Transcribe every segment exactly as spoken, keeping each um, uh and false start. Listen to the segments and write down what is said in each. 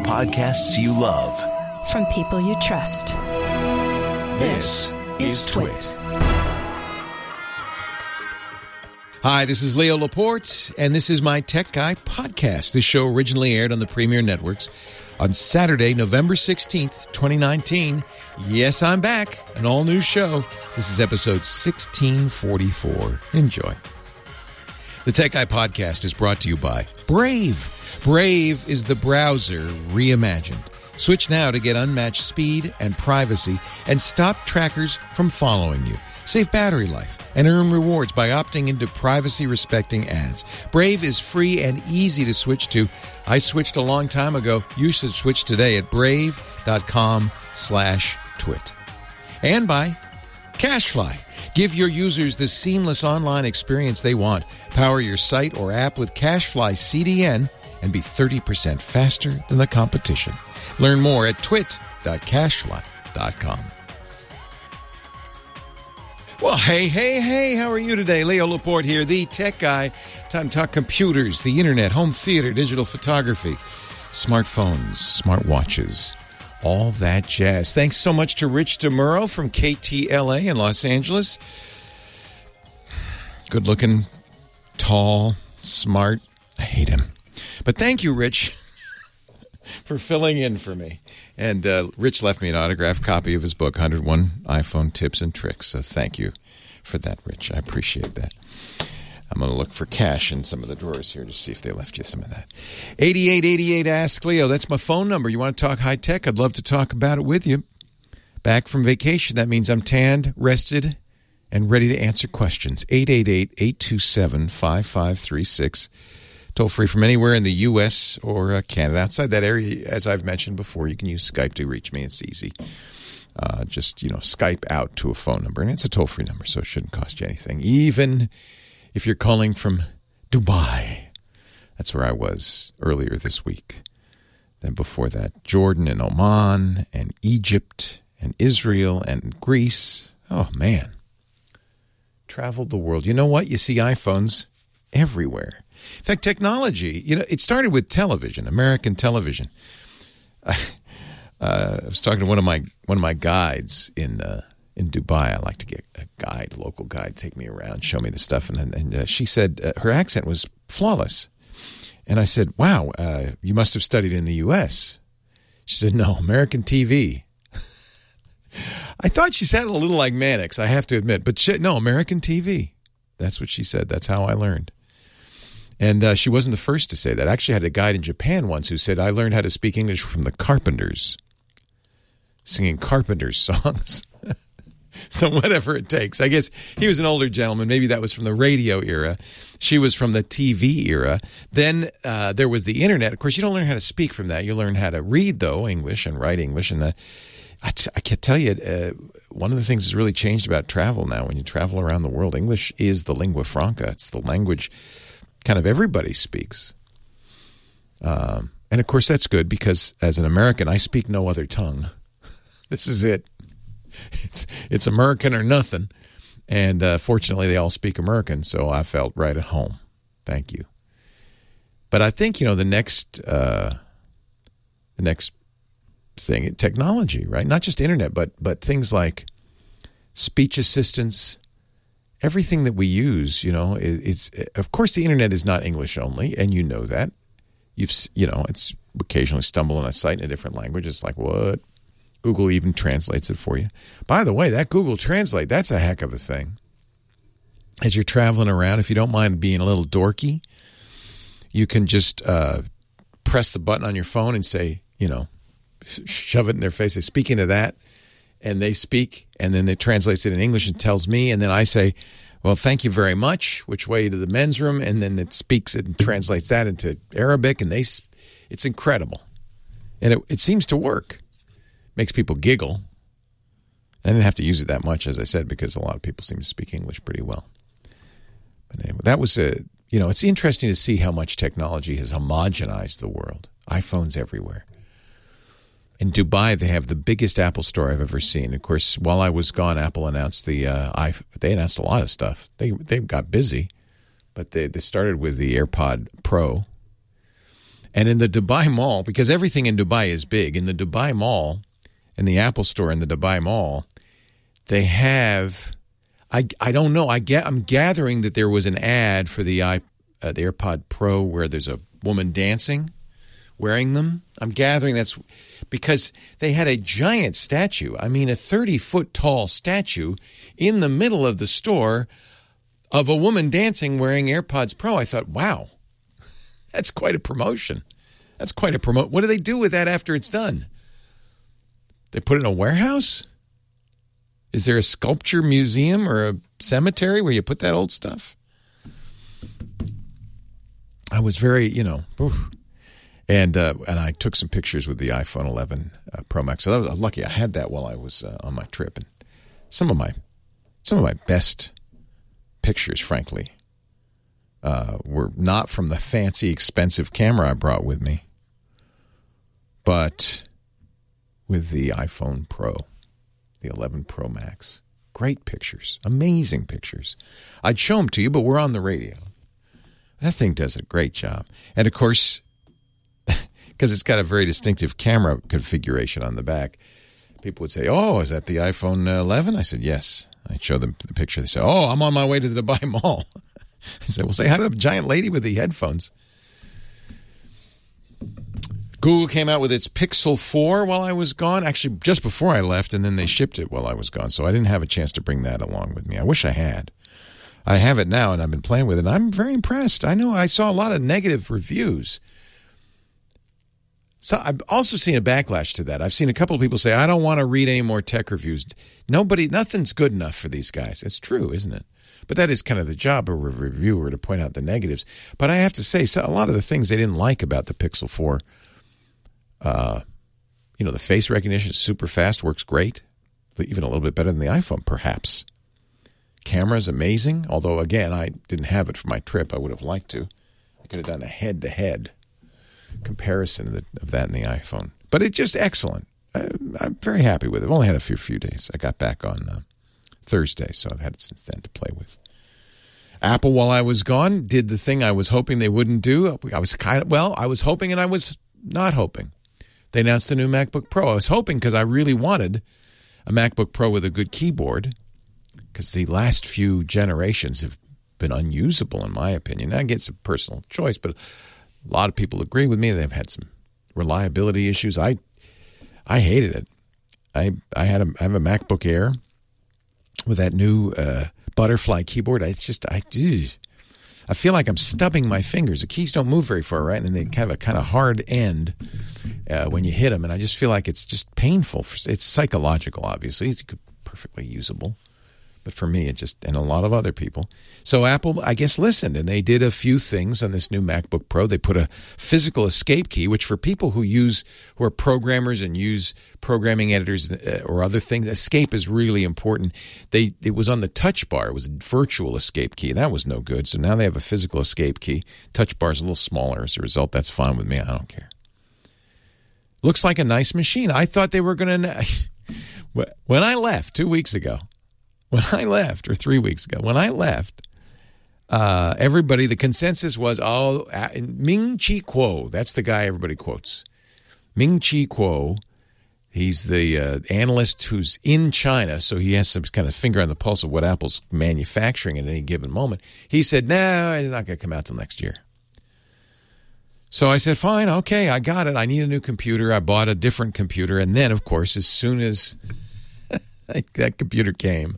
podcasts you love. From people you trust. This is Twit. Hi, this is Leo Laporte, and this is my Tech Guy podcast. This show originally aired on the Premier Networks on Saturday, November sixteenth, twenty nineteen. Yes, I'm back. An all-new show. This is episode sixteen forty-four. Enjoy. The Tech Guy podcast is brought to you by Brave. Brave is the browser reimagined. Switch now to get unmatched speed and privacy and stop trackers from following you. Save battery life and earn rewards by opting into privacy-respecting ads. Brave is free and easy to switch to. I switched a long time ago. You should switch today at brave.com slash twit. And by CashFly. Give your users the seamless online experience they want. Power your site or app with CashFly C D N and be thirty percent faster than the competition. Learn more at twit dot cashfly dot com. Well, hey, hey, hey, how are you today? Leo Laporte here, the Tech Guy. Time to talk computers, the internet, home theater, digital photography, smartphones, smartwatches, all that jazz. Thanks so much to Rich DeMuro from K T L A in Los Angeles. Good looking, tall, smart. I hate him. But thank you, Rich, for filling in for me. And uh, Rich left me an autographed copy of his book, one oh one iPhone Tips and Tricks. So thank you for that, Rich. I appreciate that. I'm going to look for cash in some of the drawers here to see if they left you some of that. eighty-eight eighty-eight Ask Leo. That's my phone number. You want to talk high tech? I'd love to talk about it with you. Back from vacation. That means I'm tanned, rested, and ready to answer questions. eight eight eight, eight two seven, five five three six. Toll free from anywhere in the U S or uh, Canada. Outside that area, as I've mentioned before, you can use Skype to reach me. It's easy. Uh, just, you know, Skype out to a phone number. And it's a toll-free number, so it shouldn't cost you anything. Even if you're calling from Dubai. That's where I was earlier this week. Then before that, Jordan and Oman and Egypt and Israel and Greece. Oh, man. Traveled the world. You know what? You see iPhones everywhere. In fact, technology, you know, it started with television, American television. I, uh, I was talking to one of my one of my guides in uh, in Dubai. I like to get a guide, local guide, take me around, show me the stuff. And, and uh, she said uh, her accent was flawless. And I said, wow, uh, you must have studied in the U S She said, no, American T V. I thought she sounded a little like Mannix, I have to admit. But she, no, American T V. That's what she said. That's how I learned. And uh, she wasn't the first to say that. I actually had a guide in Japan once who said, I learned how to speak English from the Carpenters, singing Carpenters songs. So whatever it takes. I guess he was an older gentleman. Maybe that was from the radio era. She was from the T V era. Then uh, there was the internet. Of course, you don't learn how to speak from that. You learn how to read, though, English and write English. And the, I, t- I can tell you, uh, one of the things that's really changed about travel now, when you travel around the world, English is the lingua franca. It's the language kind of everybody speaks. Um, and, of course, that's good because as an American, I speak no other tongue. This is it. It's it's American or nothing. And uh, fortunately, they all speak American, so I felt right at home. Thank you. But I think, you know, the next uh, the next thing, technology, right? Not just internet, but but things like speech assistants. Everything that we use, you know, is, is of course the internet is not English only, and you know that. You've you know, it's occasionally stumble on a site in a different language. It's like, what? Google even translates it for you. By the way, that Google Translate, that's a heck of a thing. As you're traveling around, if you don't mind being a little dorky, you can just uh, press the button on your phone and say, you know, shove it in their face. Say, speaking to that. And they speak, and then it translates it in English and tells me, and then I say, well, thank you very much, which way to the men's room, and then it speaks it and translates that into Arabic, and they, it's incredible. And it, it seems to work. Makes people giggle. I didn't have to use it that much, as I said, because a lot of people seem to speak English pretty well. But anyway, that was a, you know, it's interesting to see how much technology has homogenized the world. iPhones everywhere. In Dubai, they have the biggest Apple store I've ever seen. Of course, while I was gone, Apple announced the uh, iPhone. They announced a lot of stuff. They they got busy, but they, they started with the AirPod Pro. And in the Dubai Mall, because everything in Dubai is big, in the Dubai Mall, in the Apple Store in the Dubai Mall, they have, I, I don't know, I get, I'm gathering that there was an ad for the, i, uh, the AirPod Pro where there's a woman dancing, wearing them. I'm gathering that's because they had a giant statue, I mean a thirty-foot tall statue in the middle of the store of a woman dancing wearing AirPods Pro. I thought, wow, that's quite a promotion. That's quite a promote. What do they do with that after it's done? They put it in a warehouse? Is there a sculpture museum or a cemetery where you put that old stuff? I was very, you know, oof. and uh, and I took some pictures with the iPhone eleven uh, Pro Max. So I was lucky. I had that while I was uh, on my trip, and some of my some of my best pictures, frankly, uh, were not from the fancy, expensive camera I brought with me, but with the iPhone Pro, the eleven Pro Max. Great pictures, amazing pictures. I'd show them to you, but we're on the radio. That thing does a great job. And, of course, because it's got a very distinctive camera configuration on the back, people would say, oh, is that the iPhone eleven? I said, yes. I'd show them the picture. They said, oh, I'm on my way to the Dubai Mall. I said, well, say hi to the giant lady with the headphones. Google came out with its Pixel four while I was gone, actually just before I left, and then they shipped it while I was gone. So I didn't have a chance to bring that along with me. I wish I had. I have it now, and I've been playing with it, and I'm very impressed. I know I saw a lot of negative reviews. So I've also seen a backlash to that. I've seen a couple of people say, I don't want to read any more tech reviews. Nobody, nothing's good enough for these guys. It's true, isn't it? But that is kind of the job of a reviewer, to point out the negatives. But I have to say, so a lot of the things they didn't like about the Pixel four, uh, you know, the face recognition is super fast, works great, even a little bit better than the iPhone, perhaps. Camera's amazing, although, again, I didn't have it for my trip. I would have liked to. I could have done a head-to-head comparison of, the, of that in the iPhone. But it's just excellent. I, I'm very happy with it. I've only had a few few days. I got back on uh, Thursday, so I've had it since then to play with. Apple, while I was gone, did the thing I was hoping they wouldn't do. I was kind of, well, I was hoping and I was not hoping. They announced a new MacBook Pro. I was hoping because I really wanted a MacBook Pro with a good keyboard, because the last few generations have been unusable, in my opinion. I guess it's a personal choice, but a lot of people agree with me. They've had some reliability issues. I I hated it. I I had a I have a MacBook Air with that new uh, butterfly keyboard. It's just I do. I feel like I'm stubbing my fingers. The keys don't move very far, right? And they have a kind of hard end uh, when you hit them. And I just feel like it's just painful. It's psychological, obviously. It's perfectly usable. But for me, it just, and a lot of other people. So Apple, I guess, listened, and they did a few things on this new MacBook Pro. They put a physical escape key, which for people who use, who are programmers and use programming editors or other things, escape is really important. They It was on the touch bar. It was a virtual escape key, and that was no good. So now they have a physical escape key. Touch bar is a little smaller as a result. That's fine with me. I don't care. Looks like a nice machine. I thought they were going to, when I left two weeks ago, When I left, or three weeks ago, when I left, uh, everybody, the consensus was, oh, Ming-Chi Kuo, that's the guy everybody quotes. Ming-Chi Kuo, he's the uh, analyst who's in China, so he has some kind of finger on the pulse of what Apple's manufacturing at any given moment. He said, no, it's not going to come out till next year. So I said, fine, okay, I got it. I need a new computer. I bought a different computer. And then, of course, as soon as that computer came,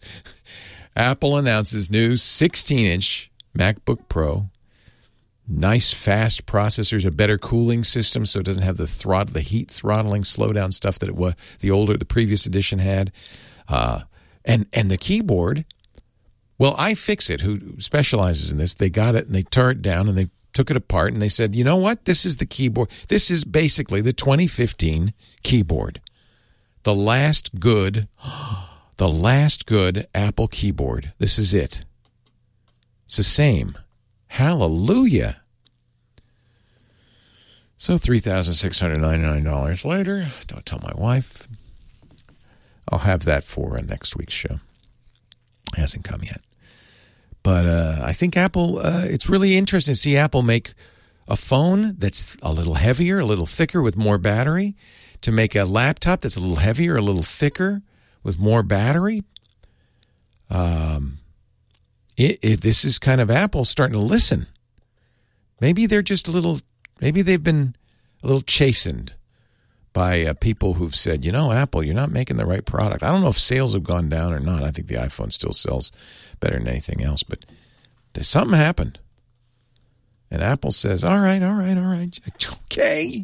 Apple announces new sixteen-inch MacBook Pro. Nice, fast processors, a better cooling system, so it doesn't have the throttle, the heat throttling, slowdown stuff that it was the older, the previous edition had. Uh, and and the keyboard, well, iFixit, who specializes in this, they got it and they tore it down and they took it apart and they said, you know what? This is the keyboard. This is basically the twenty fifteen keyboard, the last good. The last good Apple keyboard. This is it. It's the same. Hallelujah. So three thousand six hundred ninety-nine dollars later, don't tell my wife. I'll have that for uh, next week's show. It hasn't come yet. But uh, I think Apple, uh, it's really interesting to see Apple make a phone that's a little heavier, a little thicker with more battery, to make a laptop that's a little heavier, a little thicker with more battery. Um, it, it, this is kind of Apple starting to listen. Maybe they're just a little, maybe they've been a little chastened by uh, people who've said, you know, Apple, you're not making the right product. I don't know if sales have gone down or not. I think the iPhone still sells better than anything else, but there's something happened. And Apple says, all right, all right, all right. Okay.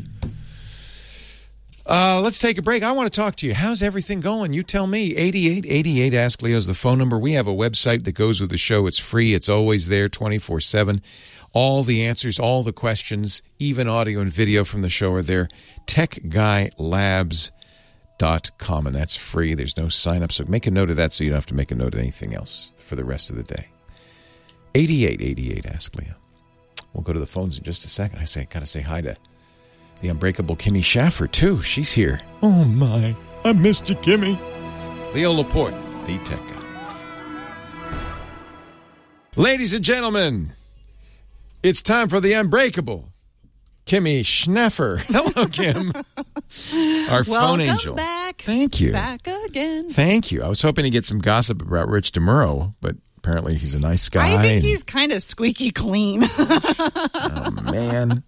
Uh, let's take a break. I want to talk to you. How's everything going? You tell me. eighty-eight eighty-eight Ask Leo is the phone number. We have a website that goes with the show. It's free. It's always there twenty-four seven. All the answers, all the questions, even audio and video from the show are there. tech guy labs dot com, and that's free. There's no sign-up, so make a note of that so you don't have to make a note of anything else for the rest of the day. eighty-eight eighty-eight Ask Leo. We'll go to the phones in just a second. I say, got to say hi to the unbreakable Kimmy Schaffer, too. She's here. Oh, my. I missed you, Kimmy. Leo Laporte, the tech guy. Ladies and gentlemen, it's time for the unbreakable Kimmy Schaffer. Hello, Kim. Our phone angel. Welcome back. Thank you. Back again. Thank you. I was hoping to get some gossip about Rich DeMuro, but apparently he's a nice guy. I think and, he's kind of squeaky clean. oh, man.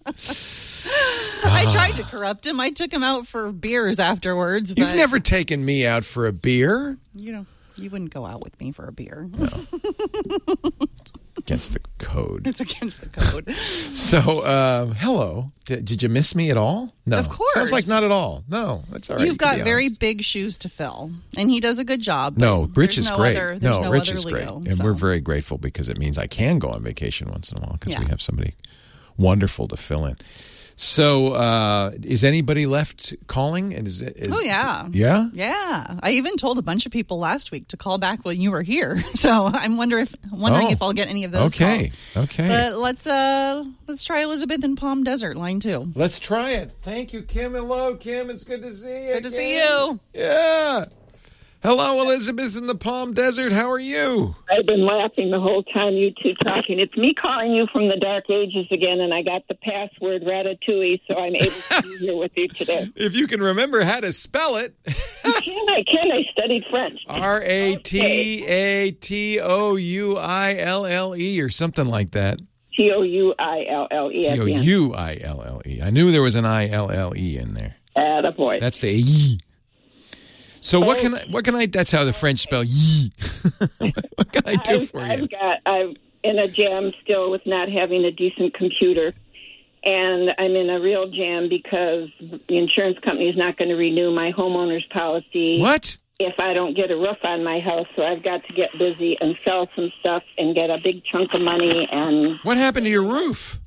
I tried to corrupt him. I took him out for beers afterwards. You've but, never taken me out for a beer. You know, you wouldn't go out with me for a beer. No. It's against the code. It's against the code. So, uh, hello. Did, did you miss me at all? No. Of course. Sounds like not at all. No, that's all right. You've got very big shoes to fill, and he does a good job. No, Rich is no great. Other, no, no Rich other is great. Leo, and so. we're very grateful because it means I can go on vacation once in a while because Yeah. we have somebody wonderful to fill in. So, uh, is anybody left calling? And is, is Oh, yeah. Yeah? Yeah. I even told a bunch of people last week to call back when you were here. So I'm wonder if, wondering Oh. if I'll get any of those Okay. calls. Okay. But let's uh let's try Elizabeth in Palm Desert, line two. Let's try it. Thank you, Kim. Hello, Kim. It's good to see you. Good to again. see you. Yeah. Hello, Elizabeth in the Palm Desert. How are you? I've been laughing the whole time you two talking. It's me calling you from the dark ages again, and I got the password Ratatouille, so I'm able to be here with you today. If you can remember how to spell it. Can I? Can I studied French? R A T A T O U I L L E or something like that. T O U I L L E. T O U I L L E. I knew there was an I L L E in there. Attaboy. That's the E. So what can I, what can I, that's how the French spell ye. What can I do I've, for you? I've got, I'm in a jam still with not having a decent computer. And I'm in a real jam because the insurance company is not going to renew my homeowner's policy. What? If I don't get a roof on my house. So I've got to get busy and sell some stuff and get a big chunk of money. And What happened to your roof?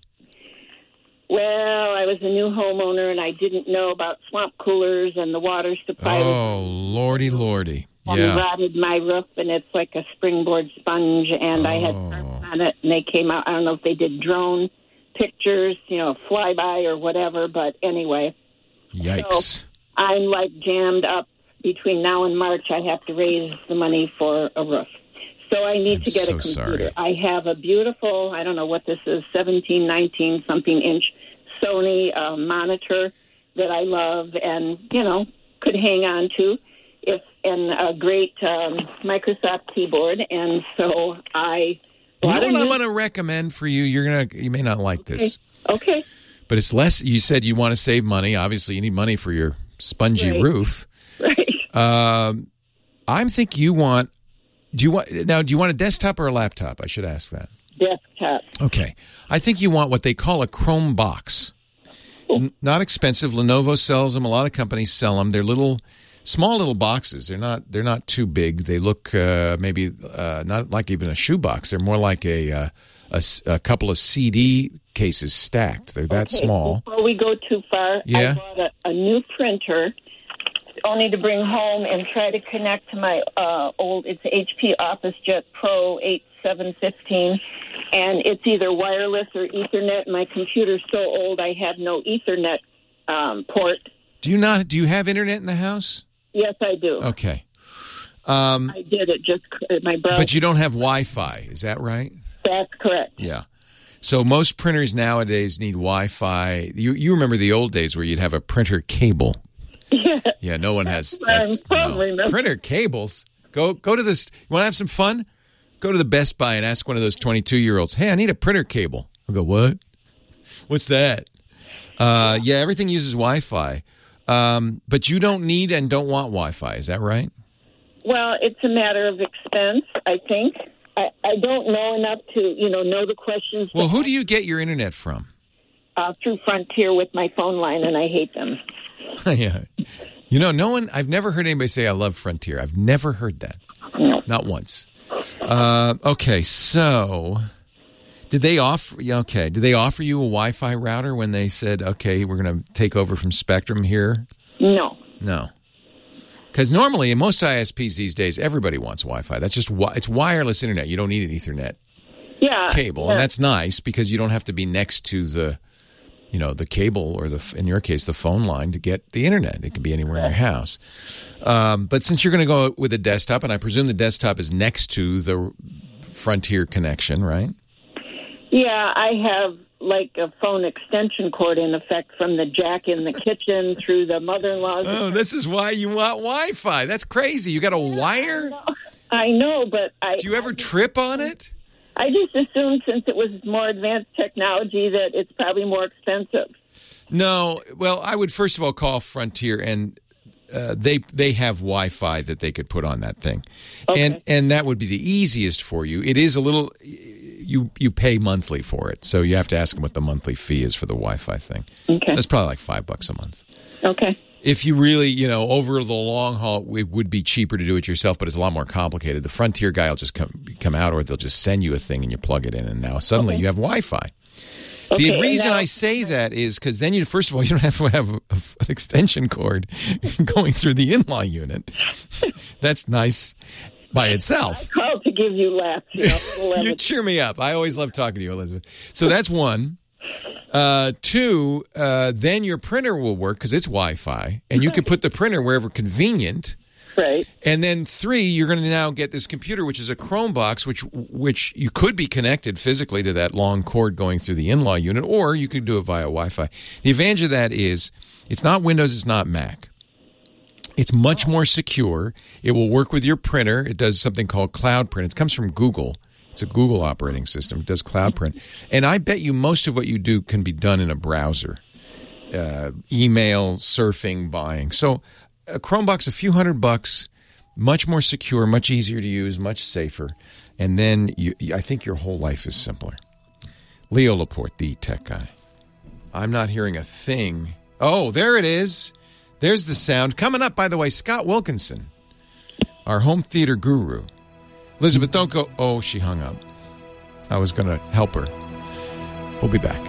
well, I was a new homeowner and I didn't know about swamp coolers and the water supply. Oh, lordy, lordy. And Yeah. rotted my roof, and it's like a springboard sponge. And I had Oh. tarps on it, and they came out. I don't know if they did drone pictures, you know, flyby or whatever. But anyway, Yikes. So I'm like jammed up between now and March. I have to raise the money for a roof. So I need I'm to get so a computer. sorry. I have a beautiful, I don't know what this is, seventeen, nineteen something inch Sony uh, monitor that I love and, you know, could hang on to. If and a great um, Microsoft keyboard. And so I You know bought a what I'm new- going to recommend for you? You're going to, you may not like this, Okay. but it's less, you said you want to save money. Obviously, you need money for your spongy Right. roof. Right. Um, I'm think you want, do you want, now, do you want a desktop or a laptop? I should ask that. Desktop. Okay. I think you want what they call a Chrome box. N- not expensive. Lenovo sells them. A lot of companies sell them. They're little, small little boxes. They're not. They're not too big. They look uh, maybe uh, not like even a shoebox. They're more like a, uh, a s- a couple of C D cases stacked. They're that Okay, small. Before we go too far, Yeah. I bought a, a new printer only to bring home and try to connect to my uh, old, it's H P OfficeJet Pro eighty-seven fifteen, and it's either wireless or Ethernet. My computer's so old I have no Ethernet um, port. Do you not? Do you have internet in the house? Yes, I do. Okay. Um, I did it just, my browser. but you don't have Wi-Fi. Is that right? That's correct. Yeah. So most printers nowadays need Wi-Fi. You you remember the old days where you'd have a printer cable. Yeah. Yeah, no one has That's, that's, no. no. Printer cables. Go go to this. You want to have some fun? Go to the Best Buy and ask one of those twenty-two-year-olds, hey, I need a printer cable. I'll go, what? What's that? Uh, yeah, everything uses Wi-Fi. Um, but you don't need and don't want Wi-Fi. Is that right? Well, it's a matter of expense, I think. I, I don't know enough to, you know, know the questions. Well, who do you get your internet from? Uh, through Frontier with my phone line, and I hate them. Yeah. You know, no one, I've never heard anybody say I love Frontier. I've never heard that. No. Not once. Uh, okay, so did they offer, yeah, okay, did they offer you a Wi-Fi router when they said, okay, we're going to take over from Spectrum here? No. No. Because normally in most I S Ps these days, everybody wants Wi-Fi. That's just, wi- it's wireless internet. You don't need an Ethernet Yeah. cable. Yeah. And that's nice because you don't have to be next to the, you know, the cable or the, in your case, the phone line to get the internet. It could be anywhere in your house. Um, but since you're going to go with a desktop, and I presume the desktop is next to the Frontier connection, right? Yeah, I have like a phone extension cord in effect from the jack in the kitchen through the mother-in-law's. Oh, this is why you want Wi-Fi. That's crazy. You got a wire? I know, but I... Do you ever trip on it? I just assumed since it was more advanced technology that it's probably more expensive. No. Well, I would first of all call Frontier, and uh, they they have Wi-Fi that they could put on that thing. Okay. And and that would be the easiest for you. It is a little... You you pay monthly for it, so you have to ask them what the monthly fee is for the Wi-Fi thing. Okay. That's probably like five bucks a month. Okay. If you really, you know, over the long haul, it would be cheaper to do it yourself, but it's a lot more complicated. The Frontier guy will just come come out, or they'll just send you a thing and you plug it in, and now suddenly Okay. you have Wi-Fi. Okay, The and reason now- I say that is because then you, first of all, you don't have to have a, a, an extension cord going through the in-law unit. That's nice by itself. I called to give you laughs. You, know, a little You levity. cheer me up. I always love talking to you, Elizabeth. So that's one. Uh, two, uh, then your printer will work because it's Wi-Fi, and you can put the printer wherever convenient. Right. And then three, you're going to now get this computer, which is a Chromebox, which which you could be connected physically to that long cord going through the in-law unit, or you could do it via Wi-Fi. The advantage of that is it's not Windows, it's not Mac. It's much more secure. It will work with your printer. It does something called Cloud Print. It comes from Google. It's a Google operating system. It does Cloud Print. And I bet you most of what you do can be done in a browser. Uh, email, surfing, buying. So a Chromebox, a few hundred bucks, much more secure, much easier to use, much safer. And then you, I think your whole life is simpler. Leo Laporte, the tech guy. I'm not hearing a thing. Oh, there it is. There's the sound. Coming up, by the way, Scott Wilkinson, our home theater guru. Elizabeth, don't go. Oh, she hung up. I was going to help her. We'll be back.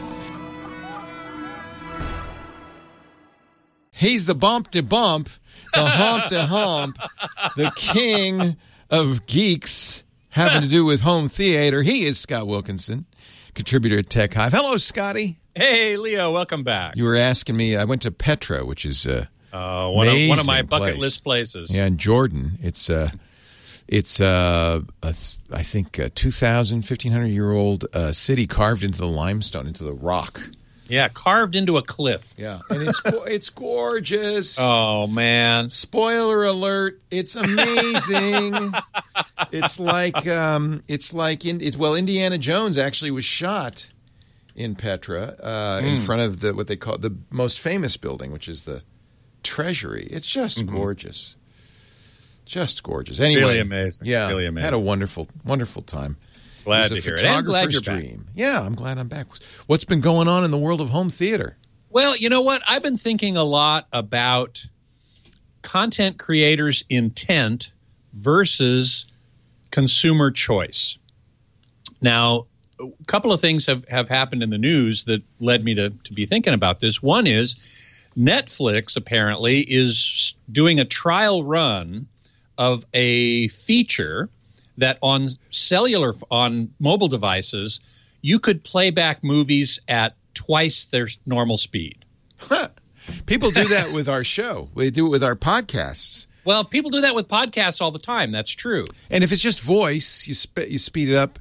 He's the bump to bump, the hump to hump, the king of geeks having to do with home theater. He is Scott Wilkinson, contributor at Tech Hive. Hello, Scotty. Hey, Leo, welcome back. You were asking me, I went to Petra, which is uh, uh, one, of, one of my amazing bucket place. list places. Yeah, in Jordan. It's, uh, it's uh, a, I think, a two thousand, fifteen hundred year old uh, city carved into the limestone, into the rock. Yeah, carved into a cliff. Yeah, and it's it's gorgeous. Oh, man. Spoiler alert! It's amazing. It's like um, it's like in, it's well, Indiana Jones actually was shot in Petra uh, Mm. in front of the what they call the most famous building, which is the Treasury. It's just Mm-hmm. gorgeous, just gorgeous. Anyway, Really amazing. Yeah, Really amazing. had a wonderful, wonderful time. Glad It to was a hear it. And glad photographer's you're back. dream. Yeah, I'm glad I'm back. What's been going on in the world of home theater? Well, you know what? I've been thinking a lot about content creators' intent versus consumer choice. Now, a couple of things have, have happened in the news that led me to, to be thinking about this. One is Netflix apparently is doing a trial run of a feature that on cellular, on mobile devices, you could play back movies at twice their normal speed. People do that with our show. We do it with our podcasts. Well, people do that with podcasts all the time. That's true. And if it's just voice, you sp- you speed it up.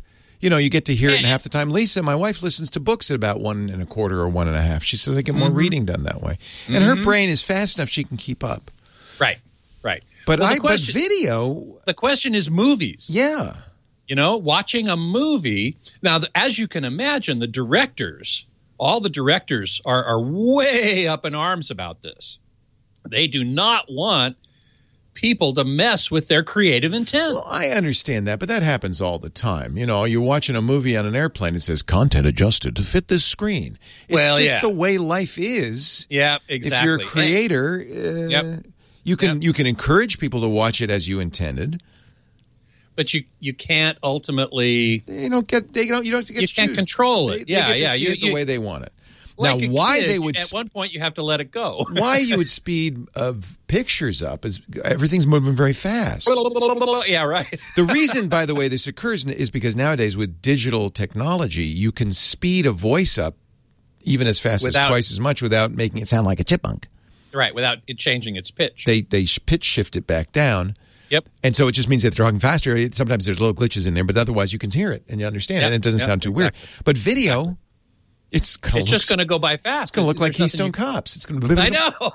you know, you get to hear it in half the time. Lisa, my wife, listens to books at about one and a quarter or one and a half. She says I get more mm-hmm. reading done that way. And mm-hmm. her brain is fast enough she can keep up. Right, right. But well, I question, but video... The question is movies. Yeah. You know, watching a movie. Now, as you can imagine, the directors, all the directors are, are way up in arms about this. They do not want people to mess with their creative intent. Well, I understand that, but that happens all the time. You know, you're watching a movie on an airplane, it says content adjusted to fit this screen. It's well, just yeah. the way life is. Yeah, exactly. If you're a creator, uh, yep. you can yep. you can encourage people to watch it as you intended. But you you can't ultimately they don't get they don't you don't get you to can't choose. control it. They, yeah, they get to yeah. see You, it the you, way they want it. Like now, a why kid, they would at one point you have to let it go. Why you would speed of pictures up is everything's moving very fast. Yeah, right. The reason, by the way, this occurs is because nowadays with digital technology, you can speed a voice up even as fast without, as twice as much without making it sound like a chipmunk. Right, without it changing its pitch. They they pitch shift it back down. Yep. And so it just means that they're talking faster. Sometimes there's little glitches in there, but otherwise you can hear it and you understand yep. it. And it doesn't yep, sound too exactly. weird. But video, it's gonna it's look, just going to go by fast. It's going to look like There's Keystone you... Cops. It's going to. I know.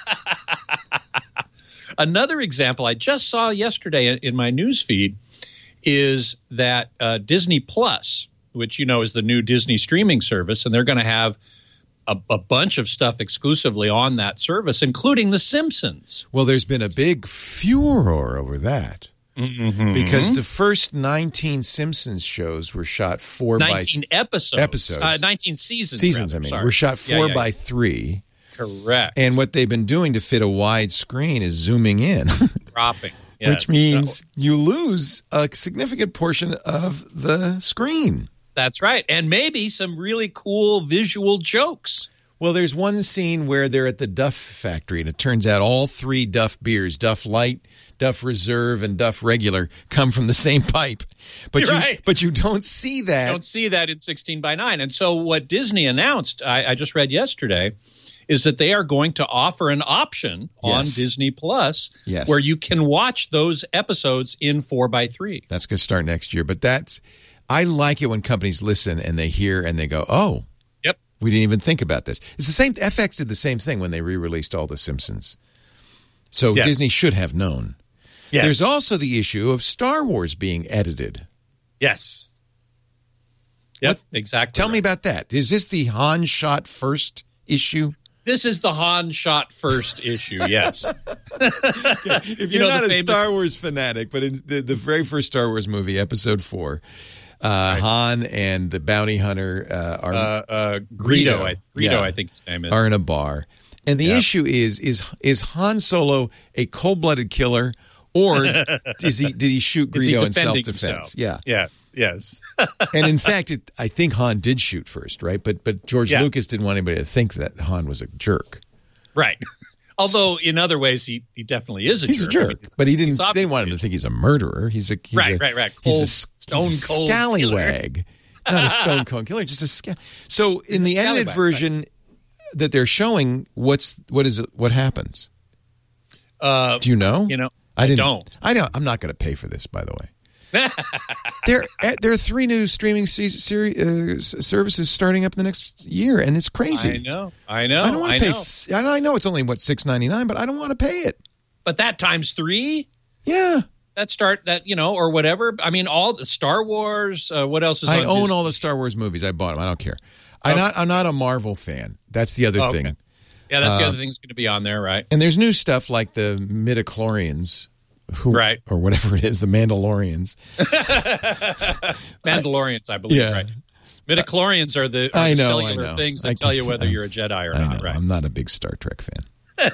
Another example I just saw yesterday in my news feed is that uh, Disney Plus, which you know is the new Disney streaming service, and they're going to have a, a bunch of stuff exclusively on that service, including The Simpsons. Well, there's been a big furor over that. Mm-hmm. Because the first nineteen Simpsons shows were shot four nineteen by nineteen episodes. episodes. Uh, nineteen seasons. Seasons, rather, I mean, sorry. were shot four yeah, yeah, by yeah. three. Correct. And what they've been doing to fit a wide screen is zooming in, dropping, yes. which means so, you lose a significant portion of the screen. That's right, and maybe some really cool visual jokes. Well, there's one scene where they're at the Duff factory, and it turns out all three Duff beers, Duff Light, Duff Reserve, and Duff Regular, come from the same pipe. But You're you, right. but you don't see that. You don't see that in sixteen by nine. And so what Disney announced, I, I just read yesterday, is that they are going to offer an option on yes. Disney Plus yes. where you can watch those episodes in four by three. That's going to start next year. But that's I like it when companies listen and they hear and they go, oh. We didn't even think about this. It's the same. F X did the same thing when they re-released all the Simpsons. So yes. Disney should have known. Yes. There's also the issue of Star Wars being edited. Yes. Yep, what? Exactly. Tell right. me about that. Is this the Han shot first issue? This is the Han shot first issue, yes. Okay. If you're you know, not a famous... Star Wars fanatic, but in the, the very first Star Wars movie, episode four, Uh, right. Han and the bounty hunter uh, are uh, uh, Greedo. Greedo, I, Greedo yeah, I think his name is. Are in a bar, and the yeah. issue is is is Han Solo a cold-blooded killer, or is he did he shoot Greedo he in self-defense? Himself? Yeah, yeah, yes. And in fact, it, I think Han did shoot first, right? But but George yeah. Lucas didn't want anybody to think that Han was a jerk, right? Although in other ways he, he definitely is a he's jerk. a jerk, I mean, but he didn't. They didn't want him to think he's a murderer. He's a he's right, a, right, right. Cold, Cold, he's a stone he's a cold scallywag. Not a stone cold killer, just a sca- So in the edited version right. that they're showing, what's what is it? What happens? Uh, Do you know? You know, I didn't. Don't. I don't. I'm not going to pay for this, by the way. there, there are three new streaming series uh, services starting up in the next year, and it's crazy. I know. I know. I don't want to pay. know. F- I know it's only what six ninety-nine, but I don't want to pay it. But that times three. Yeah. That start that you know or whatever. I mean, all the Star Wars. Uh, what else is? I on own Disney? all the Star Wars movies. I bought them. I don't care. I'm okay. not. I'm not a Marvel fan. That's the other oh, thing. Okay. Yeah, that's uh, the other thing that's going to be on there, right? And there's new stuff like the midichlorians, who, right, or whatever it is, the Mandalorians. Mandalorians, I believe. Yeah. Right. Midichlorians are the, are I the know, cellular I know. things that I tell you can, whether I, you're a Jedi or I not. know. Right. I'm not a big Star Trek fan.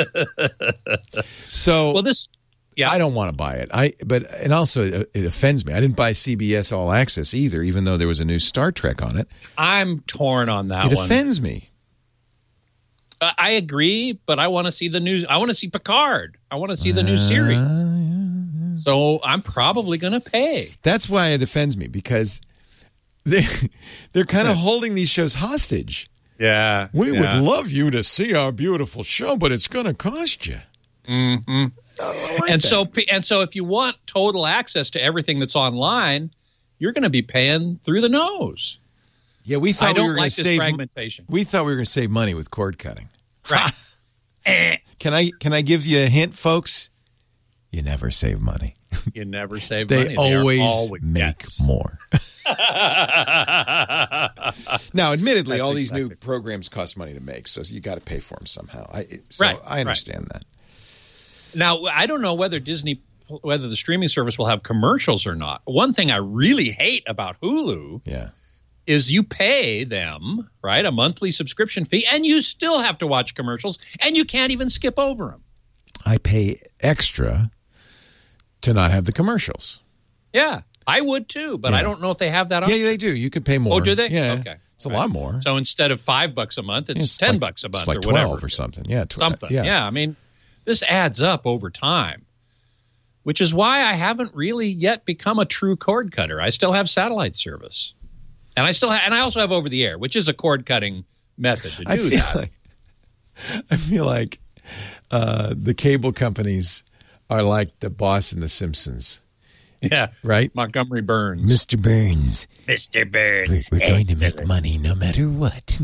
so well, this. Yeah, I don't want to buy it. I but and also it, it offends me. I didn't buy C B S All Access either, even though there was a new Star Trek on it. I'm torn on that it one. It offends me. Uh, I agree, but I want to see the new. I want to see Picard. I want to see the new series. Uh, yeah. So I'm probably going to pay. That's why it offends me, because they they're kind of holding these shows hostage. Yeah, we yeah. would love you to see our beautiful show, but it's going to cost you. Mm-hmm. Like and that. so, and so, if you want total access to everything that's online, you're going to be paying through the nose. Yeah, we thought I don't we were going like to this save fragmentation. We thought we were going to save money with cord cutting. Right. Can I can I give you a hint, folks? You never save money. You never save They money. always, always make yes. more. Now, admittedly, That's all these exactly. new programs cost money to make, so you got to pay for them somehow. I, so Right, I understand that. Now, I don't know whether Disney, whether the streaming service will have commercials or not. One thing I really hate about Hulu Yeah. is you pay them, right, a monthly subscription fee, and you still have to watch commercials, and you can't even skip over them. I pay extra to not have the commercials. Yeah, I would too, but Yeah. I don't know if they have that Yeah, option. they do. You could pay more. Oh, do they? Yeah. Okay. It's a Right. lot more. So instead of five bucks a month, it's, It's ten like- bucks a month It's like or whatever. twelve or something. Yeah. tw- Something. Yeah. Yeah. I mean, this adds up over time, which is why I haven't really yet become a true cord cutter. I still have satellite service, and I still ha- and I also have over the air, which is a cord cutting method to do I feel that. like I feel like uh, the cable companies are like the boss in The Simpsons, Yeah. right? Montgomery Burns. Mister Burns, Mister Burns. we're, we're going to make money no matter what.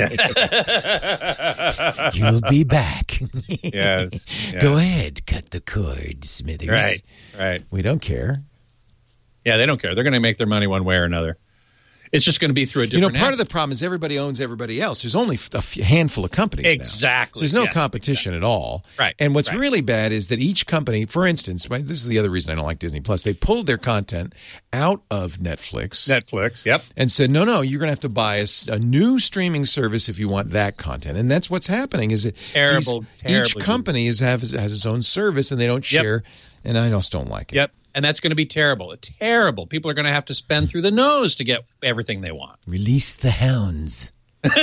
You'll be back. Yes. Go ahead, cut the cord, Smithers. Right. Right. We don't care. Yeah, they don't care. They're going to make their money one way or another. It's just going to be through a You know, different. part app. of the problem is everybody owns everybody else. There's only a few- handful of companies now. Exactly. So there's no Yes, competition at all. Right, And what's right. really bad is that each company, for instance, right, this is the other reason I don't like Disney Plus, they pulled their content out of Netflix. Netflix. Yep. and said, no, no, you're going to have to buy a, s- a new streaming service if you want that content. And that's what's happening is that Terrible, these- terribly each company is have, has its own service and they don't Yep. share. And I just don't like it. Yep. And that's going to be terrible. Terrible. People are going to have to spend through the nose to get everything they want. Release the hounds.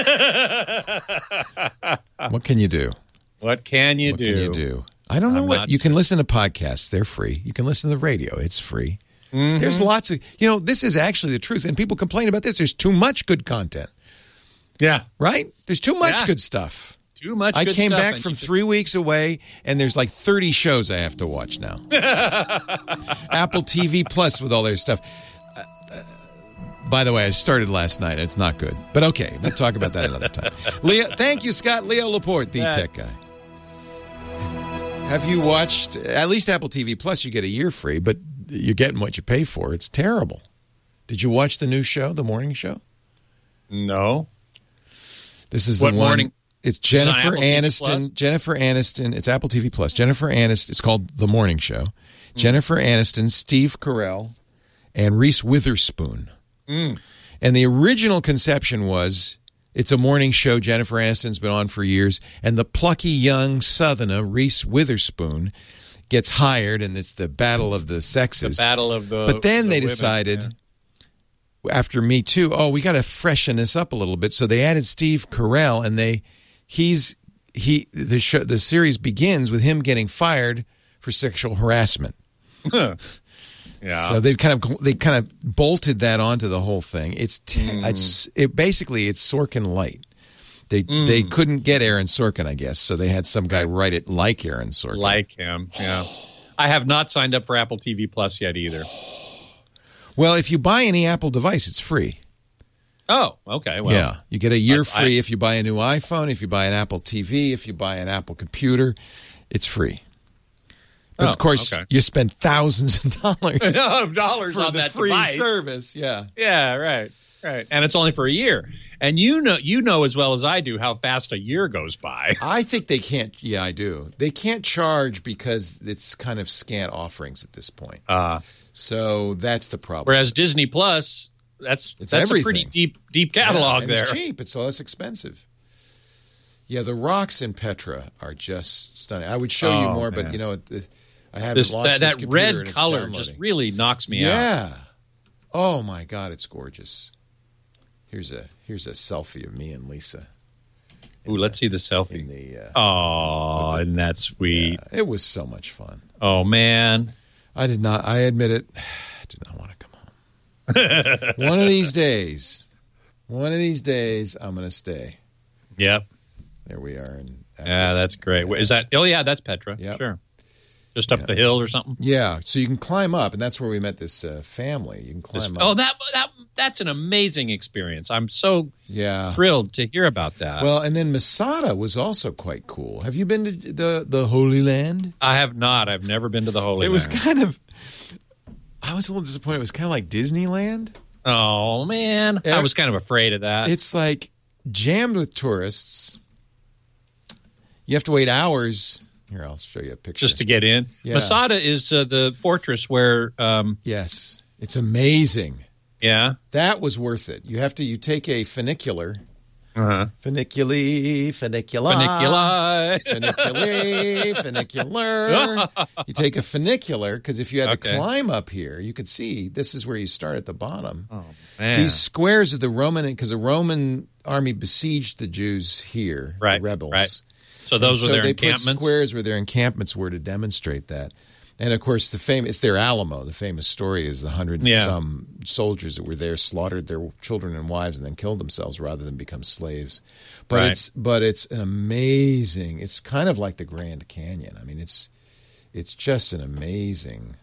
What can you do? What can you What do? can you do? I don't know I'm what. not- You can listen to podcasts. They're free. You can listen to the radio. It's free. Mm-hmm. There's lots of, you know, this is actually the truth. And people complain about this. There's too much good content, Yeah. right? There's too much Yeah. good stuff. Too much. I good came stuff, back and from you just- three weeks away, and there's like thirty shows I have to watch now. Apple T V Plus with all their stuff. Uh, uh, by the way, I started last night. It's not good. But okay, we'll talk about that another time. Leah, thank you, Scott. Leo Laporte, the Yeah. tech guy. Have you watched, at least Apple T V Plus, you get a year free, but you're getting what you pay for. It's terrible. Did you watch the new show, the morning show? No. This is What the one. morning? It's Is it on Jennifer Apple T V Aniston. Plus? Jennifer Aniston. It's Apple T V Plus. Jennifer Aniston. It's called The Morning Show. Mm. Jennifer Aniston, Steve Carell, and Reese Witherspoon. Mm. And the original conception was it's a morning show. Jennifer Aniston's been on for years, and the plucky young Southerner Reese Witherspoon gets hired, and it's the battle of the The sexes. battle of the. But then the they women, decided, yeah. after Me Too, oh, we got to freshen this up a little bit. So they added Steve Carell, and they, he's he the show, the series begins with him getting fired for sexual harassment. Yeah. So they've kind of they kind of bolted that onto the whole thing. It's t- Mm. it's it basically it's Sorkin light. They they couldn't get Aaron Sorkin, I guess, so they had some guy write it like Aaron Sorkin. Like him. Yeah. I have not signed up for Apple T V Plus yet either. Well, if you buy any Apple device, it's free. Oh, okay. Well, yeah, you get a year I- free I- if you buy a new iPhone, if you buy an Apple T V, if you buy an Apple computer, it's free. But Oh, of course, okay. you spend thousands of dollars of dollars for on the that free device. service. Yeah, Yeah, right, right. And it's only for a year. And you know, you know as well as I do how fast a year goes by. I think they can't. Yeah, I do. They can't charge because it's kind of scant offerings at this point. Uh, So that's the problem. whereas Disney Plus, that's It's that's a pretty everything. deep deep Yeah, catalog and there. It's cheap. It's less expensive. Yeah, the rocks in Petra are just stunning. I would show you Oh, more, man. but you know, it- I haven't This launched that, this that computer red and it's color downloading. just really knocks me out. Yeah. Oh my God, it's gorgeous. Here's a here's a selfie of me and Lisa. Ooh, let's see the In selfie. the, uh, Oh, isn't that sweet? yeah, it was so much fun. Oh man. I did not. I admit it. I did not want to come home. One of these days, one of these days, I'm going to stay. Yep. There we are. And Yeah, that's great. Is that? Oh yeah, that's Petra. Yep. Sure. just up Yeah. the hill or something. Yeah, so you can climb up, and that's where we met this uh, family. You can climb This- up. oh, that that that's an amazing experience. I'm so yeah. thrilled to hear about that. Well, and then Masada was also quite cool. Have you been to the the Holy Land? I have not. I've never been to the Holy It was Land. kind of. I was a little disappointed. It was kind of like Disneyland. Oh man, Yeah. I was kind of afraid of that. It's like jammed with tourists. You have to wait hours. Here, I'll show you a picture. just to get in. Yeah. Masada is uh, the fortress where, um, Yes, it's amazing. yeah, That was worth it. You have to. You take a funicular. uh-huh. Funiculi, funicula. Funiculi. Funiculi, funicular. You take a funicular because if you had Okay. to climb up here, you could see this is where you start at the bottom. Oh man, These squares of the Roman, because the Roman army besieged the Jews here, Right, the rebels. right. so those And were so their they encampments. put squares where their encampments were to demonstrate that. And of course, the famous it's their Alamo. The famous story is the hundred and Yeah. some soldiers that were there slaughtered their children and wives and then killed themselves rather than become slaves. But Right. it's but it's an amazing. It's kind of like the Grand Canyon. I mean, it's it's just an amazing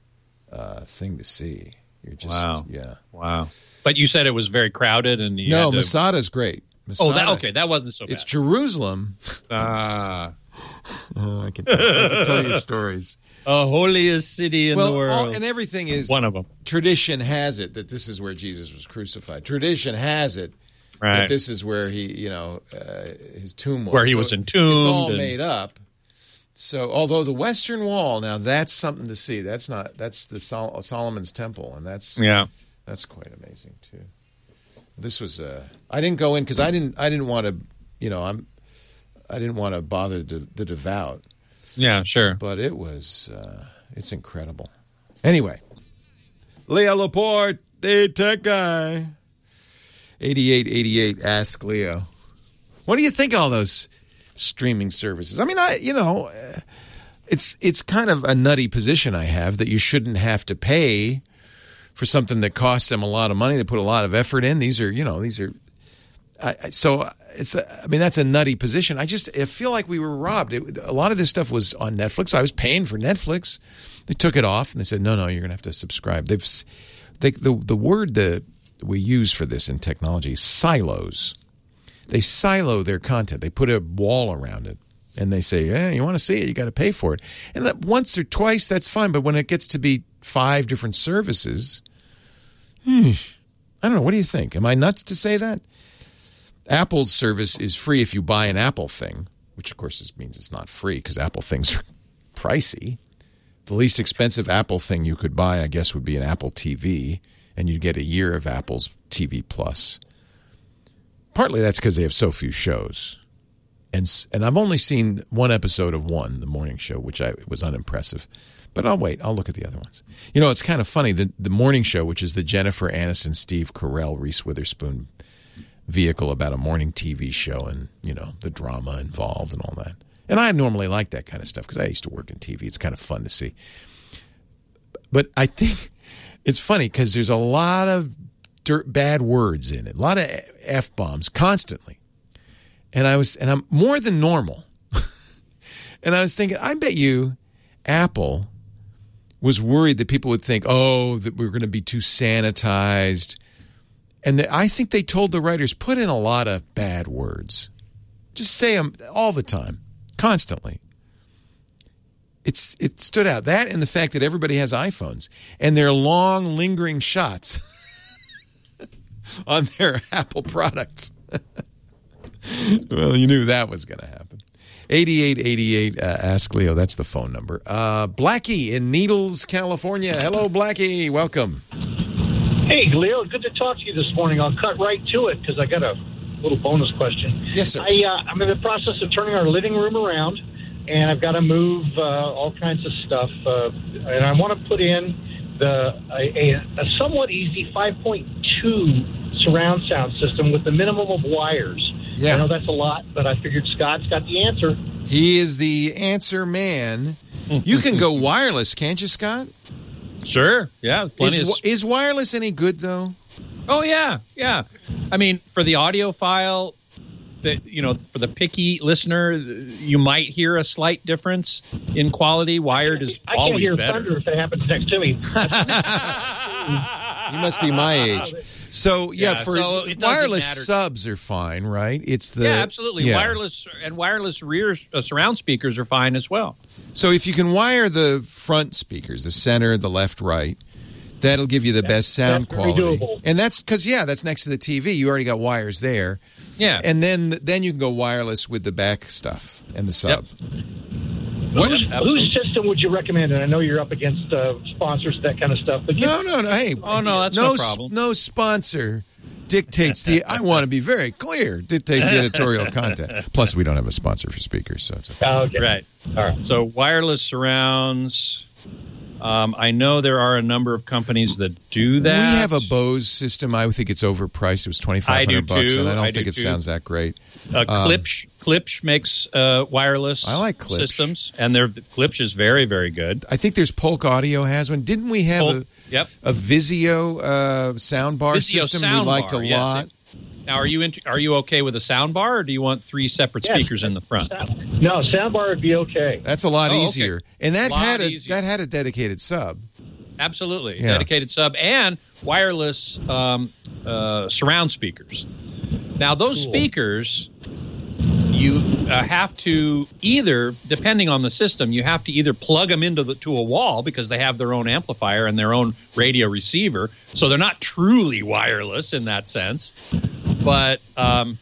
uh, thing to see. You're just Wow. yeah. Wow, but you said it was very crowded, and you No, had to, Masada's great. oh, that Masada- okay, that wasn't so bad. It's Jerusalem. Ah, Oh, I can tell, I can tell you stories. a holiest city in well, the world. all, and everything is One of them, tradition has it that this is where Jesus was crucified. Tradition has it that right? this is where he, you know, uh, his tomb was. Where he So was entombed It's all and- made up. So, although the Western Wall, now that's something to see. That's not. That's the Sol- Solomon's Temple, and that's Yeah, that's quite amazing too. This was. Uh, I didn't go in because I didn't. I didn't want to. You know, I'm. I didn't want to bother the, the devout. yeah, sure. But it was, uh, it's incredible. Anyway, Leo Laporte, the tech guy. eighty-eight eighty-eight, ask Leo. What do you think of all those streaming services? I mean, I, you know, uh, it's it's kind of a nutty position I have that you shouldn't have to pay for something that costs them a lot of money. They put a lot of effort in. These are, you know, these are. I, I- so it's. A, I mean, that's a nutty position. I just I feel like we were robbed. It, a lot of this stuff was on Netflix. I was paying for Netflix. They took it off and they said, no, no, you're going to have to subscribe. They've s- they, the the word that we use for this in technology is silos. They silo their content. They put a wall around it. And they say, yeah, you want to see it, you got to pay for it. And that once or twice, that's fine. But when it gets to be five different services, hmm, I don't know. What do you think? Am I nuts to say that? Apple's service is free if you buy an Apple thing, which of course is, means it's not free because Apple things are pricey. The least expensive Apple thing you could buy, I guess, would be an Apple T V, and you'd get a year of Apple's T V Plus. Partly that's because they have so few shows. And and I've only seen one episode of one, the morning show, which I was unimpressive. But I'll wait. I'll look at the other ones. You know, it's kind of funny. The, the morning show, which is the Jennifer Aniston, Steve Carell, Reese Witherspoon vehicle about a morning T V show and, you know, the drama involved and all that. And I normally like that kind of stuff because I used to work in T V. It's kind of fun to see. But I think it's funny because there's a lot of dirt, bad words in it, a lot of F-bombs constantly. And I was, and I'm more than normal. And I was thinking, I bet you Apple was worried that people would think, oh, that we're going to be too sanitized. And the, I think they told the writers, put in a lot of bad words. Just say them all the time, constantly. It's it stood out. That and the fact that everybody has iPhones and their long, lingering shots on their Apple products. Well, you knew that was going to happen. eighty-eight eighty-eight, uh, ask Leo. That's the phone number. Uh, Blackie in Needles, California. Hello, Blackie. Welcome. Hey, Leo, good to talk to you this morning. I'll cut right to it because I got a little bonus question. Yes, sir. I, uh, I'm in the process of turning our living room around, and I've got to move uh, all kinds of stuff. Uh, and I want to put in the a, a, a somewhat easy five point two surround sound system with the minimum of wires. Yeah. I know that's a lot, but I figured Scott's got the answer. He is the answer man. You can go wireless, can't you, Scott? Sure. Yeah. Plenty Is, of. is wireless any good, though? Oh yeah, yeah. I mean, for the audio file, that, you know, for the picky listener, you might hear a slight difference in quality. Wired is I always can't hear better. thunder if it happens next to me. You must be my age. So yeah, Yeah, for so it doesn't wireless matter. subs are fine, right? It's the Yeah, absolutely. yeah. Wireless and wireless rear uh, surround speakers are fine as well. So if you can wire the front speakers, the center, the left, right, that'll give you the best sound that's very quality. doable. And that's because yeah, that's next to the T V. You already got wires there. Yeah. And then then you can go wireless with the back stuff and the sub. What? Whose, whose system would you recommend? And I know you're up against uh, sponsors, that kind of stuff. But No, no, no. Hey, Oh, no, that's no no problem. No sponsor dictates the. I want to be very clear. Dictates the editorial content. Plus, we don't have a sponsor for speakers, so it's okay. Oh, okay. Right. All right. So wireless surrounds. Um, I know there are a number of companies that do that. We have a Bose system. I think it's overpriced. It was twenty five I do hundred bucks, too. and I don't I think do it too. sounds that great. Uh, Um, Klipsch, Klipsch makes uh, wireless I like Klipsch. systems, and their Klipsch is very, very good. I think there's Polk Audio has one. Didn't we have Polk- a yep. a Vizio uh, soundbar Vizio system we soundbar, liked a yes. lot? Now, are you int- are you okay with a sound bar, or do you want three separate Yes. speakers in the front? No, soundbar would be okay. That's a lot Oh, okay. easier, and that Lot had a easier. that had a dedicated sub. Absolutely, Yeah. dedicated sub and wireless um, uh, surround speakers. Now, those Cool. speakers, you uh, have to either, depending on the system, you have to either plug them into the to a wall because they have their own amplifier and their own radio receiver, so they're not truly wireless in that sense. But um,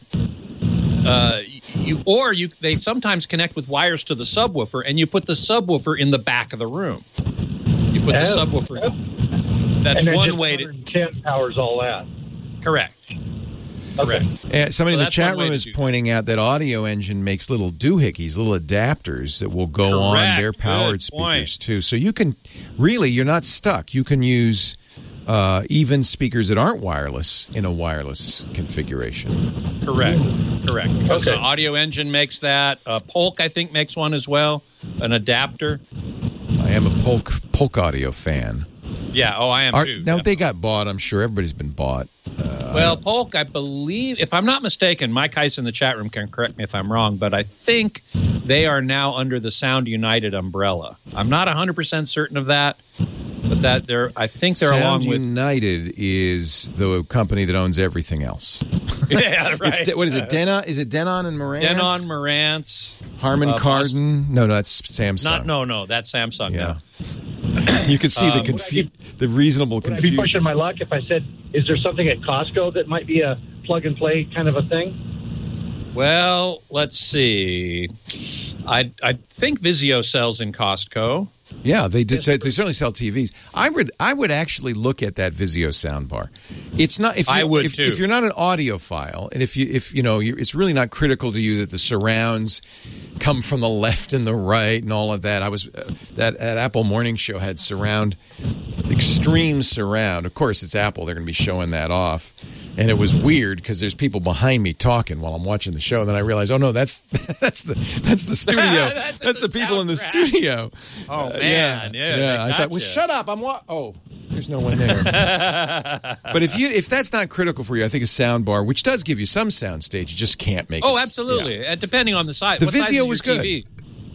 uh, you or you they sometimes connect with wires to the subwoofer, and you put the subwoofer in the back of the room. You put the Oh. subwoofer. That's And then one just way to one ten powers all that. correct. Correct. Uh, somebody So in the that's chat one way room to is do that. pointing out that Audio Engine makes little doohickeys, little adapters that will go on Correct. their powered Good speakers point. too. So you can really, you're not stuck. You can use uh, even speakers that aren't wireless in a wireless configuration. Correct. Correct. Because Okay. the Audio Engine makes that. Uh, Polk, I think, makes one as well, an adapter. I am a Polk Polk Audio fan. Yeah. Oh, I am Are, too. now they got bought. I'm sure everybody's been bought. Uh, Well, Polk, I believe, if I'm not mistaken, Mike Heiss in the chat room can correct me if I'm wrong, but I think they are now under the Sound United umbrella. I'm not one hundred percent certain of that, but that they're, I think they're Sound along with. United is the company that owns everything else. Yeah, right. It's, what is it? Denon? Is it Denon and Marantz? Denon, Marantz. Harman uh, Kardon? No, no, that's Samsung. Not, no, no, that's Samsung. Yeah. No. You could see the Um, confu- the reasonable Would I be confusion. pushing my luck if I said, is there something at Costco that might be a plug and play kind of a thing? Well, let's see. I I think Vizio sells in Costco. Yeah, they just they certainly sell T Vs. I would I would actually look at that Vizio soundbar. It's not if you, I would if, too. if you're not an audiophile, and if you if you know you it's really not critical to you that the surrounds come from the left and the right and all of that. I was uh, that at Apple Morning Show had surround, extreme surround. Of course, it's Apple; they're going to be showing that off. And it was weird because there's people behind me talking while I'm watching the show. And then I realized, oh no, that's that's the that's the studio. That's that's the the people in the sound studio. Oh, Uh, man. yeah, Yeah, I they thought, well, gotcha. shut up. I'm wa- oh, there's no one there. But if you if that's not critical for you, I think a sound bar, which does give you some sound stage, you just can't make. Oh, it, absolutely. yeah. And depending on the size. The what size Vizio is was your good. T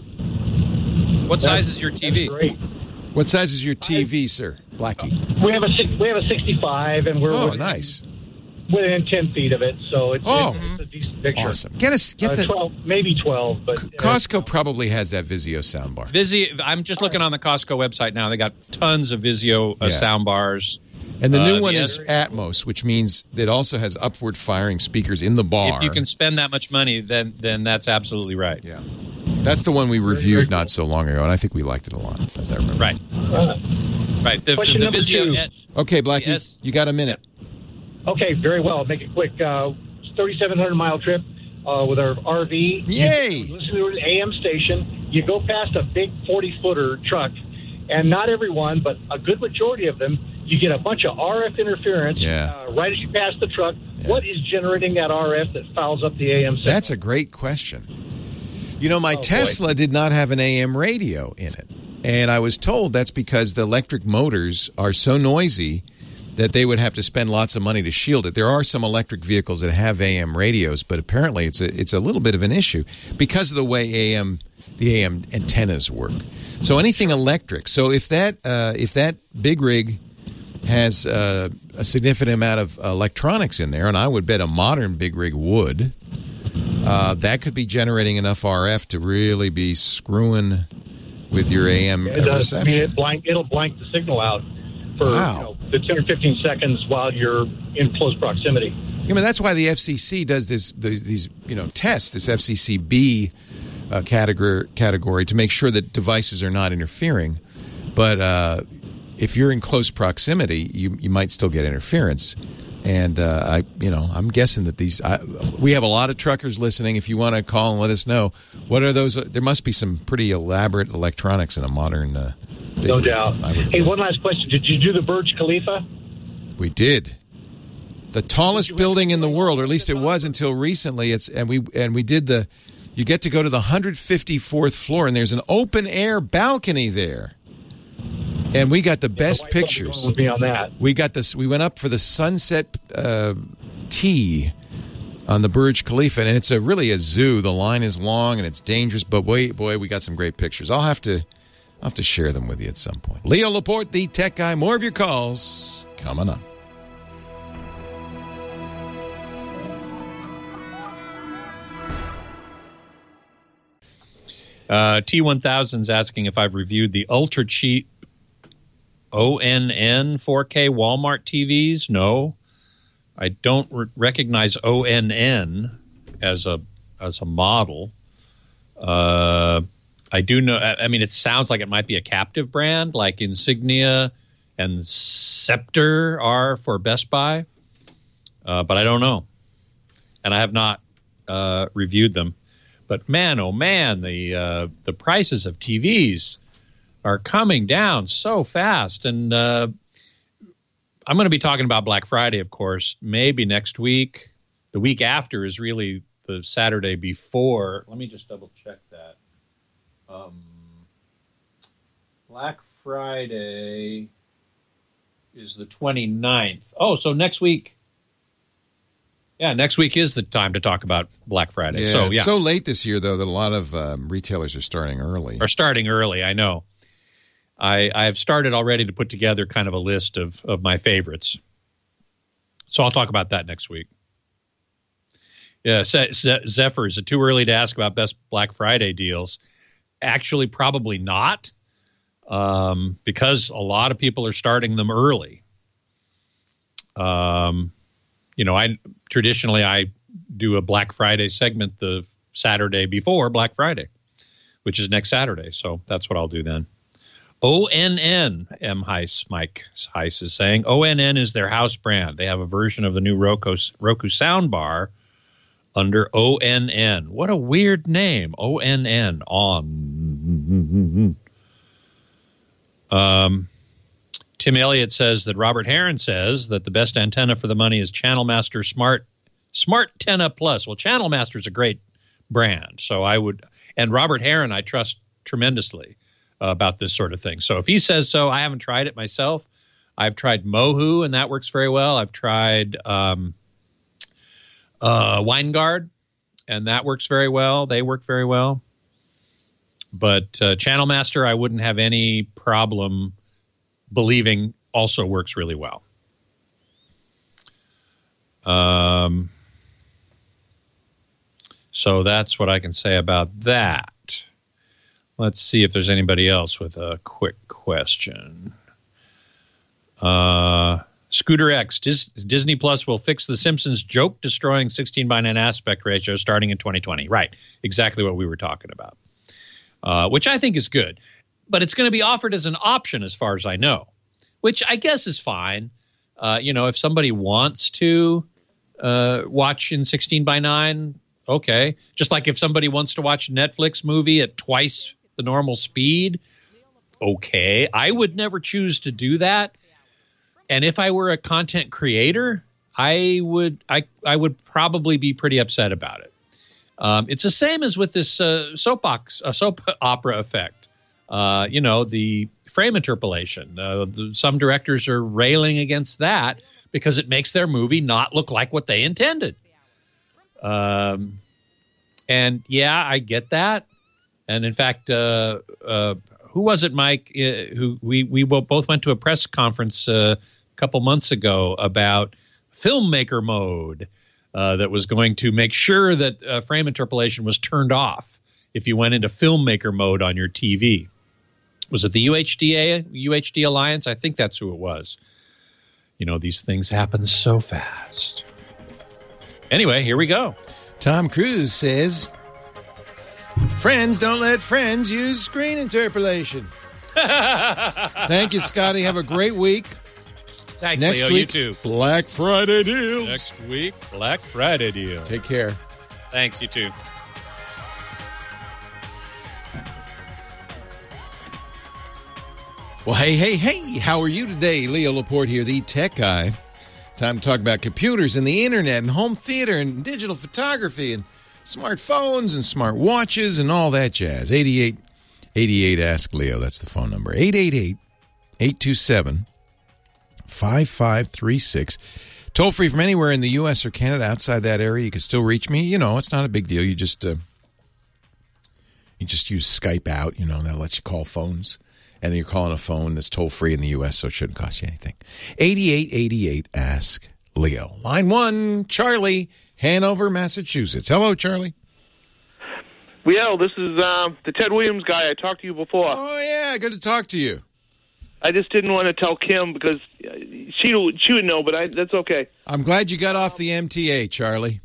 V? What size is your T V? That's great. What size is your T V, sir, Blackie? We have a six, we have a sixty-five, and we're Oh, within, nice, within ten feet of it, so it's, Oh. it's, it's a decent picture. awesome. Get us get Uh, the twelve, maybe twelve, but uh, Costco probably has that Vizio sound bar. Vizio. I'm just looking on the Costco website now. They got tons of Vizio uh, Yeah. sound bars. And the Uh, new the one is other- Atmos, which means it also has upward firing speakers in the bar. If you can spend that much money, then then that's absolutely right. Yeah. That's the one we reviewed not so long ago, and I think we liked it a lot, as I remember. Right. uh, Right. The, Question the number Vizio. two. eh, Okay, Blackie, Yes. you got a minute. okay, very well. Make it quick. Uh, thirty-seven hundred mile trip uh, with our R V. Yay! You listen to an A M station. You go past a big forty footer truck, and not everyone, but a good majority of them, you get a bunch of R F interference Yeah. uh, right as you pass the truck. Yeah. What is generating that R F that fouls up the A M signal? That's a great question. You know, my boy. Tesla did not have an A M radio in it. And I was told that's because the electric motors are so noisy that they would have to spend lots of money to shield it. There are some electric vehicles that have A M radios, but apparently it's a it's a little bit of an issue because of the way A M the A M antennas work. So anything electric. So if that uh, if that big rig has uh, a significant amount of electronics in there, and I would bet a modern big rig would, uh, that could be generating enough R F to really be screwing with your A M it does. reception. I mean, it blank, it'll blank the signal out for Wow. you know, the ten or fifteen seconds while you're in close proximity. I mean, that's why the F C C does this these, these you know tests, this F C C B uh, category category to make sure that devices are not interfering. But uh, if you're in close proximity, you you might still get interference. And uh, I, you know, I'm guessing that these. I, we have a lot of truckers listening. If you want to call and let us know, what are those? There must be some pretty elaborate electronics in a modern. Uh, big No rig, doubt. I would Hey, guess. one last question. Did you do the Burj Khalifa? We did. The tallest building in the world, or at least it was until recently. It's and we and we did the. You get to go to the one hundred fifty-fourth floor, and there's an open air balcony there. And we got the best My wife will be pictures. going with me on that. We got this. We went up for the sunset uh, tea on the Burj Khalifa, and it's a really a zoo. The line is long and it's dangerous, but wait, boy, we got some great pictures. I'll have to, I'll have to share them with you at some point. Leo Laporte, the tech guy. More of your calls coming up. Uh, T one thousand is asking if I've reviewed the ultra cheap O N N four K Walmart T Vs. No, I don't re- recognize O N N as a as a model. Uh, I do know. I, I mean, it sounds like it might be a captive brand, like Insignia and Scepter are for Best Buy, uh, but I don't know, and I have not uh, reviewed them. But man, oh man, the uh, the prices of T Vs are coming down so fast. And uh, I'm going to be talking about Black Friday, of course, maybe next week. The week after is really the Saturday before. Let me just double check that. Um, Black Friday is the twenty-ninth. Oh, so next week. Yeah, next week is the time to talk about Black Friday. Yeah, so it's yeah, so late this year, though, that a lot of um, retailers are starting early. are starting early. I know. I I have started already to put together kind of a list of of my favorites. So I'll talk about that next week. Yeah, Ze- Ze- Zephyr, is it too early to ask about best Black Friday deals? Actually, probably not, um, because a lot of people are starting them early. Um. You know, I traditionally I do a Black Friday segment the Saturday before Black Friday, which is next Saturday. So that's what I'll do then. O N N, M. Heiss, Mike Heiss is saying, O N N is their house brand. They have a version of the new Roku, Roku soundbar under O N N. What a weird name, O N N, on. Um. Tim Elliott says that Robert Heron says that the best antenna for the money is Channel Master Smart Smart Tenna Plus. Well, Channel Master is a great brand, so I would, and Robert Heron I trust tremendously uh, about this sort of thing. So if he says so, I haven't tried it myself. I've tried Mohu, and that works very well. I've tried um, uh, Winegard, and that works very well. They work very well. But uh, Channel Master, I wouldn't have any problem believing also works really well. Um, so that's what I can say about that. Let's see if there's anybody else with a quick question. Uh, Scooter X, Dis- Disney Plus will fix The Simpsons joke-destroying sixteen by nine aspect ratio starting in twenty twenty. Right, exactly what we were talking about, uh, which I think is good. But it's going to be offered as an option as far as I know, which I guess is fine. Uh, you know, if somebody wants to uh, watch in sixteen by nine, okay. Just like if somebody wants to watch a Netflix movie at twice the normal speed, okay. I would never choose to do that. And if I were a content creator, I would I, I would probably be pretty upset about it. Um, it's the same as with this uh, soap, ox, uh, soap opera effect. uh, you know, the frame interpolation. Uh, the, some directors are railing against that because it makes their movie not look like what they intended. Um, and yeah, I get that. And in fact, uh, uh, who was it, Mike, uh, who we, we both went to a press conference uh, a couple months ago about filmmaker mode uh, that was going to make sure that uh, frame interpolation was turned off if you went into filmmaker mode on your T V. Was it the U H D A, U H D Alliance? I think that's who it was. You know, these things happen so fast. Anyway, here we go. Tom Cruise says, friends don't let friends use screen interpolation. Thank you, Scotty. Have a great week. Thanks, Next Leo. week, You too. Black Friday deals. Next week, Black Friday deal. Take care. Thanks, you too. Well, hey, hey, hey, how are you today? Leo Laporte here, the tech guy. Time to talk about computers and the internet and home theater and digital photography and smartphones and smart watches and all that jazz. eighty-eight eighty-eight Ask Leo, that's the phone number. eight eight eight, eight two seven, five five three six. Toll free from anywhere in the U S or Canada. Outside that area, you can still reach me. You know, it's not a big deal. You just, uh, you just use Skype out, you know, that lets you call phones. And you're calling a phone that's toll-free in the U S, so it shouldn't cost you anything. eighty-eight eighty-eight, Ask Leo. Line one, Charlie, Hanover, Massachusetts. Hello, Charlie. Leo, this is uh, the Ted Williams guy. I talked to you before. Oh, yeah, good to talk to you. I just didn't want to tell Kim because she she would know, but I, that's okay. I'm glad you got off the M T A, Charlie.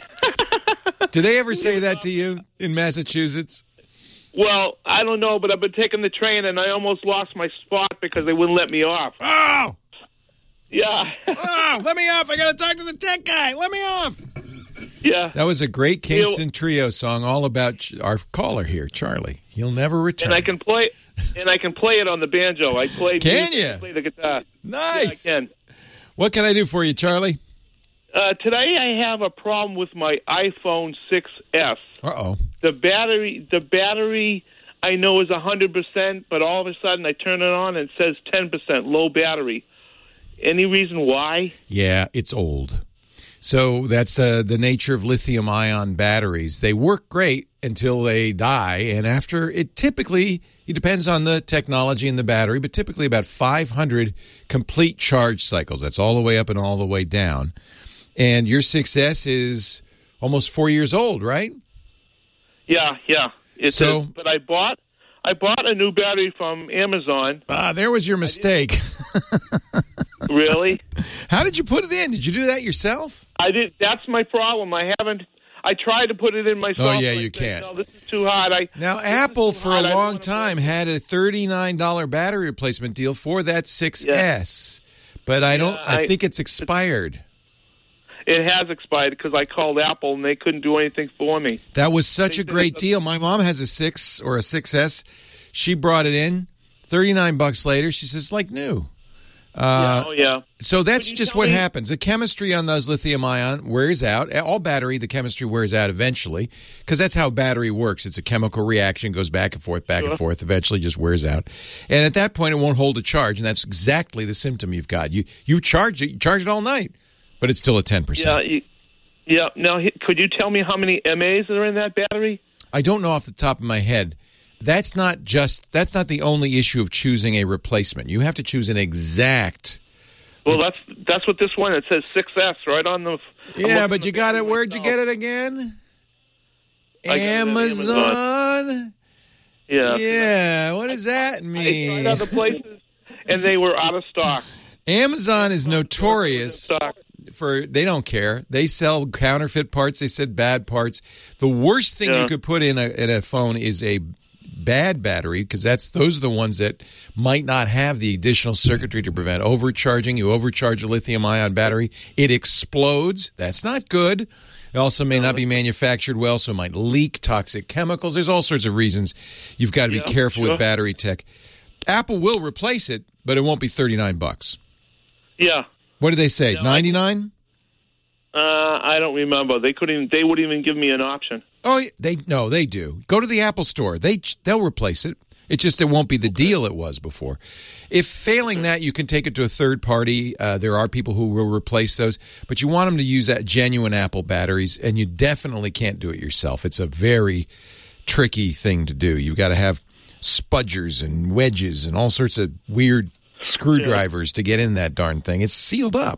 Did they ever say that to you in Massachusetts? Well, I don't know, but I've been taking the train, and I almost lost my spot because they wouldn't let me off. Oh! Yeah. Oh, let me off. I got to talk to the tech guy. Let me off. Yeah. That was a great Kingston Trio song all about our caller here, Charlie. He'll never return. And I can play and I can play it on the banjo. I play Can music, you? I play the guitar. Nice. Yeah, I can. What can I do for you, Charlie? Uh, today I have a problem with my iPhone six S. Uh-oh. The battery, the battery I know is one hundred percent, but all of a sudden I turn it on and it says ten percent, low battery. Any reason why? Yeah, it's old. So that's uh, the nature of lithium-ion batteries. They work great until they die, and after it typically, it depends on the technology and the battery, but typically about five hundred complete charge cycles. That's all the way up and all the way down. And your six S is almost four years old, right? Yeah, yeah. It's So- a, but I bought I bought a new battery from Amazon. Ah, there was your mistake. Really? How did you put it in? Did you do that yourself? I did. That's my problem. I haven't. I tried to put it in myself. Oh, yeah, but I you said, can't. No, this is too hard. I Now, this is Apple, too for a hard. I don't long wanna time, play. had a thirty-nine dollars battery replacement deal for that six S. But I don't. I, I- think it's expired. It has expired because I called Apple and they couldn't do anything for me. That was such They a said great it's a- deal. My mom has a six or a six S. She brought it in. thirty-nine bucks later, she says, like new. Uh, yeah, oh yeah. So that's Could you just tell what me- happens. The chemistry on those lithium ion wears out. All battery, the chemistry wears out eventually because that's how battery works. It's a chemical reaction, goes back and forth, back Sure. and forth, eventually just wears out. And at that point, it won't hold a charge, and that's exactly the symptom you've got. You you charge it, you charge it all night, but it's still at ten Yeah, percent. you, yeah. Now, he- could you tell me how many M As are in that battery? I don't know off the top of my head. That's not just that's not the only issue of choosing a replacement. You have to choose an exact. Well, that's that's what this one. It says six S right on the. I'm Yeah, looking but at you the got it. battery Where'd you get myself. it again? I got it at Amazon. Amazon. Yeah. Yeah. What does that I tried mean? other places, and they were out of stock. Amazon is notorious Stock. for they don't care. They sell counterfeit parts. They said bad parts. The worst thing Yeah. you could put in a in a phone is a bad battery because that's those are the ones that might not have the additional circuitry to prevent overcharging. You overcharge a lithium ion battery, it explodes. That's not good. It also may not be manufactured well, so it might leak toxic chemicals. There's all sorts of reasons you've got to be Yeah, careful sure. with battery tech. Apple will replace it, but it won't be thirty-nine bucks. Yeah. What did they say? No, I- ninety-nine? Uh, I don't remember. They couldn't. They wouldn't even give me an option. Oh, they no, they do. Go to the Apple store. They they'll replace it It just it won't be the deal it was before. If failing that, you can take it to a third party. Uh, there are people who will replace those, but you want them to use that genuine Apple batteries, and you definitely can't do it yourself. It's a very tricky thing to do. You've got to have spudgers and wedges and all sorts of weird screwdrivers yeah. to get in that darn thing. It's sealed up.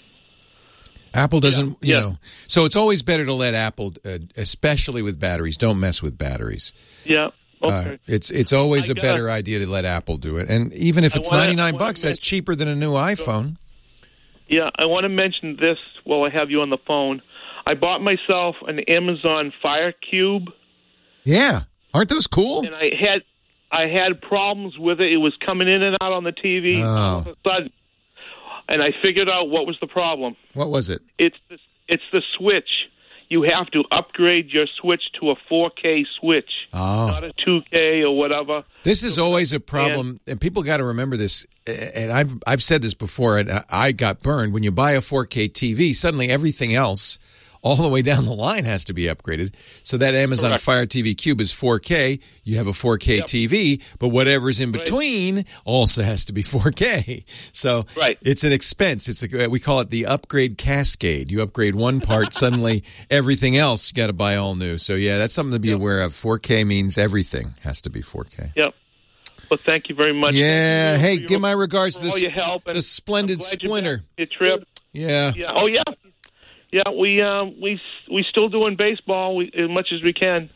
Apple doesn't, yeah. you yeah. know. So it's always better to let Apple, uh, especially with batteries, don't mess with batteries. Yeah. Okay. Uh, it's it's always I a gotta, better idea to let Apple do it. And even if it's wanna, ninety-nine bucks, mention, that's cheaper than a new iPhone. Yeah, I want to mention this while I have you on the phone. I bought myself an Amazon Fire Cube. Yeah. Aren't those cool? And I had I had problems with it. It was coming in and out on the T V Oh. all of a sudden. And I figured out what was the problem. What was it? It's the, it's the switch. You have to upgrade your switch to a four K switch, Oh. not a two K or whatever. This is always a problem, and people got to remember this. And I've I've said this before, and I got burned. When you buy a four K T V, suddenly everything else, all the way down the line, has to be upgraded. So that Amazon Correct. Fire T V Cube is four K. You have a four K Yep. T V, but whatever's in Right. between also has to be four K. So Right. it's an expense. It's a, we call it the upgrade cascade. You upgrade one part, suddenly everything else you got to buy all new. So yeah, that's something to be Yep. aware of. four K means everything has to be four K. Yep. Well, thank you very much. Yeah. Thank you Hey, for give your- my regards to for all this, your help and the splendid I'm glad you're Splinter. back. Your trip. Yeah. Yeah. Oh yeah. Yeah. We um we we still doing baseball we, as much as we can.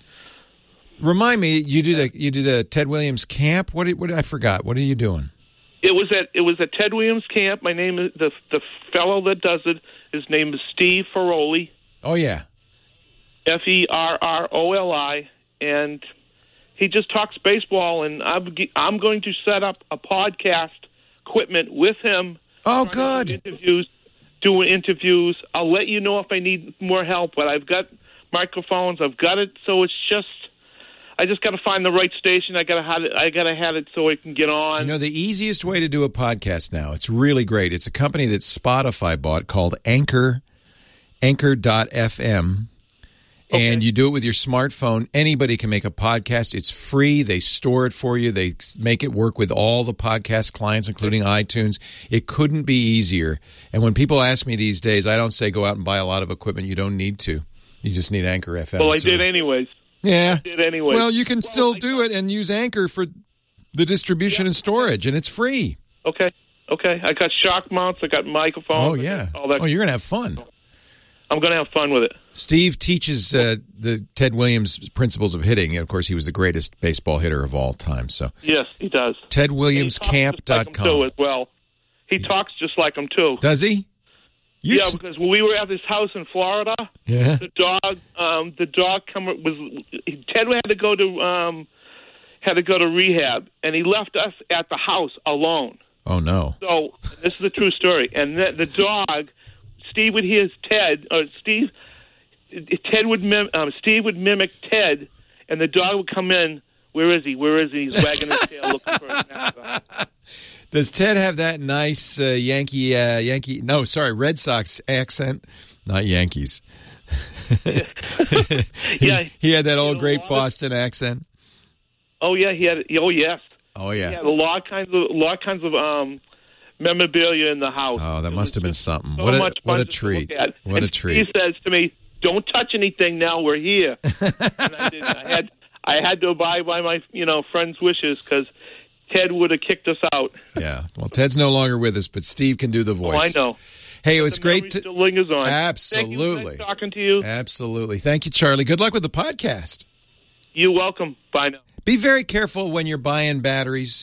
Remind me, you did a you did a Ted Williams camp. What did, what did I forgot? What are you doing? It was at it was at Ted Williams camp. My name is the the fellow that does it. His name is Steve Ferroli. Oh yeah. F E R R O L I, and he just talks baseball. And I'm I'm going to set up a podcast equipment with him. Oh, trying to good. do Interviews, doing interviews. I'll let you know if I need more help. But I've got microphones. I've got it. So it's just I just got to find the right station. I got to have it. I got to have it so I can get on. You know, the easiest way to do a podcast now, it's really great. It's a company that Spotify bought called Anchor, anchor dot f m. Okay. And you do it with your smartphone. Anybody can make a podcast. It's free. They store it for you. They make it work with all the podcast clients, including iTunes. It couldn't be easier. And when people ask me these days, I don't say go out and buy a lot of equipment. You don't need to. You just need Anchor F M. well, I So- did anyways. Yeah. I did anyways. Well, you can Well, still I do got- it and use Anchor for the distribution and storage, and it's free. Okay. Okay. I got shock mounts. I got microphones. Oh, I got yeah. All that. Oh, you're going to have fun. I'm going to have fun with it. Steve teaches uh, the Ted Williams principles of hitting. And of course, he was the greatest baseball hitter of all time. So Yes, he does. ted williams camp dot He talks just like him, too, com. as well. He talks just like him too. Does he? You yeah, t- because when we were at this house in Florida, Yeah. the dog, um, the dog come was Ted had to go to um, had to go to rehab, and he left us at the house alone. Oh, no. So this is a true story. And the, the dog, Steve would hear Ted, or Steve, Ted would mim, um, Steve would mimic Ted, and the dog would come in. Where is he? Where is he? He's wagging his tail looking for his master. Does Ted have that nice uh, Yankee, uh, Yankee, no, sorry, Red Sox accent? Not Yankees. he, Yeah, he had that old know, great a lot of- Boston accent. Oh yeah, he had. Oh yes, Oh, he yeah. had a lot kinds of a lot kinds of um, memorabilia in the house. Oh, that It must was have been just something. So What a- much what fun a just to look treat. at. What and a treat. He says to me, "Don't touch anything now. We're here." and I, did, I had I had to abide by my you know friend's wishes because Ted would have kicked us out. Yeah. Well, Ted's no longer with us, but Steve can do the Oh, voice. I know. Hey, it was The great memory to. still lingers on. Absolutely. Thank you. Nice talking to you. Absolutely. Thank you, Charlie. Good luck with the podcast. You're welcome. Bye now. Be very careful when you're buying batteries.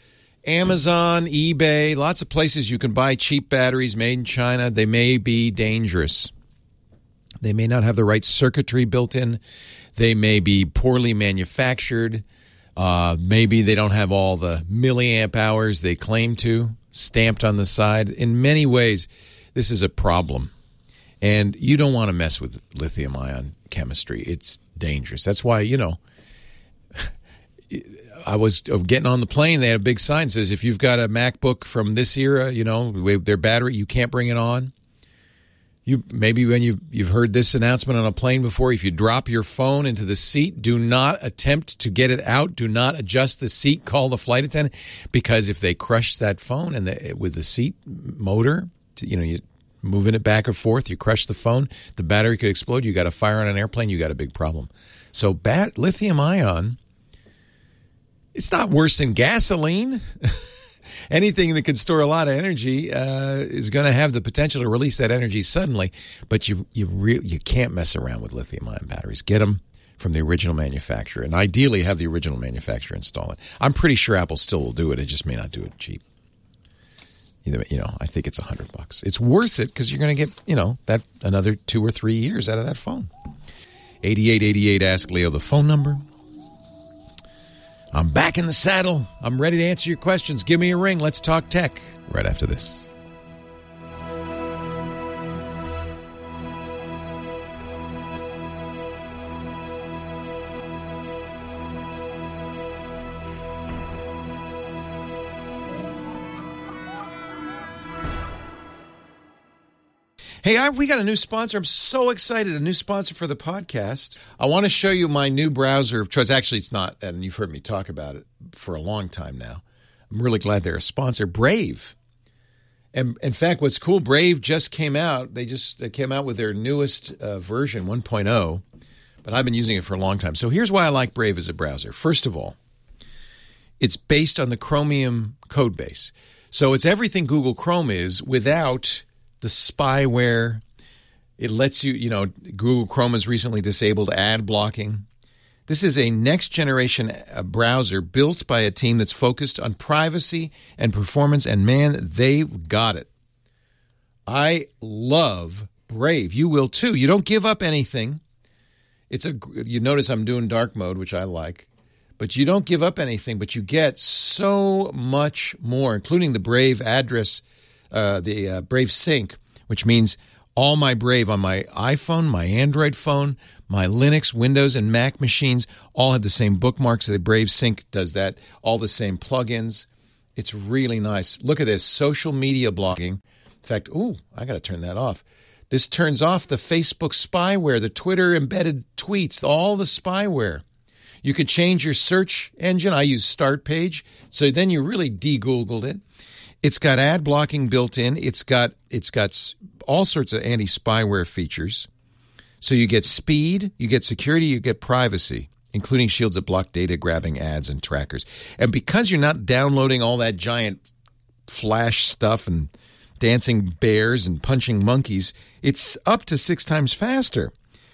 Amazon, eBay, lots of places you can buy cheap batteries made in China. They may be dangerous. They may not have the right circuitry built in. They may be poorly manufactured. Uh, maybe they don't have all the milliamp hours they claim to stamped on the side. In many ways, this is a problem. And you don't want to mess with lithium-ion chemistry. It's dangerous. That's why, you know, I was getting on the plane. They had a big sign that says, if you've got a MacBook from this era, you know, their battery, you can't bring it on. You maybe when you you've heard this announcement on a plane before, if you drop your phone into the seat, do not attempt to get it out. Do not adjust the seat. Call the flight attendant, because if they crush that phone and the, with the seat motor, you know, you moving it back and forth, you crush the phone, the battery could explode. You got a fire on an airplane, you got a big problem. So bat lithium ion, it's not worse than gasoline. Anything that can store a lot of energy uh, is going to have the potential to release that energy suddenly, but you you re- you can't mess around with lithium-ion batteries. Get them from the original manufacturer, and ideally have the original manufacturer install it. I'm pretty sure Apple still will do it. It just may not do it cheap. Either, you know, I think it's a hundred bucks. It's worth it because you're going to get, you know, that another two or three years out of that phone. eighty-eight eighty-eight, ask Leo the phone number. I'm back in the saddle. I'm ready to answer your questions. Give me a ring. Let's talk tech right after this. Hey, I, we got a new sponsor. I'm so excited. A new sponsor for the podcast. I want to show you my new browser of choice. Actually, it's not, and you've heard me talk about it for a long time now. I'm really glad they're a sponsor. Brave. And in fact, what's cool, Brave just came out. They just they came out with their newest uh, version, one point oh, but I've been using it for a long time. So here's why I like Brave as a browser. First of all, it's based on the Chromium code base. So it's everything Google Chrome is without the spyware. It lets you, you know, Google Chrome has recently disabled ad blocking. This is a next-generation browser built by a team that's focused on privacy and performance, and man, they got it. I love Brave. You will too. You don't give up anything. It's a. You notice I'm doing dark mode, which I like, but you don't give up anything, but you get so much more, including the Brave address, uh, the uh, Brave Sync, which means all my Brave on my iPhone, my Android phone, my Linux, Windows, and Mac machines all have the same bookmarks. The Brave Sync does that. All the same plugins. It's really nice. Look at this. Social media blogging. In fact, ooh, I got to turn that off. This turns off the Facebook spyware, the Twitter embedded tweets, all the spyware. You could change your search engine. I use Start Page. So then you really de-Googled it. It's got ad blocking built in. It's got it's got all sorts of anti-spyware features. So you get speed, you get security, you get privacy, including shields that block data grabbing ads and trackers. And because you're not downloading all that giant Flash stuff and dancing bears and punching monkeys, it's up to six times faster.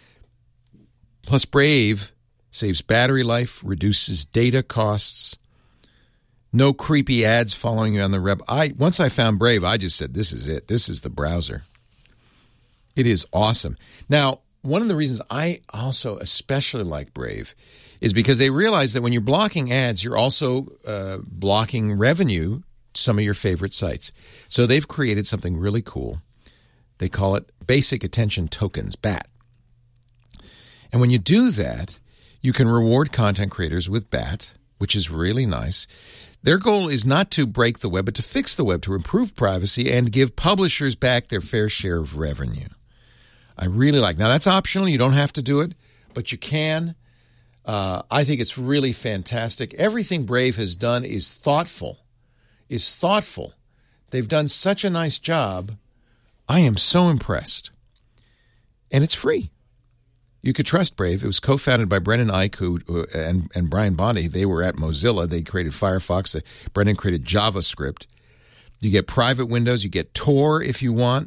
Plus, Brave saves battery life, reduces data costs. No creepy ads following you on the web. I once I found Brave, I just said, this is it. This is the browser. It is awesome. Now, one of the reasons I also especially like Brave is because they realize that when you're blocking ads, you're also uh, blocking revenue to some of your favorite sites. So they've created something really cool. They call it Basic Attention Tokens, B A T. And when you do that, you can reward content creators with B A T, which is really nice. Their goal is not to break the web, but to fix the web, to improve privacy, and give publishers back their fair share of revenue. I really like. Now, that's optional. You don't have to do it, but you can. Uh, I think it's really fantastic. Everything Brave has done is thoughtful, is thoughtful. They've done such a nice job. I am so impressed. And it's free. You could trust Brave. It was co-founded by Brendan Eich who, and, and Brian Bondi. They were at Mozilla. They created Firefox. Brendan created JavaScript. You get private windows. You get Tor if you want.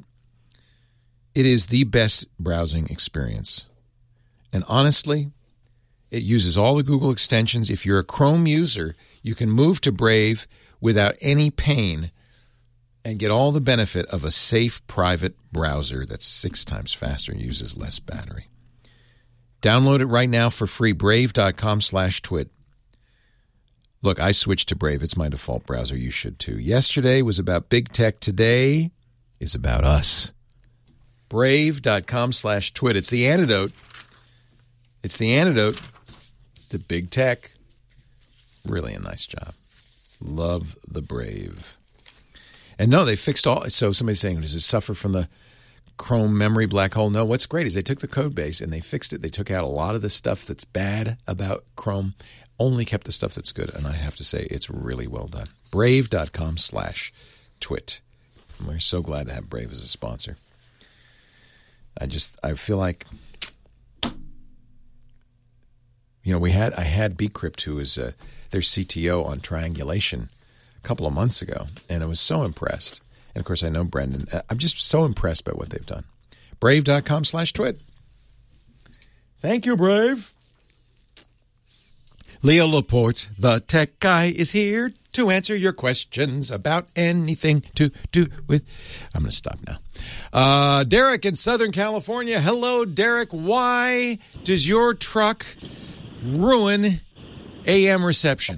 It is the best browsing experience. And honestly, it uses all the Google extensions. If you're a Chrome user, you can move to Brave without any pain and get all the benefit of a safe, private browser that's six times faster and uses less battery. Download it right now for free, brave.com slash twit. Look, I switched to Brave. It's my default browser. You should too. Yesterday was about big tech. Today is about us. Brave.com slash twit. It's the antidote. It's the antidote to big tech. Really a nice job. Love the Brave. And no, they fixed all. So somebody's saying, does it suffer from the Chrome memory black hole. No, what's great is they took the code base and they fixed it. They took out a lot of the stuff that's bad about Chrome, only kept the stuff that's good. And I have to say, it's really well done. Brave.com slash twit. We're so glad to have Brave as a sponsor. I just, I feel like, you know, we had, I had Bcrypt, who is uh, their C T O on Triangulation a couple of months ago, and I was so impressed. And, of course, I know Brendan. I'm just so impressed by what they've done. Brave.com slash twit. Thank you, Brave. Leo Laporte, the tech guy, is here to answer your questions about anything to do with... I'm going to stop now. Uh, Derek in Southern California. Hello, Derek. Why does your truck ruin A M reception?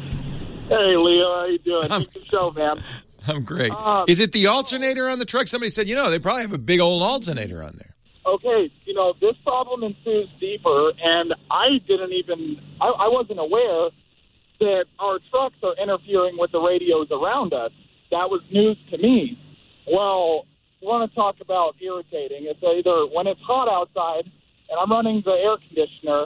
Hey, Leo. How you doing? I'm, Good show, man. I'm great. Um, is it the alternator on the truck? Somebody said, you know, they probably have a big old alternator on there. Okay, you know, this problem ensues deeper, and I didn't even, I, I wasn't aware that our trucks are interfering with the radios around us. That was news to me. Well, I want to talk about irritating. It's either when it's hot outside and I'm running the air conditioner,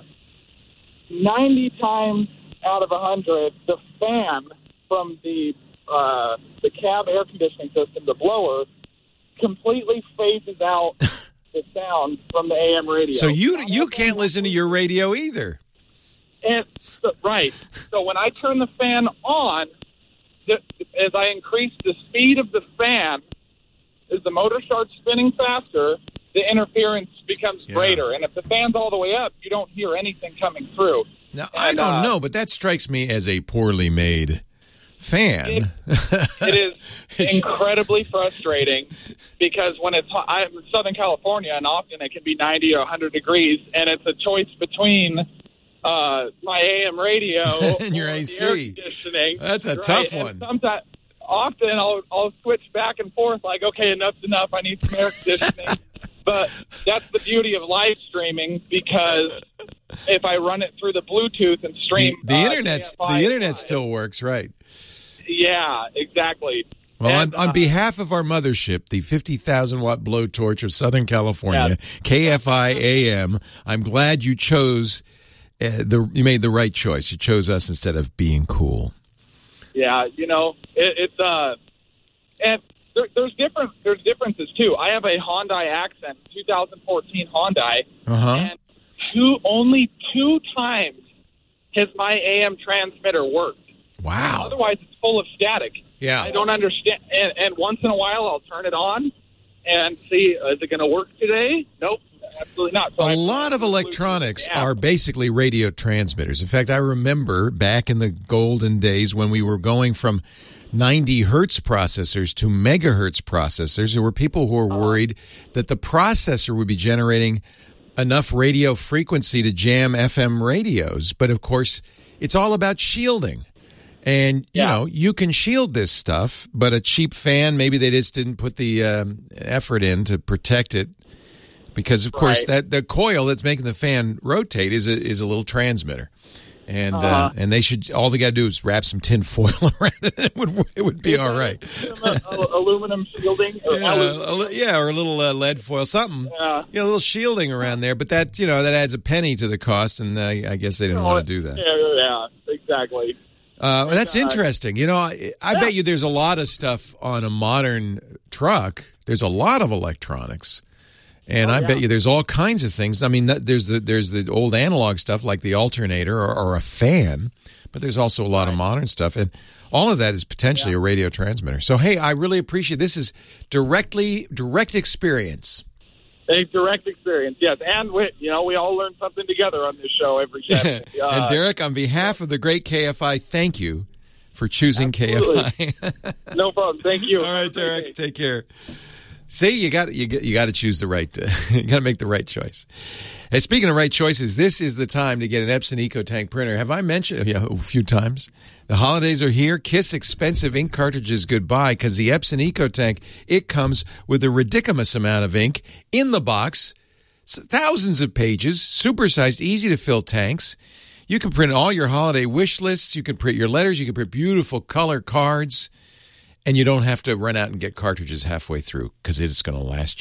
ninety times out of one hundred, the fan from the uh, the cab air conditioning system, the blower, completely phases out the sound from the A M radio. So you you can't listen to your radio either. And so, right. So when I turn the fan on, the, as I increase the speed of the fan, as the motor starts spinning faster, the interference becomes Yeah. greater. And if the fan's all the way up, you don't hear anything coming through. Now, I And, don't uh, know, but that strikes me as a poorly made fan. It is incredibly frustrating because when it's hot, I'm in Southern California, and often it can be ninety or one hundred degrees, and it's a choice between uh, my A M radio And your or A the C. air conditioning. That's a right? tough And one. Sometimes, often I'll I'll switch back and forth. Like, okay, enough's enough. I need some air conditioning. But that's the beauty of live streaming, because if I run it through the Bluetooth and The, stream, the uh, internet K F I, the internet uh, still works, right? Yeah, exactly. Well, And, on, on uh, behalf of our mothership, the fifty thousand watt blowtorch of Southern California, K F I A M, I'm glad you chose uh, the you made the right choice. You chose us instead of being cool. Yeah, you know, it, it's uh, and there, there's different there's differences too. I have a Hyundai Accent, two thousand fourteen Hyundai, Uh huh. and two only two times has my A M transmitter worked. Wow. Otherwise, it's full of static. Yeah. I don't understand. And, and once in a while, I'll turn it on and see, is it going to work today? Nope, absolutely not. So A I- lot of electronics Yeah. are basically radio transmitters. In fact, I remember back in the golden days when we were going from ninety hertz processors to megahertz processors, there were people who were worried that the processor would be generating enough radio frequency to jam F M radios. But, of course, it's all about shielding. And, you Yeah. know, you can shield this stuff, but a cheap fan, maybe they just didn't put the um, effort in to protect it. Because, of course, Right. that the coil that's making the fan rotate is a, is a little transmitter. And Uh-huh. uh, and they should, all they got to do is wrap some tin foil around it. It would, it would be all right. Aluminum shielding? Or Yeah, aluminum- a li- yeah, or a little uh, lead foil, something. Yeah. Yeah, a little shielding around there. But that, you know, that adds a penny to the cost, and uh, I guess they didn't want to do that. Yeah, yeah, exactly. Uh, that's interesting. You know, I, I bet you there's a lot of stuff on a modern truck. There's a lot of electronics, and I bet you there's all kinds of things. I mean, there's the there's the old analog stuff like the alternator or, or a fan, but there's also a lot of modern stuff, and all of that is potentially a radio transmitter. So, hey, I really appreciate this. Is directly direct experience. A direct experience, yes. And, we, you know, we all learn something together on this show every Saturday. Uh, and Derek, on behalf of the great K F I, thank you for choosing Absolutely. K F I. No problem. Thank you. All right, Derek, take care. See, you got you got, you got to choose the right. Uh, you got to make the right choice. Hey, speaking of right choices, this is the time to get an Epson EcoTank printer. Have I mentioned yeah, a few times? The holidays are here. Kiss expensive ink cartridges goodbye, because the Epson EcoTank, it comes with a ridiculous amount of ink in the box, thousands of pages, supersized, easy to fill tanks. You can print all your holiday wish lists. You can print your letters. You can print beautiful color cards. And you don't have to run out and get cartridges halfway through, because it's going to last you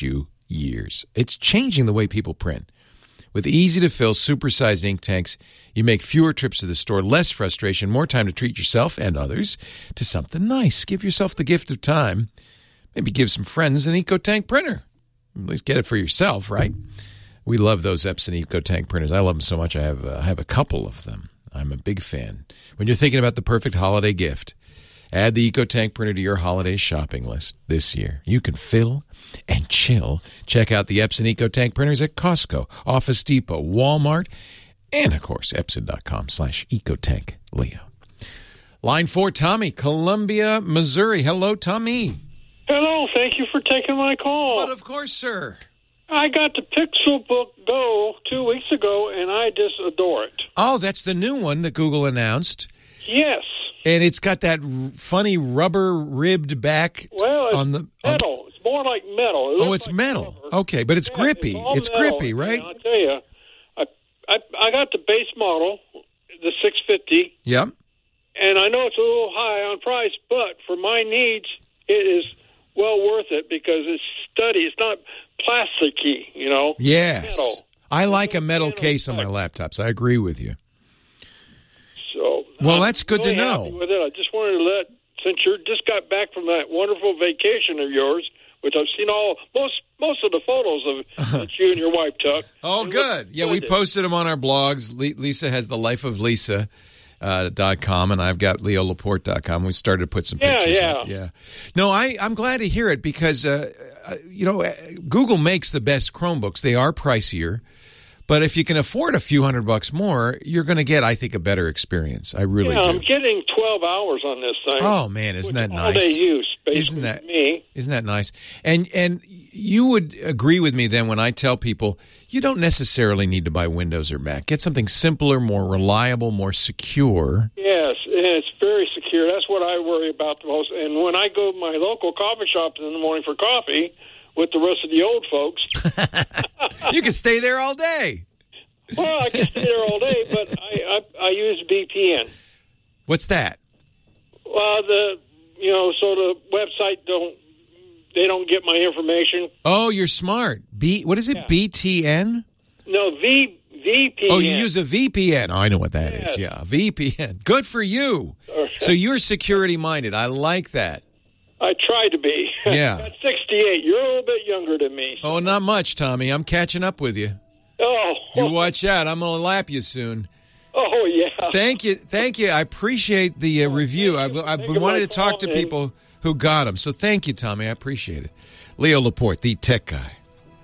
years. It's changing the way people print. With easy-to-fill, supersized ink tanks, you make fewer trips to the store, less frustration, more time to treat yourself and others to something nice. Give yourself the gift of time. Maybe give some friends an EcoTank printer. At least get it for yourself, right? We love those Epson EcoTank printers. I love them so much. I have uh, I have a couple of them. I'm a big fan. When you're thinking about the perfect holiday gift, add the EcoTank printer to your holiday shopping list this year. You can fill and chill. Check out the Epson EcoTank printers at Costco, Office Depot, Walmart, and, of course, Epson.com slash EcoTank Leo. Line four, Tommy, Columbia, Missouri. Hello, Tommy. Hello. Thank you for taking my call. But of course, sir. I got the Pixelbook Go two weeks ago, and I just adore it. Oh, that's the new one that Google announced. Yes. And it's got that r- funny rubber ribbed back well, it's on the metal. On, it's more like metal. It oh, it's like metal. rubber. Okay, but it's yeah, grippy. It's, it's metal. grippy, right? And I'll tell you, I, I I got the base model, the six fifty. Yep. And I know it's a little high on price, but for my needs, it is well worth it because it's sturdy. It's not plasticky, you know. Yes. Metal. I like a metal case on my laptops. I agree with you. So well, I'm that's good really to know. happy with it. I just wanted to let, since you just got back from that wonderful vacation of yours, which I've seen all most most of the photos of that you and your wife took. Oh, It good. Yeah, we good. posted them on our blogs. Le- Lisa has the Life of Lisa. Uh, dot com and I've got leo laporte dot com. We started to put some Yeah, pictures yeah. up. Yeah. No, I, I'm glad to hear it because, uh, uh, you know, uh, Google makes the best Chromebooks. They are pricier. But if you can afford a few hundred bucks more, you're going to get, I think, a better experience. I really yeah, do. I'm getting twelve hours on this thing. Oh, man, isn't that all nice? day use, basically, Isn't that for me. Isn't that nice? And and you would agree with me then when I tell people you don't necessarily need to buy Windows or Mac. Get something simpler, more reliable, more secure. Yes, and it's very secure. That's what I worry about the most. And when I go to my local coffee shop in the morning for coffee with the rest of the old folks, you can stay there all day. Well, I can stay there all day, but I, I, I use V P N. What's that? Well, the you know, so the website don't they don't get my information. Oh, you're smart. B what is it? Yeah. B T N? No, V VPN. Oh, you use a V P N. Oh, I know what that Yes. is. Yeah, V P N. Good for you. So you're security minded. I like that. I try to be. Yeah. At sixty-eight, you're a little bit younger than me. Oh, not much, Tommy. I'm catching up with you. Oh. You watch out. I'm going to lap you soon. Oh, yeah. Thank you. Thank you. I appreciate the uh, review. I've, I've been Thank you wanting to for talk to calling. people who got them. So thank you, Tommy. I appreciate it. Leo Laporte, the tech guy.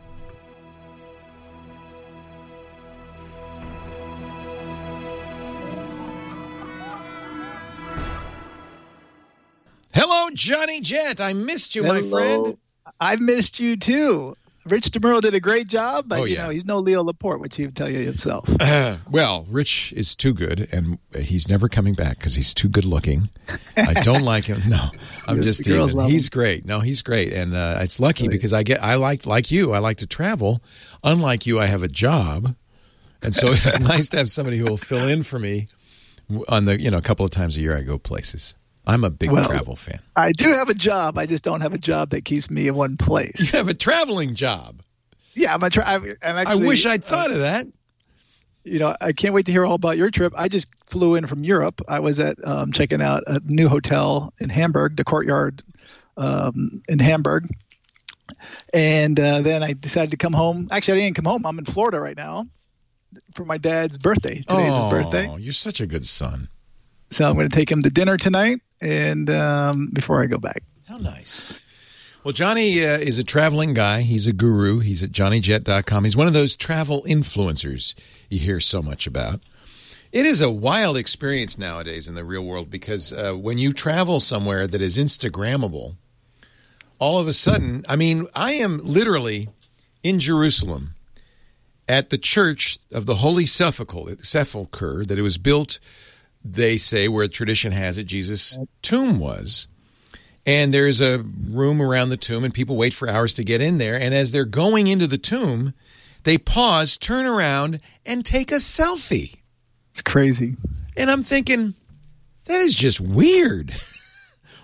Hello, Johnny Jet. I missed you, my friend. I've missed you too. Rich DeMuro did a great job, but Oh, you yeah. know he's no Leo Laporte, which he would tell you himself. Uh, well, Rich is too good, and he's never coming back because he's too good looking. I don't like him. No, I'm The just girls teasing. love He's him. great. No, he's great, and uh, it's lucky because I get. I like like you. I like to travel. Unlike you, I have a job, and so it's nice to have somebody who will fill in for me on the you know a couple of times a year I go places. I'm a big Well, travel fan. I do have a job. I just don't have a job that keeps me in one place. You have a traveling job. Yeah, I'm a tra- I'm I'm actually, I wish I'd uh, thought of that. You know, I can't wait to hear all about your trip. I just flew in from Europe. I was at um, checking out a new hotel in Hamburg, the Courtyard um, in Hamburg. And uh, then I decided to come home. Actually, I didn't come home. I'm in Florida right now for my dad's birthday. Today's his birthday. Oh, you're such a good son. So I'm going to take him to dinner tonight and um, before I go back. How nice. Well, Johnny uh, is a traveling guy. He's a guru. He's at johnny jet dot com. He's one of those travel influencers you hear so much about. It is a wild experience nowadays in the real world because uh, when you travel somewhere that is Instagrammable, all of a sudden, I mean, I am literally in Jerusalem at the Church of the Holy Sepulchre that it was built, they say, where tradition has it, Jesus' tomb was. And there's a room around the tomb, and people wait for hours to get in there. And as they're going into the tomb, they pause, turn around, and take a selfie. It's crazy. And I'm thinking, that is just weird.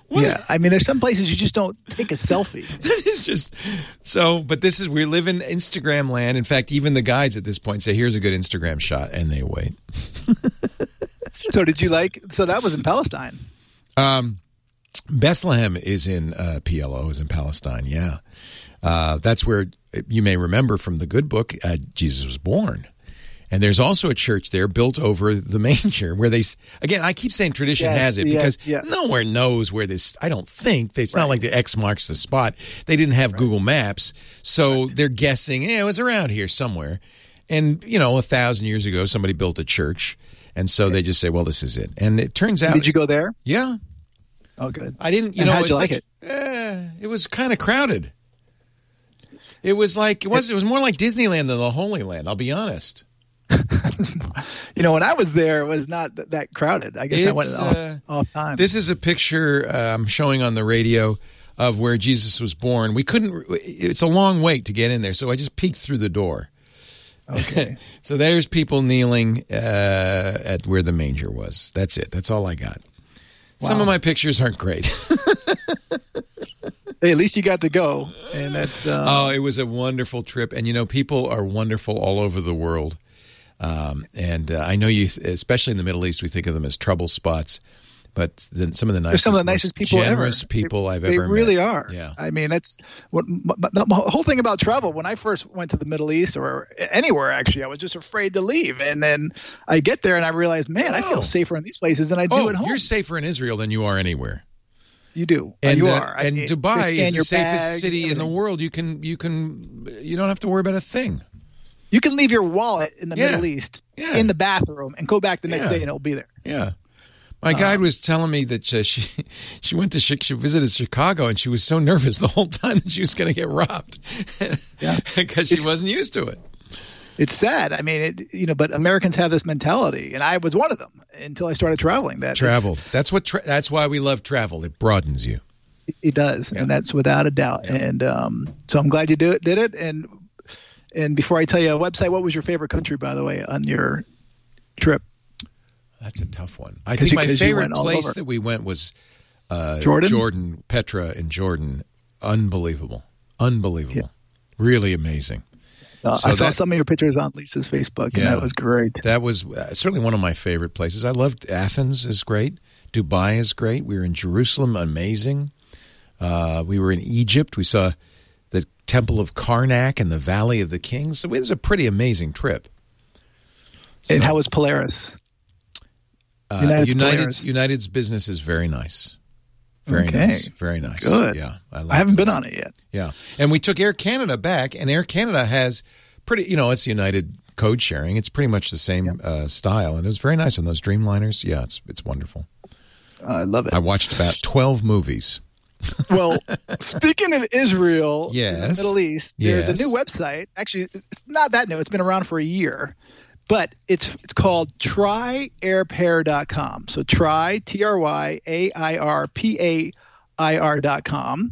Yeah, I mean, there's some places you just don't take a selfie. That is just so. But this is we live in Instagram land. In fact, even the guides at this point say, "Here's a good Instagram shot," and they wait. So, did you like? So that was in Palestine. Um, Bethlehem is in uh, P L O, is in Palestine. Yeah, uh, that's where you may remember from the Good Book, uh, Jesus was born. And there's also a church there built over the manger where they, again, I keep saying tradition yes, has it yes, because yes. nowhere knows where this, I don't think, it's right. not like the X marks the spot. They didn't have right. Google Maps, so right. they're guessing, yeah, it was around here somewhere. And, you know, a thousand years ago, somebody built a church, and so they just say, well, this is it. And it turns out. Did you go there? Yeah. Oh, good. I didn't, you and know. How'd you like like, it? Eh, it was kind of crowded. It was like, it was, it was more like Disneyland than the Holy Land, I'll be honest. You know, when I was there, it was not th- that crowded. I guess it's, I went all, uh, all time. This is a picture uh, I'm showing on the radio of where Jesus was born. We couldn't, it's a long wait to get in there, so I just peeked through the door. Okay. So there's people kneeling uh, at where the manger was. That's it. That's all I got. Wow. Some of my pictures aren't great. Hey, at least you got to go, and that's. Um... Oh, it was a wonderful trip, and you know, people are wonderful all over the world. Um, and uh, I know you, especially in the Middle East, we think of them as trouble spots, but then some of the nicest, some of the nicest people generous ever. people I've they, ever they really met. are. Yeah. I mean, that's what the whole thing about travel. When I first went to the Middle East or anywhere, actually, I was just afraid to leave. And then I get there and I realize, man, oh. I feel safer in these places than I do oh, at home. You're safer in Israel than you are anywhere. You do. And you uh, are. And I mean, Dubai is the safest bag, city everything. in the world. You can, you can, you don't have to worry about a thing. You can leave your wallet in the yeah. Middle East yeah. in the bathroom and go back the next yeah. day and it'll be there. Yeah. My uh, guide was telling me that uh, she she went to she visited Chicago and she was so nervous the whole time that she was going to get robbed. Yeah. Because she it's, wasn't used to it. It's sad. I mean, it, you know, but Americans have this mentality, and I was one of them until I started traveling. That travel. That's what. Tra- that's why we love travel. It broadens you. It does, yeah. and that's without a doubt. Yeah. And um, so I'm glad you do it, did it. And and before I tell you a website, what was your favorite country, by the way, on your trip? That's a tough one. I think you, my favorite place that we went was uh, Jordan? Jordan, Petra in Jordan. Unbelievable. Unbelievable. Yeah. Really amazing. Uh, so I saw that, some of your pictures on Lisa's Facebook, and yeah, that was great. That was uh, certainly one of my favorite places. I loved Athens is great. Dubai is great. We were in Jerusalem, amazing. Uh, we were in Egypt. We saw the Temple of Karnak and the Valley of the Kings. So it was a pretty amazing trip. So, and how was Polaris? Uh, United's, United's, Polaris. United's business is very nice. Very okay. nice. Very nice. Good. Yeah. I, I haven't it. been on it yet. Yeah. And we took Air Canada back, and Air Canada has pretty, you know, it's United code sharing. It's pretty much the same yeah. uh, style. And it was very nice on those Dreamliners. Yeah, it's it's wonderful. Uh, I love it. I watched about twelve movies. Well, speaking of Israel, yes. in the Middle East, there's yes. a new website. Actually, it's not that new. It's been around for a year. But it's it's called try air pair dot com. So try, T R Y A I R P A I R dot com.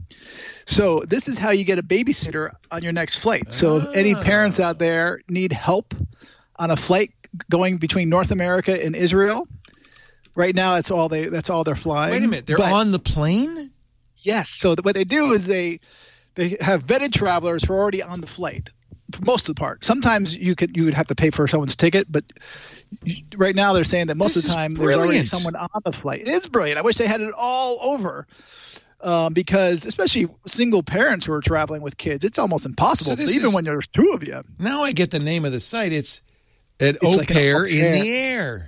So this is how you get a babysitter on your next flight. So if any parents out there need help on a flight going between North America and Israel, right now that's all they that's all they're flying. Wait a minute, they're but, on the plane? Yes. So what they do is they they have vetted travelers who are already on the flight. For most of the part. Sometimes you could you would have to pay for someone's ticket, but right now they're saying that most this of the time there's already someone on the flight. It is brilliant. I wish they had it all over, um, because especially single parents who are traveling with kids, it's almost impossible. So even is, when there's two of you. Now I get the name of the site. It's an It's au like an pair au in pair. the air.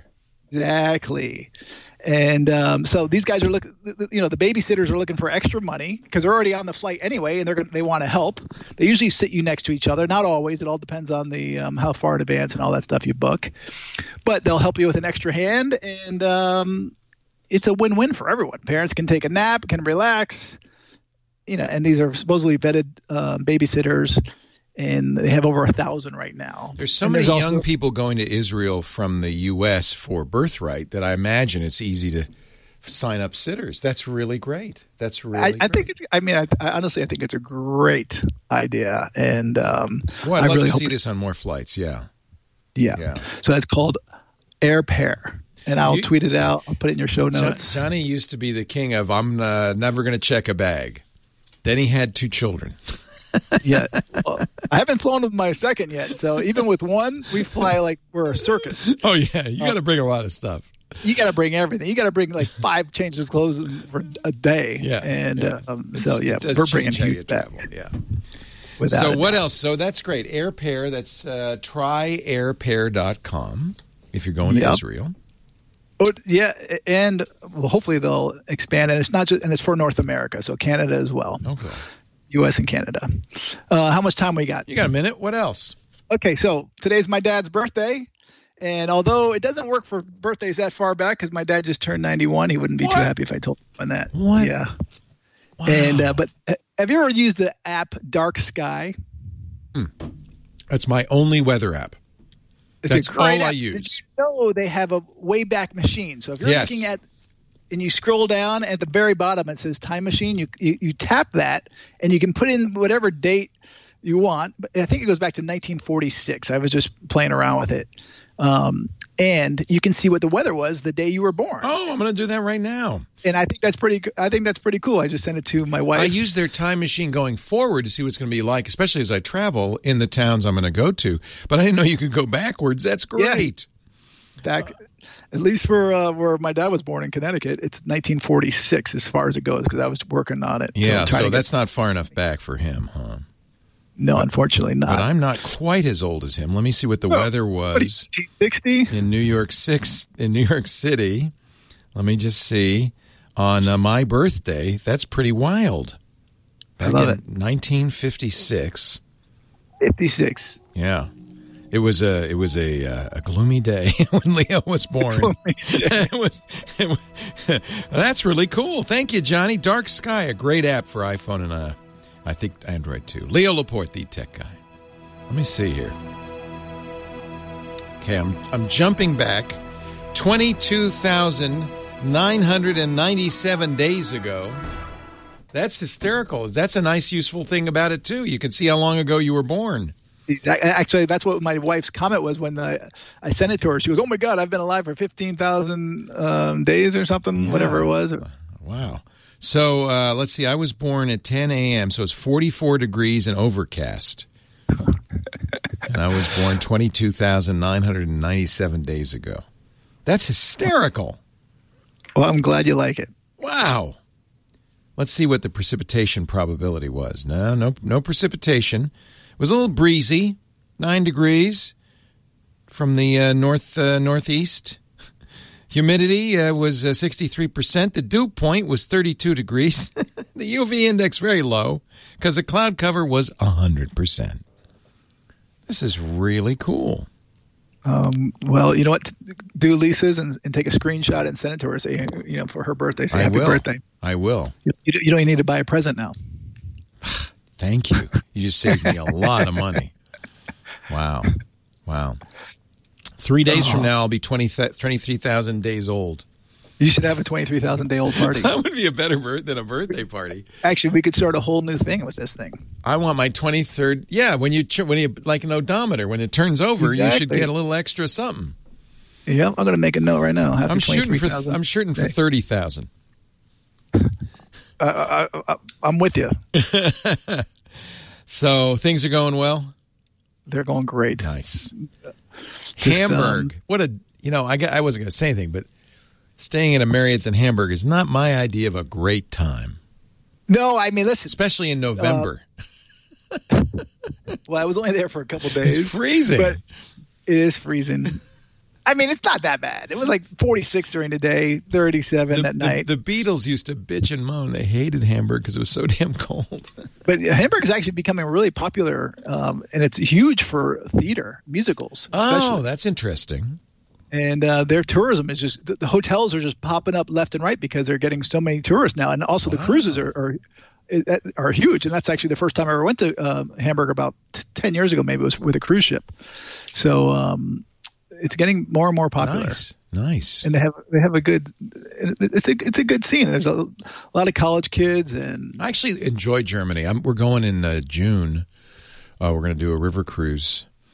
Exactly. And um, so these guys are looking, you know, the babysitters are looking for extra money because they're already on the flight anyway, and they're gonna, they want to help. They usually sit you next to each other. Not always. It all depends on the um, how far in advance and all that stuff you book. But they'll help you with an extra hand, and um, it's a win-win for everyone. Parents can take a nap, can relax, you know. And these are supposedly vetted um, babysitters. And they have over a thousand right now. There's so and many there's young also, people going to Israel from the U S for birthright that I imagine it's easy to sign up sitters. That's really great. That's really I, great. I think, it, I mean, I, I honestly, I think it's a great idea. And um, well, I'd I love really to hope see it, this on more flights. Yeah. yeah. Yeah. So that's called Air Pair. and I'll You- tweet it out. I'll put it in your show Jo- notes. Johnny used to be the king of I'm uh, never going to check a bag. Then he had two children. Yeah, well, I haven't flown with my second yet. So even with one, we fly like we're a circus. Oh yeah, you got to bring a lot of stuff. You got to bring everything. You got to bring like five changes of clothes for a day. Yeah, and yeah. um, so yeah, It does we're bringing change how you huge back. travel. Yeah. Without so a what doubt. else? So that's great. AirPair. That's uh, try airpair dot com if you're going to Yep. Israel. Oh, yeah, and well, hopefully they'll expand, and it's not just, and it's for North America, so Canada as well. Okay. U S and Canada. Uh, how much time we got? You got a minute? What else? Okay, so today's my dad's birthday, and although it doesn't work for birthdays that far back because my dad just turned ninety-one, he wouldn't be What? too happy if I told him that. What? Yeah. Wow. And uh, but uh, have you ever used the app Dark Sky? That's my only weather app. It's That's a great all I app. use. Did you know they have a Wayback Machine? So if you're Yes. looking at and you scroll down at the very bottom, it says Time Machine. You, you you tap that, and you can put in whatever date you want. But I think it goes back to nineteen forty-six. I was just playing around with it, um, and you can see what the weather was the day you were born. Oh, I'm going to do that right now. And I think that's pretty. I think that's pretty cool. I just sent it to my wife. I use their time machine going forward to see what it's going to be like, especially as I travel in the towns I'm going to go to. But I didn't know you could go backwards. That's great. back, at least for uh, where my dad was born in Connecticut, it's nineteen forty-six as far as it goes because I was working on it. Yeah, I'm trying so to get- that's not far enough back for him, huh? no, unfortunately not. But I'm not quite as old as him. Let me see what the Oh, weather What are you, was sixty? in New York six in New York City. Let me just see on uh, my birthday. That's pretty wild. Back I love in it. nineteen fifty-six. fifty-six. Yeah. It was a it was a uh, a gloomy day when Leo was born. it was, it was, that's really cool. Thank you, Johnny. Dark Sky, a great app for iPhone and uh, I think Android too. Leo Laporte, the tech guy. Let me see here. Okay, I'm I'm jumping back twenty-two thousand nine hundred ninety-seven days ago. That's hysterical. That's a nice, useful thing about it too. You can see how long ago you were born. Exactly. Actually, that's what my wife's comment was when I, I sent it to her. She goes, "Oh my God, I've been alive for fifteen thousand um, days or something, Yeah. whatever it was." Wow. So uh, let's see. I was born at ten a.m., so it's forty-four degrees and overcast. And I was born twenty-two thousand nine hundred ninety-seven days ago. That's hysterical. Well, I'm glad you like it. Wow. Let's see what the precipitation probability was. No, no, no precipitation. It was a little breezy, nine degrees from the uh, north uh, northeast. Humidity uh, was uh, sixty-three percent. The dew point was thirty-two degrees. The U V index very low because the cloud cover was one hundred percent. This is really cool. Um, well, you know what? Do Lisa's and, and take a screenshot and send it to her. Say, you know, for her birthday. Say I happy will. birthday. I will. You, you don't- you don't even need to buy a present now. Thank you. You just saved me a lot of money. Wow. Wow. Three days from now, I'll be twenty, twenty-three thousand days old. You should have a twenty-three thousand day old party. That would be a better birth than a birthday party. Actually, we could start a whole new thing with this thing. I want my twenty-third. Yeah, when you ch- when you like an odometer, when it turns over, you should Exactly. get a little extra something. Yeah, I'm going to make a note right now. Happy I'm shooting for twenty-three thousand. I'm shooting for day. thirty thousand. Uh, I, I, I'm with you. So things are going well. They're going great. Nice. Just, Hamburg. um, What a you know. I got, I wasn't going to say anything, but staying at a Marriott's in Hamburg is not my idea of a great time, No, I mean, listen. especially in November. Well, I was only there for a couple days. It's freezing. But it is freezing. I mean, it's not that bad. It was like forty-six during the day, thirty-seven the, at the- night. the Beatles used to bitch and moan. They hated Hamburg because it was so damn cold. But Hamburg is actually becoming really popular, um, and it's huge for theater, musicals, especially. Oh, that's interesting. And uh, their tourism is just the, the hotels are just popping up left and right because they're getting so many tourists now, and also the cruises are, are are huge. And that's actually the first time I ever went to uh, Hamburg about t- ten years ago. Maybe it was with a cruise ship. So um, it's getting more and more popular. Nice, nice. And they have they have a good it's a it's a good scene. There's a, a lot of college kids, and I actually enjoy Germany. I'm, we're going in uh, June. Uh, we're going to do a river cruise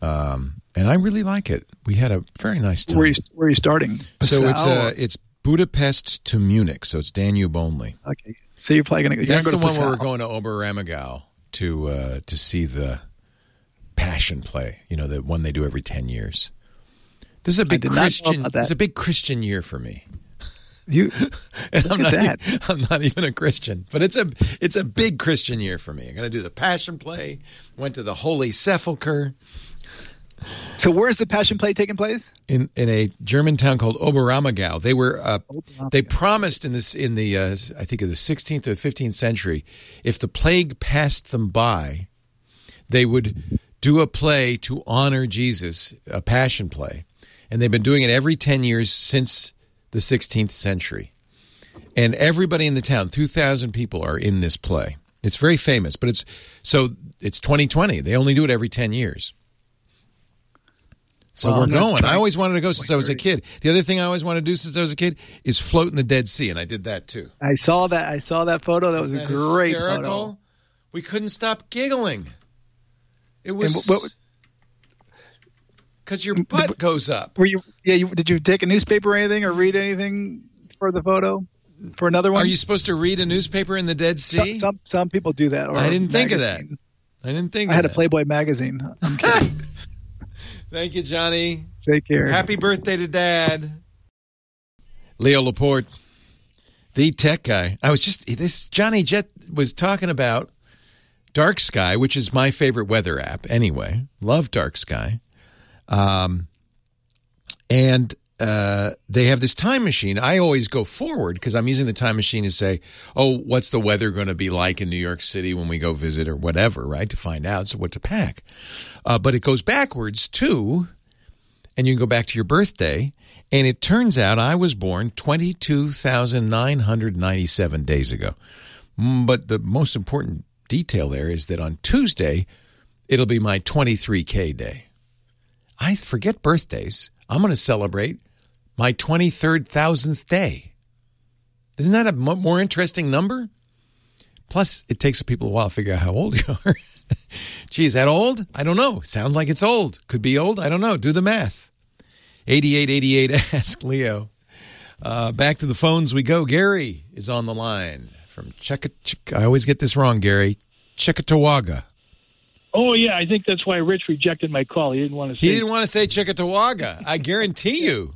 um, and I really like it. We had a very nice time. Where are you, where are you starting? So it's Passau? uh, it's Budapest to Munich, so it's Danube only. Okay, so you're probably going to go. That's go the to one where Passau. we're going to Oberammergau to uh, to see the Passion Play. You know, the one they do every ten years. This is a big did not know Christian. about that. It's a big Christian year for me. You And look I'm at not, that. I'm not even a Christian, but it's a it's a big Christian year for me. I'm going to do the Passion Play. Went to the Holy Sepulchre So where's the Passion Play taking place? in in a German town called Oberammergau. They were uh, they promised in this in the uh, I think of the sixteenth or fifteenth century, if the plague passed them by, they would do a play to honor Jesus, a Passion Play, and they've been doing it every ten years since the sixteenth century. And everybody in the town, two thousand people, are in this play. It's very famous, but it's so it's twenty twenty. They only do it every ten years. So Well, we're I'm gonna going. try- I always wanted to go since I was a kid. The other thing I always wanted to do since I was a kid is float in the Dead Sea, and I did that too. I saw that. I saw that photo. That was Isn't a that great hysterical? photo. We couldn't stop giggling. It was And what- because your butt goes up. Were you? Yeah. You, did you take a newspaper or anything, or read anything for the photo? For another one? Are you supposed to read a newspaper in the Dead Sea? Some, some, some people do that. Or I didn't think of magazine. that. I didn't think I of had that. a Playboy magazine. I'm kidding. Thank you, Johnny. Take care. Happy birthday to Dad. Leo Laporte, the tech guy. I was just, this Johnny Jet was talking about Dark Sky, which is my favorite weather app anyway. Love Dark Sky. Um, and uh, they have this time machine. I always go forward because I'm using the time machine to say, oh, what's the weather going to be like in New York City when we go visit or whatever, right, to find out so what to pack. Uh, but it goes backwards too, and you can go back to your birthday, and it turns out I was born twenty-two thousand nine hundred ninety-seven days ago. Mm, But the most important detail there is that on Tuesday, it'll be my twenty-three K day. I forget birthdays. I'm going to celebrate my twenty-third thousandth day. Isn't that a mo- more interesting number? Plus, it takes people a while to figure out how old you are. Gee, is that old? I don't know. Sounds like it's old. Could be old. I don't know. Do the math. eighty-eight eighty-eight, ask Leo. Uh, back to the phones we go. Gary is on the line from Chicka. Chick- I always get this wrong, Gary. Chickatawaga. Oh, yeah, I think that's why Rich rejected my call. He didn't want to say He didn't want to say Chickatawaga. I guarantee you.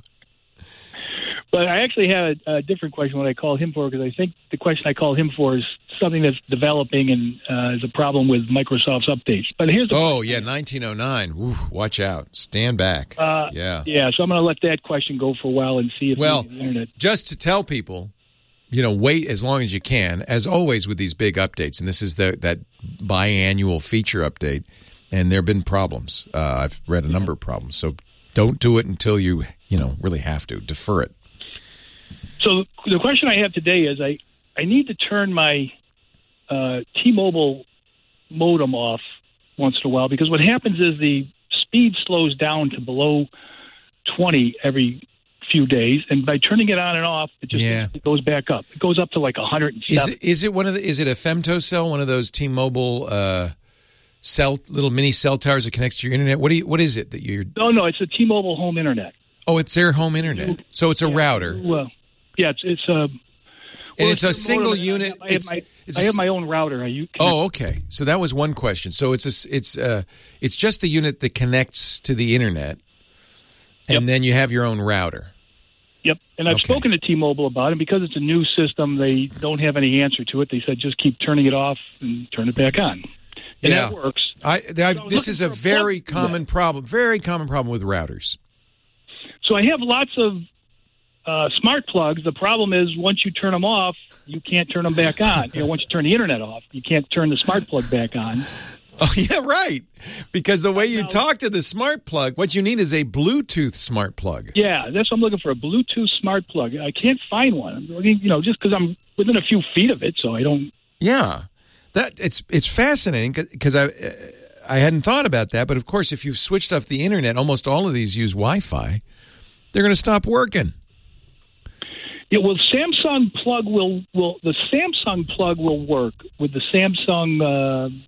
But I actually had a, a different question when I called him for, because I think the question I called him for is something that's developing and uh, is a problem with Microsoft's updates. But here's the Oh, yeah, nineteen oh nine. Ooh, watch out. Stand back. Uh, yeah. Yeah, so I'm going to let that question go for a while and see if Well, the internet. just to tell people, you know, wait as long as you can, as always with these big updates. And this is the that biannual feature update, and there have been problems. Uh, I've read a number of problems. So don't do it until you, you know, really have to. Defer it. So the question I have today is I, I need to turn my uh, T-Mobile modem off once in a while, because what happens is the speed slows down to below twenty every few days, and by turning it on and off, it just Yeah. it goes back up. It goes up to like one hundred Is seven. it, is it one of the? Is it a femtocell? One of those T-Mobile uh, cell, little mini cell towers that connects to your internet? What do you? What is it that you're? No, no, it's a T-Mobile home internet. Oh, it's their home internet. So it's a router, Well, yeah, it's it's a. and it's a modem, single and I unit. have- I have, It's, my, it's I a have s- my own router. Are you? Oh, okay. So that was one question. So it's a, s- it's uh it's just the unit that connects to the internet, and then you have your own router. Yep, and I've Okay. spoken to T-Mobile about it. Because it's a new system, they don't have any answer to it. They said just keep turning it off and turn it back on, and Yeah. that works. I, I've, So this looking is a for a very plug- common problem. Very common problem with routers. So I have lots of uh, smart plugs. The problem is once you turn them off, you can't turn them back on. You know, once you turn the internet off, you can't turn the smart plug back on. Oh yeah, right. Because the way you talk to the smart plug, what you need is a Bluetooth smart plug. Yeah, that's what I'm looking for, a Bluetooth smart plug. I can't find one. I'm looking, you know, just because I'm within a few feet of it, so I don't. Yeah, that it's it's fascinating because I I hadn't thought about that. But of course, if you've switched off the internet, almost all of these use Wi-Fi. They're going to stop working. Yeah, well, Samsung plug will will the Samsung plug will work with the Samsung uh,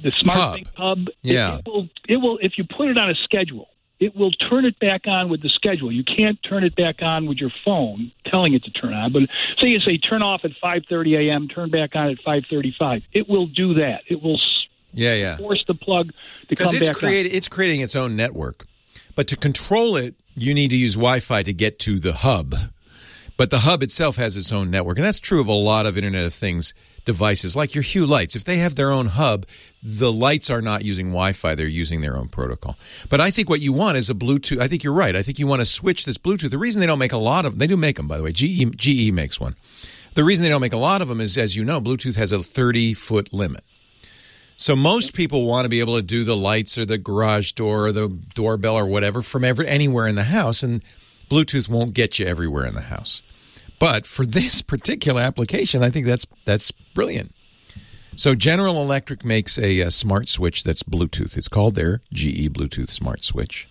the Smart Hub. Thing Hub. Yeah. It, it will. It will. If you put it on a schedule, it will turn it back on with the schedule. You can't turn it back on with your phone, telling it to turn on. But say you say turn off at five thirty a.m., turn back on at five thirty-five. It will do that. It will. Yeah, yeah. Force the plug to come it's back created, on. It's creating its own network. But to control it, you need to use Wi-Fi to get to the hub. But the hub itself has its own network. And that's true of a lot of Internet of Things devices, like your Hue lights. If they have their own hub, the lights are not using Wi-Fi. They're using their own protocol. But I think what you want is a Bluetooth. I think you're right. I think you want to switch this Bluetooth. The reason they don't make a lot of them, they do make them, by the way. G E, G E makes one. The reason they don't make a lot of them is, as you know, Bluetooth has a thirty-foot limit. So most people want to be able to do the lights or the garage door or the doorbell or whatever from every, anywhere in the house, and Bluetooth won't get you everywhere in the house. But for this particular application, I think that's that's brilliant. So General Electric makes a, a smart switch that's Bluetooth. It's called their G E Bluetooth Smart Switch.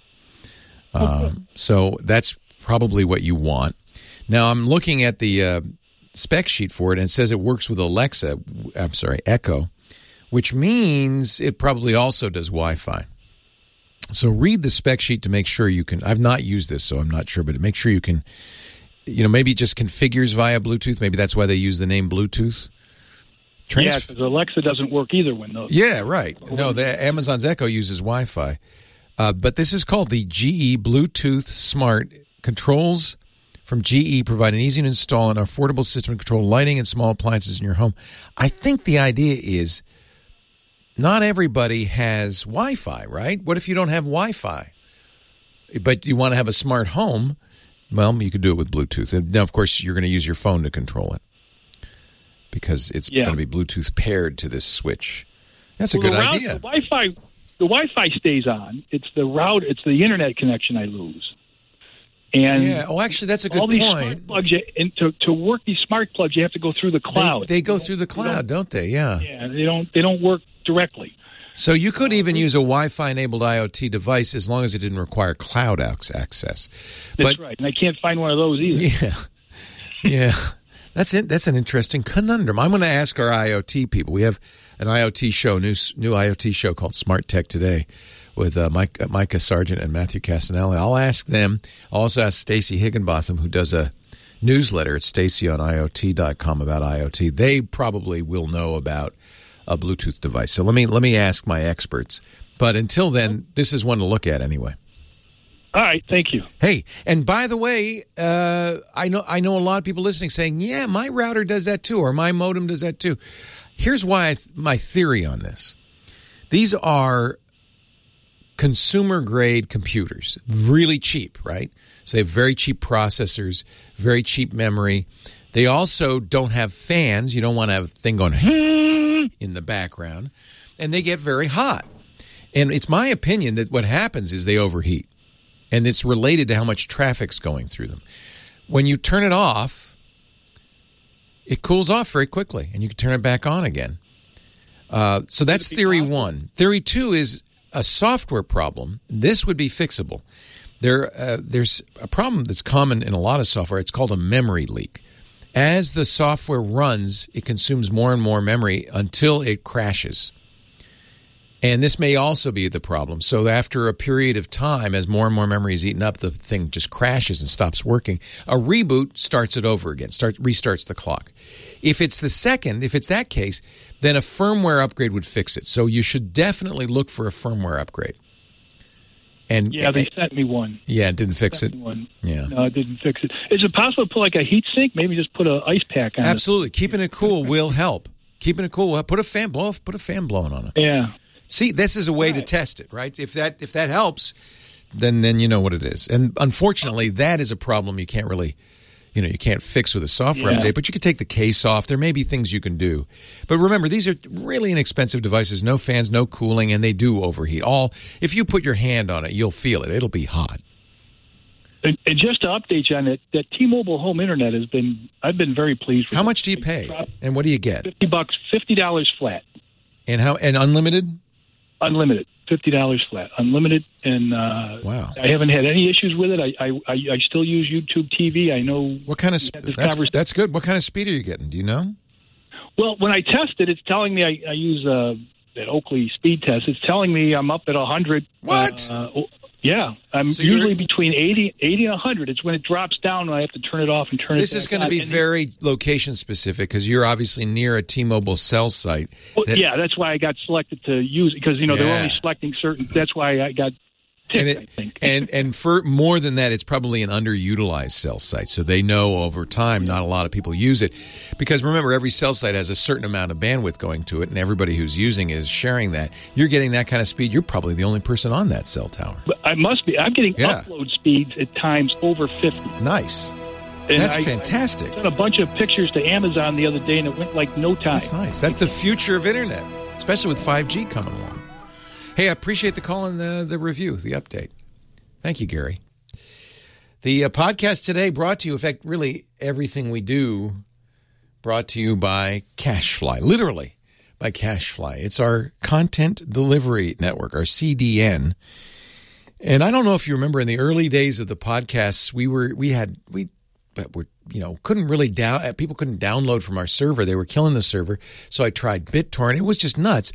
Um, so that's probably what you want. Now I'm looking at the uh, spec sheet for it, and it says it works with Alexa. I'm sorry, Echo, which means it probably also does Wi-Fi. So read the spec sheet to make sure you can. I've not used this, so I'm not sure, but make sure you can. You know, maybe it just configures via Bluetooth. Maybe that's why they use the name Bluetooth. Trans- yeah, because Alexa doesn't work either when those. Yeah, right. No, the Amazon's Echo uses Wi-Fi. Uh, but this is called the G E Bluetooth Smart. Controls from G E provide an easy to install and affordable system to control lighting and small appliances in your home. I think the idea is not everybody has Wi-Fi, right? What if you don't have Wi-Fi, but you want to have a smart home? Well, you could do it with Bluetooth. And now, of course, you're going to use your phone to control it because it's yeah. going to be Bluetooth paired to this switch. That's a well, good the route, idea. The Wi-Fi, the Wi-Fi stays on. It's the route. It's the internet connection I lose. And yeah. Oh, actually, that's a good all these point. Smart plugs, you, and to to work these smart plugs, you have to go through the cloud. They, they go through the cloud, don't, don't they? Yeah. Yeah. They don't. They don't work directly. So you could even use a Wi-Fi-enabled IoT device as long as it didn't require cloud access. That's but, right, and I can't find one of those either. Yeah, yeah, that's it. That's an interesting conundrum. I'm going to ask our IoT people. We have an IoT show, new new IoT show called Smart Tech Today, with uh, Mike, uh, Micah Sargent and Matthew Castanelli. I'll ask them. I'll also ask Stacy Higginbotham, who does a newsletter at stacy on I O T dot com about IoT. They probably will know about a Bluetooth device. So let me let me ask my experts. But until then, this is one to look at anyway. All right, thank you. Hey, and by the way, uh, I know I know a lot of people listening saying, "Yeah, my router does that too, or my modem does that too." Here's why I th- my theory on this: these are consumer grade computers, really cheap, right? So they have very cheap processors, very cheap memory. They also don't have fans. You don't want to have a thing going in the background. And they get very hot. And it's my opinion that what happens is they overheat. And it's related to how much traffic's going through them. When you turn it off, it cools off very quickly. And you can turn it back on again. Uh, so that's theory one. Theory two is a software problem. This would be fixable. There, uh, there's a problem that's common in a lot of software. It's called a memory leak. As the software runs, it consumes more and more memory until it crashes. And this may also be the problem. So after a period of time, as more and more memory is eaten up, the thing just crashes and stops working. A reboot starts it over again, start, restarts the clock. If it's the second, if it's that case, then a firmware upgrade would fix it. So you should definitely look for a firmware upgrade. And, yeah, they and, sent me one. Yeah, it didn't fix it. One. Yeah, no, it didn't fix it. Is it possible to put like a heat sink? Maybe just put an ice pack on Absolutely. it. Keeping it cool will help. Keeping it cool will help. Put a fan blow. Put a fan blowing on it. Yeah. See, this is a way right. to test it, right? If that if that helps, then then you know what it is. And unfortunately, that is a problem you can't really, you know, you can't fix with a software yeah. update. But you can take the case off. There may be things you can do. But remember, these are really inexpensive devices. No fans, no cooling, and they do overheat. All if you put your hand on it, you'll feel it. It'll be hot. And, and just to update you on it, that T-Mobile home internet has been. I've been very pleased with. How it. much do you pay? And what do you get? Fifty bucks, fifty dollars flat. And how? And unlimited? Unlimited, fifty dollars flat, unlimited, and uh, wow, I haven't had any issues with it. I, I I I still use YouTube T V. I know what kind of sp- that's, that's good. What kind of speed are you getting? Do you know? Well, when I test it, it's telling me I, I use uh, that Oakley speed test. It's telling me I'm up at one hundred. What? Uh, yeah, I'm So usually you're- between eighty, eighty and one hundred. It's when it drops down when I have to turn it off and turn This it back is going to on. be And- very location specific because you're obviously near a T-Mobile cell site. Well, that- yeah, that's why I got selected to use it because you know they're Yeah. only selecting certain. That's why I got And, ticked. it, I think. and and for more than that, it's probably an underutilized cell site. So they know over time not a lot of people use it. Because remember, every cell site has a certain amount of bandwidth going to it, and everybody who's using it is sharing that. You're getting that kind of speed. You're probably the only person on that cell tower. But I must be. I'm getting Yeah. upload speeds at times over fifty. Nice. And That's I, fantastic. I sent a bunch of pictures to Amazon the other day, and it went like no time. That's nice. That's the future of internet, especially with five G coming along. Hey, I appreciate the call and the, the review, the update. Thank you, Gary. The uh, podcast today brought to you, in fact, really everything we do brought to you by CashFly, literally by CashFly. It's our content delivery network, our C D N. And I don't know if you remember in the early days of the podcasts, we were we had we but we you know couldn't really down people couldn't download from our server. They were killing the server. So I tried BitTorrent. It was just nuts.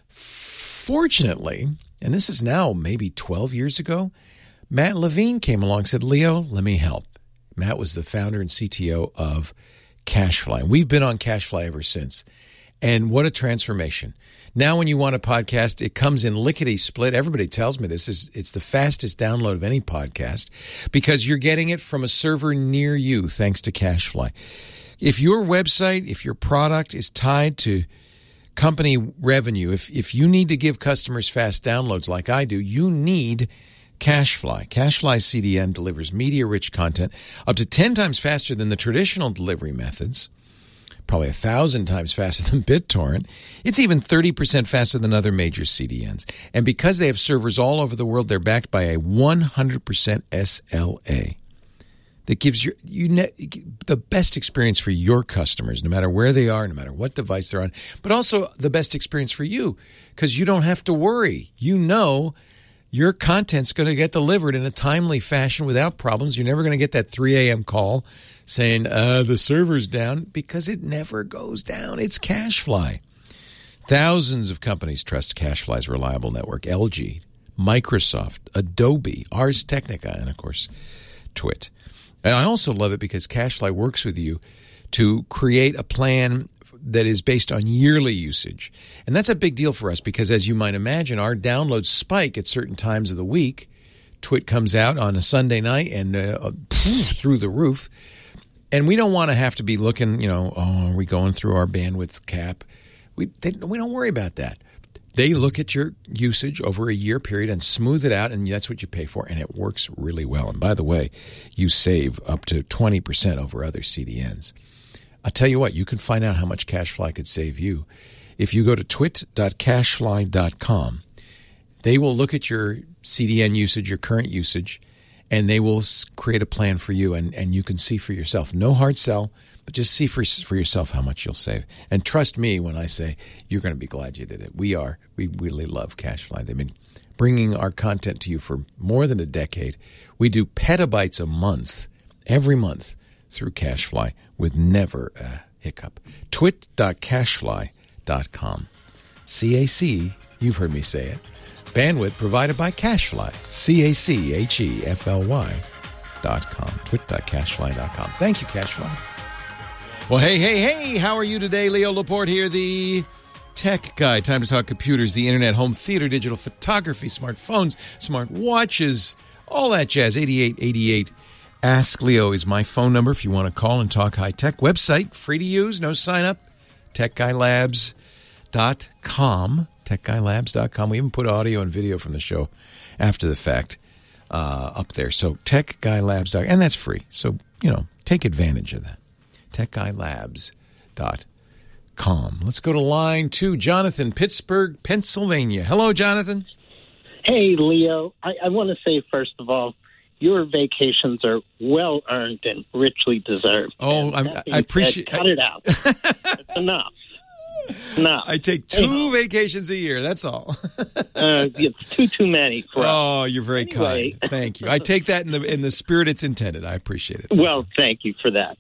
Fortunately, and this is now maybe twelve years ago, Matt Levine came along and said, Leo, let me help. Matt was the founder and C T O of CashFly. And we've been on CashFly ever since. And what a transformation. Now when you want a podcast, it comes in lickety-split. Everybody tells me this. is It's the fastest download of any podcast because you're getting it from a server near you thanks to CashFly. If your website, if your product is tied to company revenue, if if you need to give customers fast downloads like I do, you need CashFly. CashFly C D N delivers media-rich content up to ten times faster than the traditional delivery methods, probably a thousand times faster than BitTorrent. It's even thirty percent faster than other major C D Ns. And because they have servers all over the world, they're backed by a one hundred percent S L A that gives you, you ne- the best experience for your customers, no matter where they are, no matter what device they're on, but also the best experience for you because you don't have to worry. You know your content's going to get delivered in a timely fashion without problems. You're never going to get that three a.m. call saying, uh, the server's down, because it never goes down. It's CashFly. Thousands of companies trust CashFly's reliable network. L G, Microsoft, Adobe, Ars Technica, and, of course, Twit. And I also love it because CashFly works with you to create a plan that is based on yearly usage. And that's a big deal for us because, as you might imagine, our downloads spike at certain times of the week. Twit comes out on a Sunday night and uh, through the roof. And we don't want to have to be looking, you know, oh, are we going through our bandwidth cap? We they, we don't worry about that. They look at your usage over a year period and smooth it out, and that's what you pay for, and it works really well. And by the way, you save up to twenty percent over other C D Ns. I'll tell you what, you can find out how much CashFly could save you if you go to twit dot cashfly dot com. They will look at your C D N usage, your current usage, and they will create a plan for you, and, and you can see for yourself. No hard sell, but just see for, for yourself how much you'll save. And trust me when I say you're going to be glad you did it. We are. We really love CashFly. They've been bringing our content to you for more than a decade. We do petabytes a month, every month, through CashFly with never a hiccup. twit dot cashfly dot com. C A C, you've heard me say it. Bandwidth provided by CashFly. C A C H E F L Y dot com. twit dot cashfly dot com. Thank you, CashFly. Well, hey, hey, hey, how are you today? Leo Laporte here, the tech guy. Time to talk computers, the internet, home theater, digital photography, smartphones, smart watches, all that jazz. eighty-eight eighty-eight Ask Leo is my phone number if you want to call and talk high-tech. Website, free to use, no sign-up, tech guy labs dot com. tech guy labs dot com. We even put audio and video from the show after the fact uh, up there. So tech guy labs dot com. And that's free. So, you know, take advantage of that. tech guy labs dot com. Let's go to line two. Jonathan, Pittsburgh, Pennsylvania. Hello, Jonathan. Hey, Leo. I, I want to say, first of all, your vacations are well earned and richly deserved. Oh, I'm, I appreciate Cut it out. It's enough. No. I take two Anyhow. vacations a year. That's all. uh, it's too, too many for us. Oh, you're very anyway. kind. Thank you. I take that in the in the spirit it's intended. I appreciate it. Well, thank you for that.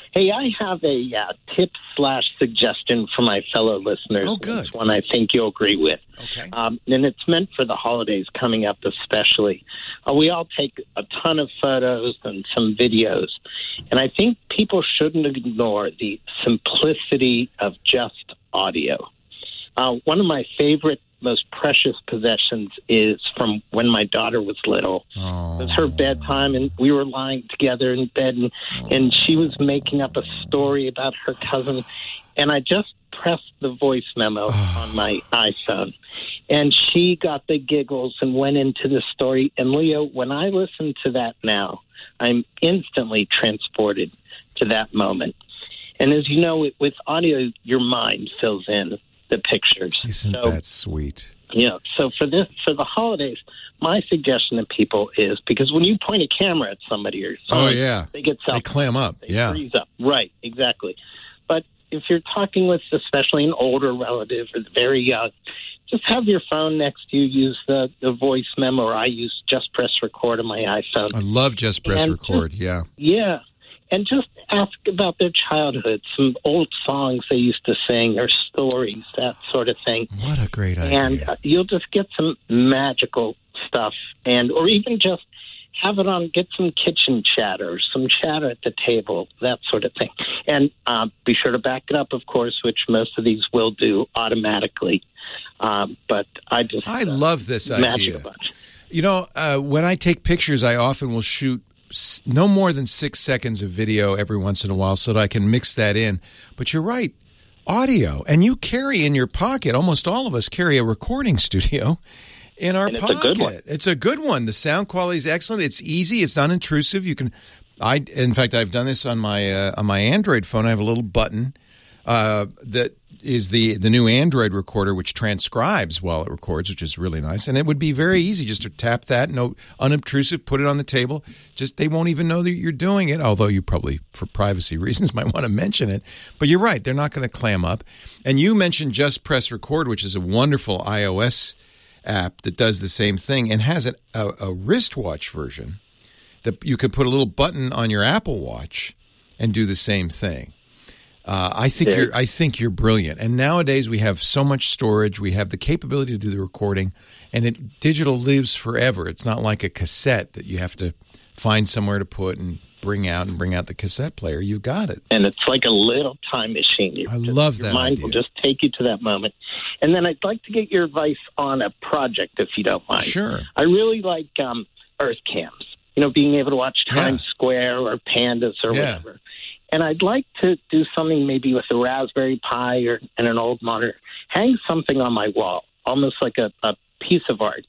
Hey, I have a uh, tip slash suggestion for my fellow listeners. Oh, good. It's one I think you'll agree with. Okay. Um, and it's meant for the holidays coming up especially. Uh, we all take a ton of photos and some videos. And I think people shouldn't ignore the simplicity of just audio. Uh, one of my favorite, most precious possessions is from when my daughter was little. Oh. It was her bedtime, and we were lying together in bed, and, oh. and she was making up a story about her cousin, and I just pressed the voice memo oh. on my iPhone, and she got the giggles and went into the story. And, Leo, when I listen to that now, I'm instantly transported to that moment. And as you know, with audio, your mind fills in the pictures. Isn't so, that sweet? Yeah. So for this, for the holidays, my suggestion to people is, because when you point a camera at somebody or something, oh yeah, they get self- they clam up. They yeah, freeze up. Right. Exactly. But if you're talking with especially an older relative or very young, just have your phone next to you. Use the, the voice memo, or I use Just Press Record on my iPhone. I love Just Press and Record. Just, yeah. Yeah. And just ask about their childhood, some old songs they used to sing or stories, that sort of thing. What a great idea. And uh, you'll just get some magical stuff, and or even just have it on, get some kitchen chatter, some chatter at the table, that sort of thing. And uh, be sure to back it up, of course, which most of these will do automatically. Um, but I just I uh, love this magic idea. a bunch. You know, uh, when I take pictures, I often will shoot no more than six seconds of video every once in a while so that I can mix that in. But you're right, audio. And you carry in your pocket, almost all of us carry a recording studio in our and it's pocket. A good one. It's a good one. The sound quality is excellent. It's easy. It's unintrusive. You can, I, in fact, I've done this on my uh, on my Android phone. I have a little button uh, that is the the new Android recorder, which transcribes while it records, which is really nice. And it would be very easy just to tap that, no unobtrusive, put it on the table. Just they won't even know that you're doing it, although you probably, for privacy reasons, might want to mention it. But you're right, they're not going to clam up. And you mentioned Just Press Record, which is a wonderful iOS app that does the same thing and has a, a, a wristwatch version that you could put a little button on your Apple Watch and do the same thing. Uh, I think yeah. you're. I think you're brilliant. And nowadays we have so much storage. We have the capability to do the recording, and it digital lives forever. It's not like a cassette that you have to find somewhere to put and bring out and bring out the cassette player. You've got it. And it's like a little time machine. You're I just, love your that mind idea. will just take you to that moment. And then I'd like to get your advice on a project, if you don't mind. Sure. I really like um, Earth cams. You know, being able to watch Times Yeah. Square or Pandas or Yeah. whatever. And I'd like to do something maybe with a Raspberry Pi or and an old monitor. Hang something on my wall, almost like a, a piece of art,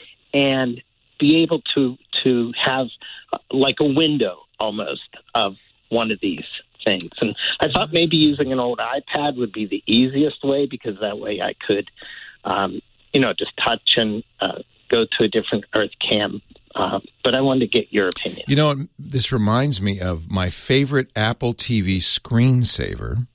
and be able to to have uh, like a window almost of one of these things. And I thought maybe using an old iPad would be the easiest way, because that way I could, um, you know, just touch and uh, go to a different Earth cam. Uh, but I wanted to get your opinion. You know, this reminds me of my favorite Apple T V screensaver.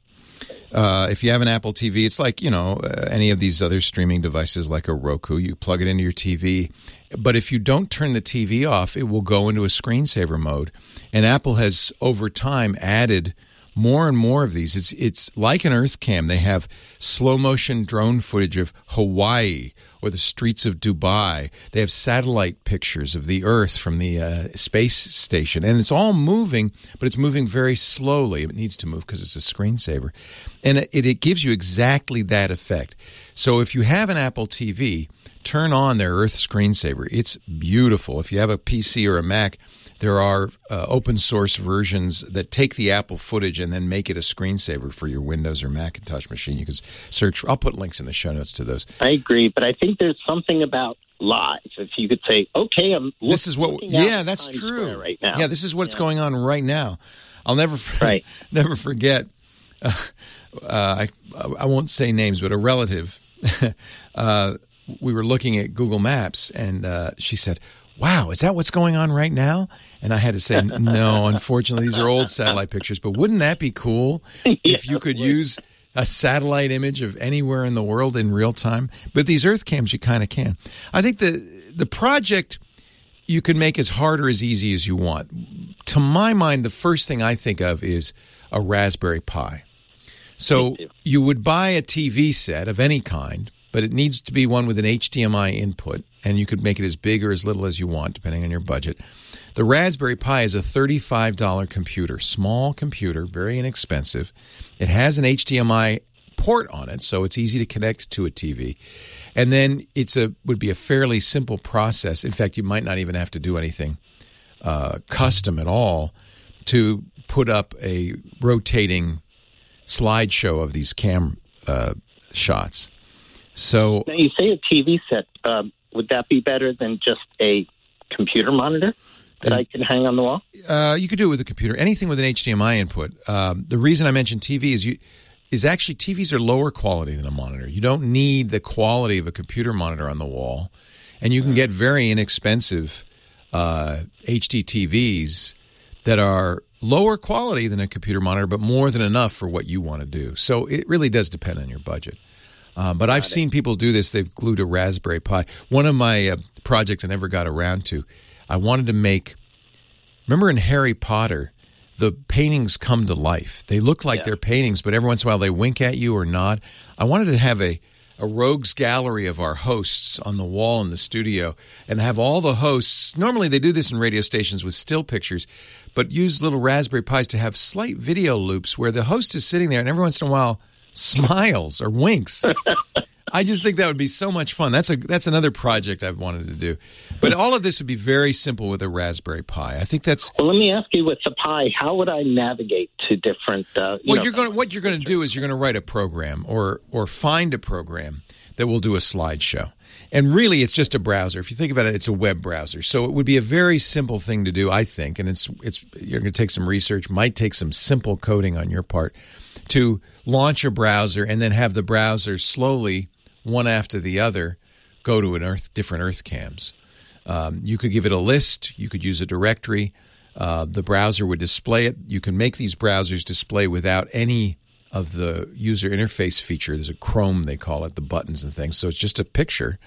Uh, if you have an Apple T V, it's like, you know, uh, any of these other streaming devices like a Roku. You plug it into your T V. But if you don't turn the T V off, it will go into a screensaver mode. And Apple has, over time, added more and more of these. It's it's like an Earth cam. They have slow motion drone footage of Hawaii or the streets of Dubai. They have satellite pictures of the Earth from the uh, space station. And it's all moving, but it's moving very slowly. It needs to move because it's a screensaver. And it, it gives you exactly that effect. So if you have an Apple T V, turn on their Earth screensaver. It's beautiful. If you have a P C or a Mac, there are uh, open source versions that take the Apple footage and then make it a screensaver for your Windows or Macintosh machine. You can search. I'll put links in the show notes to those. I agree, but I think there's something about live. If you could say, "Okay, I'm look, this is what." Yeah, that's Times true. Square right now. Yeah, this is what's yeah. going on right now. I'll never right. never forget. Uh, uh, I I won't say names, but a relative. uh, we were looking at Google Maps, and uh, she said, "Wow, is that what's going on right now?" And I had to say, "No, unfortunately, these are old satellite pictures. But wouldn't that be cool if yeah, you could use a satellite image of anywhere in the world in real time?" But these Earth cams, you kind of can. I think the the project you can make as hard or as easy as you want. To my mind, the first thing I think of is a Raspberry Pi. So you would buy a T V set of any kind, but it needs to be one with an H D M I input, and you could make it as big or as little as you want, depending on your budget. The Raspberry Pi is a thirty-five dollars computer, small computer, very inexpensive. It has an H D M I port on it, so it's easy to connect to a T V. And then it's a would be a fairly simple process. In fact, you might not even have to do anything uh, custom at all to put up a rotating slideshow of these cam uh, shots. So now you say a T V set. Um, would that be better than just a computer monitor that I can hang on the wall? Uh, you could do it with a computer. Anything with an H D M I input. Um, the reason I mentioned T V is you is actually T Vs are lower quality than a monitor. You don't need the quality of a computer monitor on the wall, and you can get very inexpensive uh, H D T Vs that are lower quality than a computer monitor, but more than enough for what you want to do. So it really does depend on your budget. Um, but I've seen people do this. They've glued a Raspberry Pi. One of my uh, projects I never got around to, I wanted to make, remember in Harry Potter, the paintings come to life. They look like yeah. they're paintings, but every once in a while they wink at you or nod. I wanted to have a, a rogues gallery of our hosts on the wall in the studio and have all the hosts. Normally they do this in radio stations with still pictures, but use little Raspberry Pis to have slight video loops where the host is sitting there and every once in a while smiles or winks. I just think that would be so much fun. That's a that's another project I've wanted to do. But all of this would be very simple with a Raspberry Pi. I think that's. Well, let me ask you, with the Pi, how would I navigate to different? Uh, you well, know, you're going. What you're going to do is you're going to write a program, or or find a program that will do a slideshow. And really, it's just a browser. If you think about it, it's a web browser. So it would be a very simple thing to do, I think. And it's it's you're going to take some research, might take some simple coding on your part, to launch a browser and then have the browser slowly, one after the other, go to an earth different earth cams. Um, you could give it a list. You could use a directory. Uh, the browser would display it. You can make these browsers display without any of the user interface feature. There's a Chrome, they call it, the buttons and things. So it's just a picture.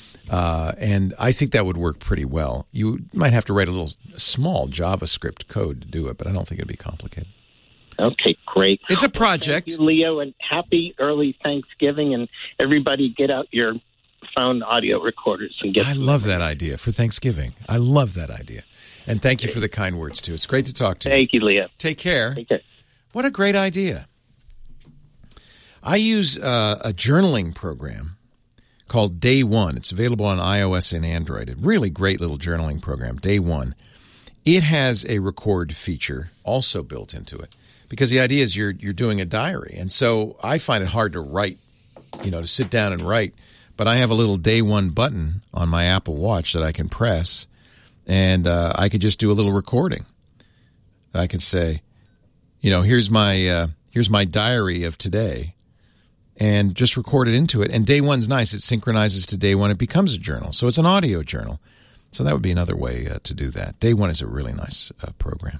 Uh, and I think that would work pretty well. You might have to write a little small JavaScript code to do it, but I don't think it'd be complicated. Okay, great. It's a project. Thank you, Leo, and happy early Thanksgiving. And everybody get out your phone audio recorders and get. I love that idea for Thanksgiving. I love that idea. And thank you for the kind words, too. It's great to talk to you. Thank you, Leo. Take care. Take care. What a great idea. I use uh, a journaling program called Day One. It's available on iOS and Android. A really great little journaling program, Day One. It has a record feature also built into it, because the idea is you're you're doing a diary. And so I find it hard to write, you know, to sit down and write. But I have a little Day One button on my Apple Watch that I can press, and uh, I could just do a little recording. I can say, you know, here's my uh, here's my diary of today, and just record it into it. And Day One's nice. It synchronizes to Day One. It becomes a journal. So it's an audio journal. So that would be another way uh, to do that. Day One is a really nice uh, program.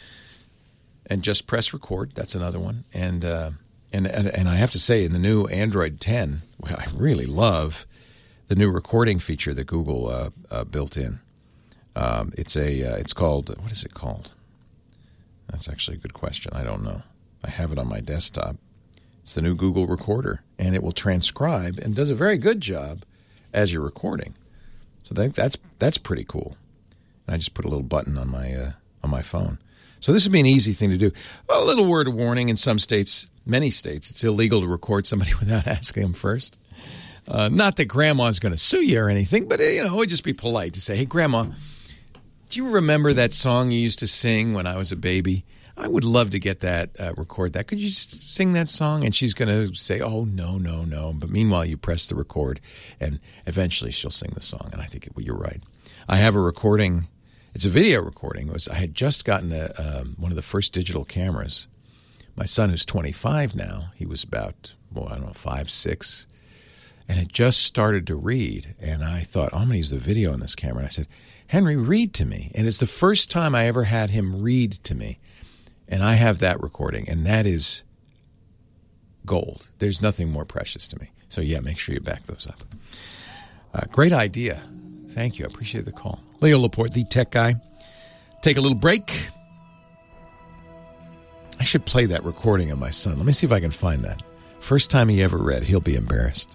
And just press record. That's another one. And, uh, and and and I have to say, in the new Android ten, well, I really love the new recording feature that Google uh, uh, built in. Um, it's a uh, it's called, what is it called? That's actually a good question. I don't know. I have it on my desktop. It's the new Google Recorder, and it will transcribe and does a very good job as you're recording. So I think that's that's pretty cool. And I just put a little button on my uh, on my phone. So this would be an easy thing to do. A little word of warning: in some states, many states, it's illegal to record somebody without asking them first. Uh, not that Grandma's going to sue you or anything, but you know, it would just be polite to say, "Hey, Grandma, do you remember that song you used to sing when I was a baby? I would love to get that, uh, record that. Could you just sing that song?" And she's going to say, "Oh, no, no, no." But meanwhile, you press the record, and eventually she'll sing the song. And I think well, you're right. I have a recording. It's a video recording. It was, I had just gotten a, um, one of the first digital cameras. My son, who's twenty-five now, he was about, well, I don't know, five, six, and had just started to read. And I thought, oh, I'm going to use the video on this camera. And I said, "Henry, read to me." And it's the first time I ever had him read to me. And I have that recording, and that is gold. There's nothing more precious to me. So, yeah, make sure you back those up. Uh, great idea. Thank you. I appreciate the call. Leo Laporte, the tech guy. Take a little break. I should play that recording of my son. Let me see if I can find that. First time he ever read. He'll be embarrassed.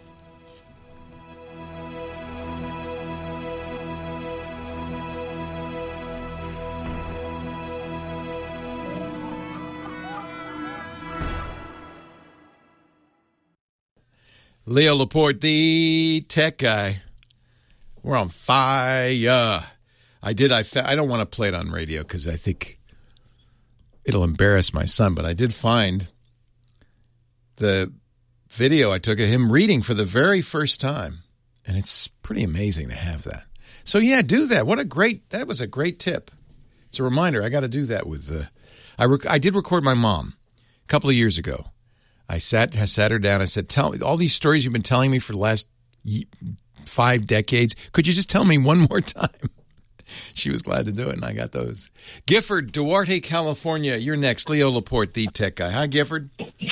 Leo Laporte, the tech guy. We're on fire. I did. I, fa- I don't want to play it on radio because I think it'll embarrass my son. But I did find the video I took of him reading for the very first time. And it's pretty amazing to have that. So, yeah, do that. What a great, that was a great tip. It's a reminder. I got to do that with, uh, I, rec- I did record my mom a couple of years ago. I sat I sat her down. I said, "Tell me all these stories you've been telling me for the last five decades. Could you just tell me one more time?" She was glad to do it, and I got those. Gifford, Duarte, California. You're next. Leo Laporte, the tech guy. Hi, Gifford.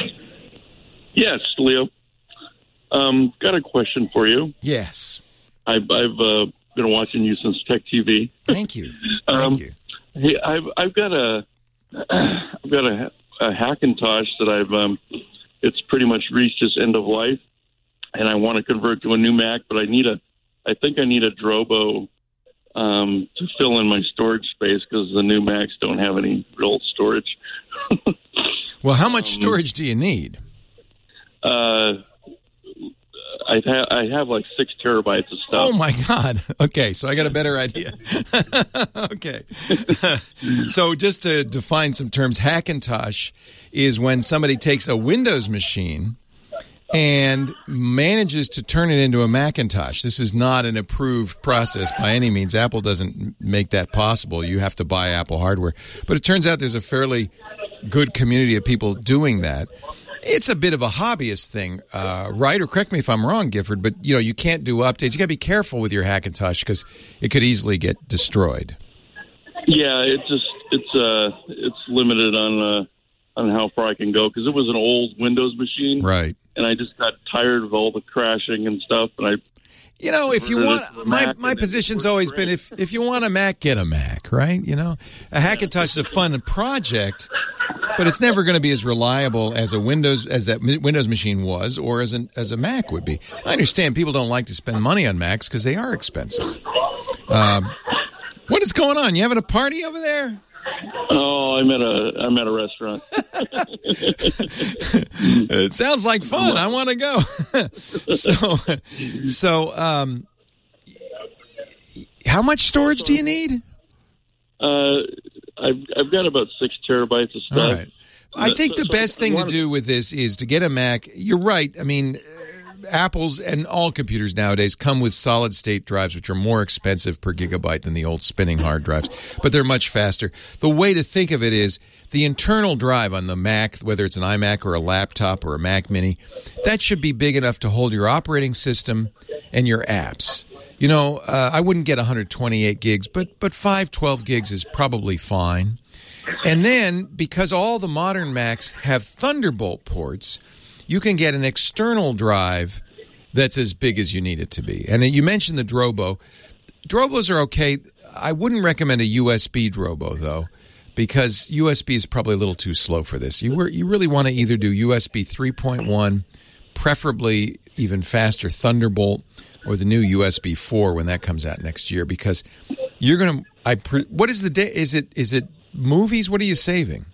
Yes, Leo. Um, got a question for you. Yes. I've, I've uh, been watching you since Tech T V. Thank you. Thank um, you. Hey, I've I've got a I've got a, a Hackintosh that I've um. It's pretty much reached its end of life, and I want to convert to a new Mac, but I need a, I think I need a Drobo um, to fill in my storage space because the new Macs don't have any real storage. Well, how much storage do you need? Uh, I have I have like six terabytes of stuff. Oh my God! Okay, so I got a better idea. Okay, so just to define some terms, Hackintosh is when somebody takes a Windows machine and manages to turn it into a Macintosh. This is not an approved process by any means. Apple doesn't make that possible. You have to buy Apple hardware. But it turns out there's a fairly good community of people doing that. It's a bit of a hobbyist thing, uh, right? Or correct me if I'm wrong, Gifford, but you know you can't do updates. You got to be careful with your Hackintosh because it could easily get destroyed. Yeah, it just it's uh it's limited on uh, on how far I can go because it was an old Windows machine, right? And I just got tired of all the crashing and stuff, and I. You know, if you want, my, my position's always been if, if you want a Mac, get a Mac, right? You know, a Hackintosh is a fun project, but it's never going to be as reliable as a Windows as that Windows machine was, or as an as a Mac would be. I understand people don't like to spend money on Macs because they are expensive. Um, what is going on? You having a party over there? Oh, I'm at a I'm at a restaurant. It sounds like fun. I want to go. so, so, um, how much storage do you need? Uh, I've I've got about six terabytes of stuff. All right. I think so, the best so thing to do with this is to get a Mac. You're right. I mean, Apple's and all computers nowadays come with solid state drives, which are more expensive per gigabyte than the old spinning hard drives, but they're much faster. The way to think of it is the internal drive on the Mac, whether it's an iMac or a laptop or a Mac Mini, that should be big enough to hold your operating system and your apps. You know, uh, I wouldn't get one hundred twenty-eight gigs, but but five twelve gigs is probably fine. And then, because all the modern Macs have Thunderbolt ports, you can get an external drive that's as big as you need it to be. And you mentioned the Drobo. Drobos are okay. I wouldn't recommend a U S B Drobo, though, because U S B is probably a little too slow for this. You, were, you really want to either do U S B three point one, preferably even faster Thunderbolt, or the new U S B four when that comes out next year, because you're going to – I pre, what is the day? Is it is it movies? What are you saving?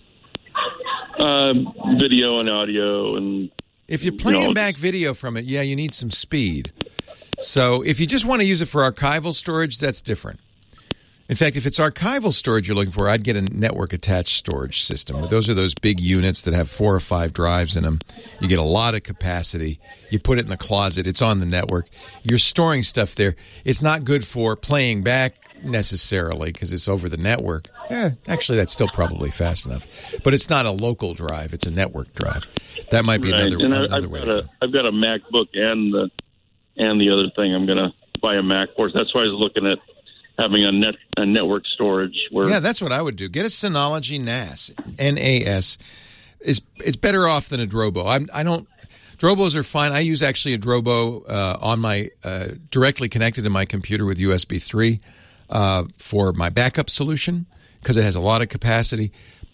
Uh, video and audio and if you're playing you know, back video from it, yeah, you need some speed. So if you just want to use it for archival storage, that's different. In fact, if it's archival storage you're looking for, I'd get a network-attached storage system. Those are those big units that have four or five drives in them. You get a lot of capacity. You put it in the closet. It's on the network. You're storing stuff there. It's not good for playing back necessarily because it's over the network. Eh, actually, that's still probably fast enough. But it's not a local drive. It's a network drive. That might be right. another, and I, another I've way got to a, go. I've got a MacBook and the, and the other thing. I'm going to buy a Mac for. That's why I was looking at having a net a network storage. Where yeah, that's what I would do. Get a Synology N A S, N A S. Is it's better off than a Drobo. I'm, I don't. Drobos are fine. I use actually a Drobo uh, on my uh, directly connected to my computer with U S B three uh, for my backup solution because it has a lot of capacity.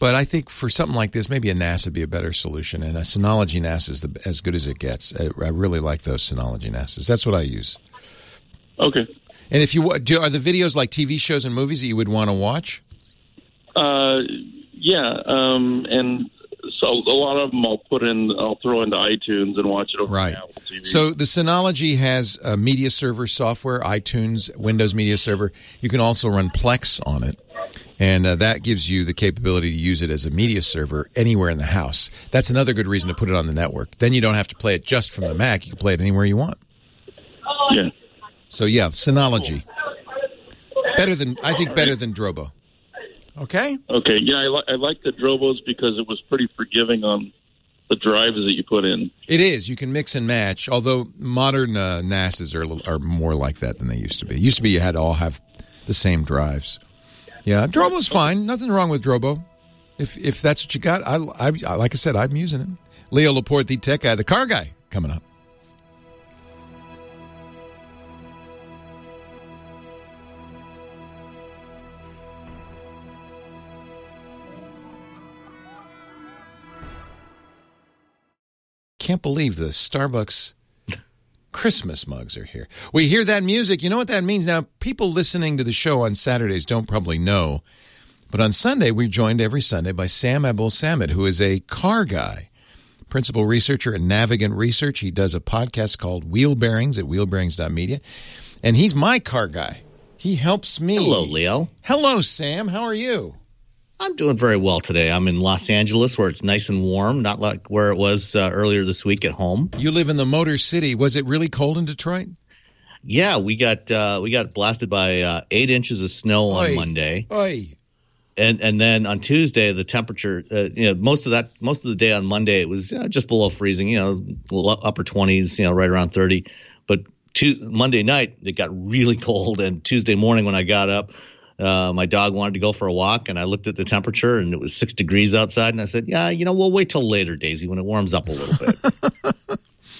But I think for something like this, maybe a N A S would be a better solution. And a Synology N A S is the, as good as it gets. I, I really like those Synology N A Ss. That's what I use. Okay. And if you do, are the videos like T V shows and movies that you would want to watch? Uh, yeah, um, and so a lot of them I'll put in, I'll throw into iTunes and watch it over right. Apple T V. So the Synology has a media server software, iTunes, Windows Media Server. You can also run Plex on it, and uh, that gives you the capability to use it as a media server anywhere in the house. That's another good reason to put it on the network. Then you don't have to play it just from the Mac. You can play it anywhere you want. Yeah. So yeah, Synology. Better than I think better than Drobo. Okay. Okay. Yeah, I, li- I like the Drobos because it was pretty forgiving on the drives that you put in. It is. You can mix and match. Although modern uh, N A Ss are a little, are more like that than they used to be. It used to be you had to all have the same drives. Yeah, Drobo's fine. Nothing wrong with Drobo. If if that's what you got, I, I, I like I said, I'm using it. Leo Laporte, the tech guy, the car guy, coming up. Can't believe the Starbucks Christmas mugs are here. We hear that music. You know what that means? Now, people listening to the show on Saturdays don't probably know, but on Sunday, we're joined every Sunday by Sam Abul-Samad, who is a car guy, principal researcher at Navigant Research. He does a podcast called Wheel Bearings at wheel bearings dot media, and he's my car guy. He helps me. Hello, Leo. Hello, Sam. How are you? I'm doing very well today. I'm in Los Angeles where it's nice and warm, not like where it was uh, earlier this week at home. You live in the Motor City. Was it really cold in Detroit? Yeah, we got uh, we got blasted by uh, eight inches of snow on Oy. Monday. Oy. And and then on Tuesday, the temperature, uh, you know, most of that, most of the day on Monday, it was uh, just below freezing, you know, upper twenties, you know, right around thirty. But to, Monday night, it got really cold. And Tuesday morning when I got up, uh, my dog wanted to go for a walk. And I looked at the temperature and it was six degrees outside. And I said, yeah, you know, we'll wait till later, Daisy, when it warms up a little bit.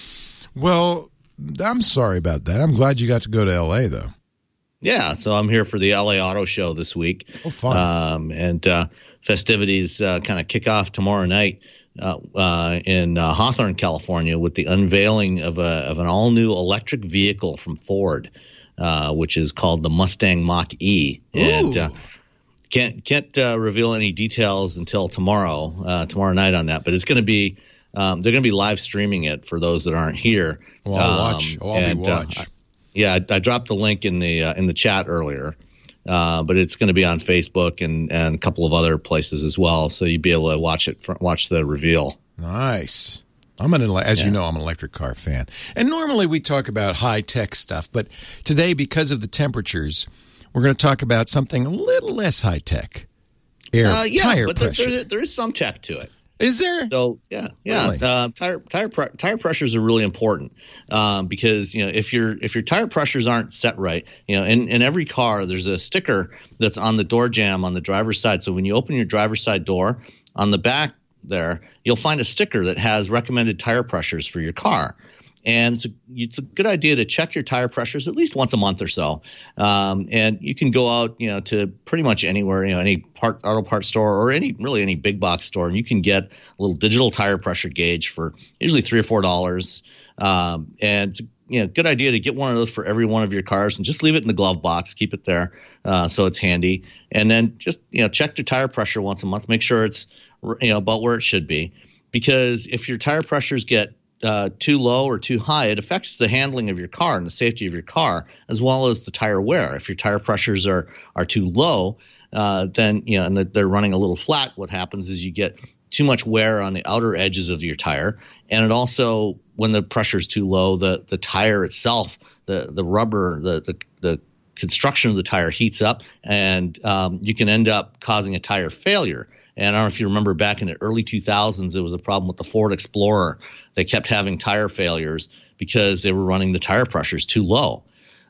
Well, I'm sorry about that. I'm glad you got to go to L A, though. Yeah, so I'm here for the L A Auto Show this week. Oh, fun. Um, and uh, festivities uh, kind of kick off tomorrow night uh, uh, in uh, Hawthorne, California, with the unveiling of, a, of an all-new electric vehicle from Ford, uh, which is called the Mustang Mach-E. Ooh. And uh, can't can't uh, reveal any details until tomorrow, uh, tomorrow night on that. But it's going to be um, – they're going to be live streaming it for those that aren't here. Well, I'll um, watch. Oh, I'll and, be watch. Uh, Yeah, I, I dropped the link in the uh, in the chat earlier, uh, but it's going to be on Facebook and, and a couple of other places as well, so you'll be able to watch it, watch the reveal. Nice. I'm an as yeah. you know, I'm an electric car fan, and normally we talk about high tech stuff, but today, because of the temperatures, we're going to talk about something a little less high tech. Air uh, yeah, tire but there, pressure. there, there is some tech to it. Is there? So yeah, yeah. Really? Uh, tire tire pre- tire pressures are really important um, because you know if your if your tire pressures aren't set right, you know, in, in every car there's a sticker that's on the door jamb on the driver's side. So when you open your driver's side door, on the back there, you'll find a sticker that has recommended tire pressures for your car. And it's a, it's a good idea to check your tire pressures at least once a month or so. Um, and you can go out, you know, to pretty much anywhere, you know, any part auto parts store or any really any big box store, and you can get a little digital tire pressure gauge for usually three or four dollars. Um, and it's, you know, good idea to get one of those for every one of your cars and just leave it in the glove box, keep it there, uh, so it's handy. And then just you know check your tire pressure once a month, make sure it's you know about where it should be, because if your tire pressures get Uh, too low or too high, it affects the handling of your car and the safety of your car, as well as the tire wear. If your tire pressures are are too low, uh, then you know, and they're running a little flat, what happens is you get too much wear on the outer edges of your tire, and it also, when the pressure is too low, the the tire itself, the the rubber, the the, the construction of the tire heats up, and um, you can end up causing a tire failure. And I don't know if you remember back in the early two thousands, there was a problem with the Ford Explorer. They kept having tire failures because they were running the tire pressures too low.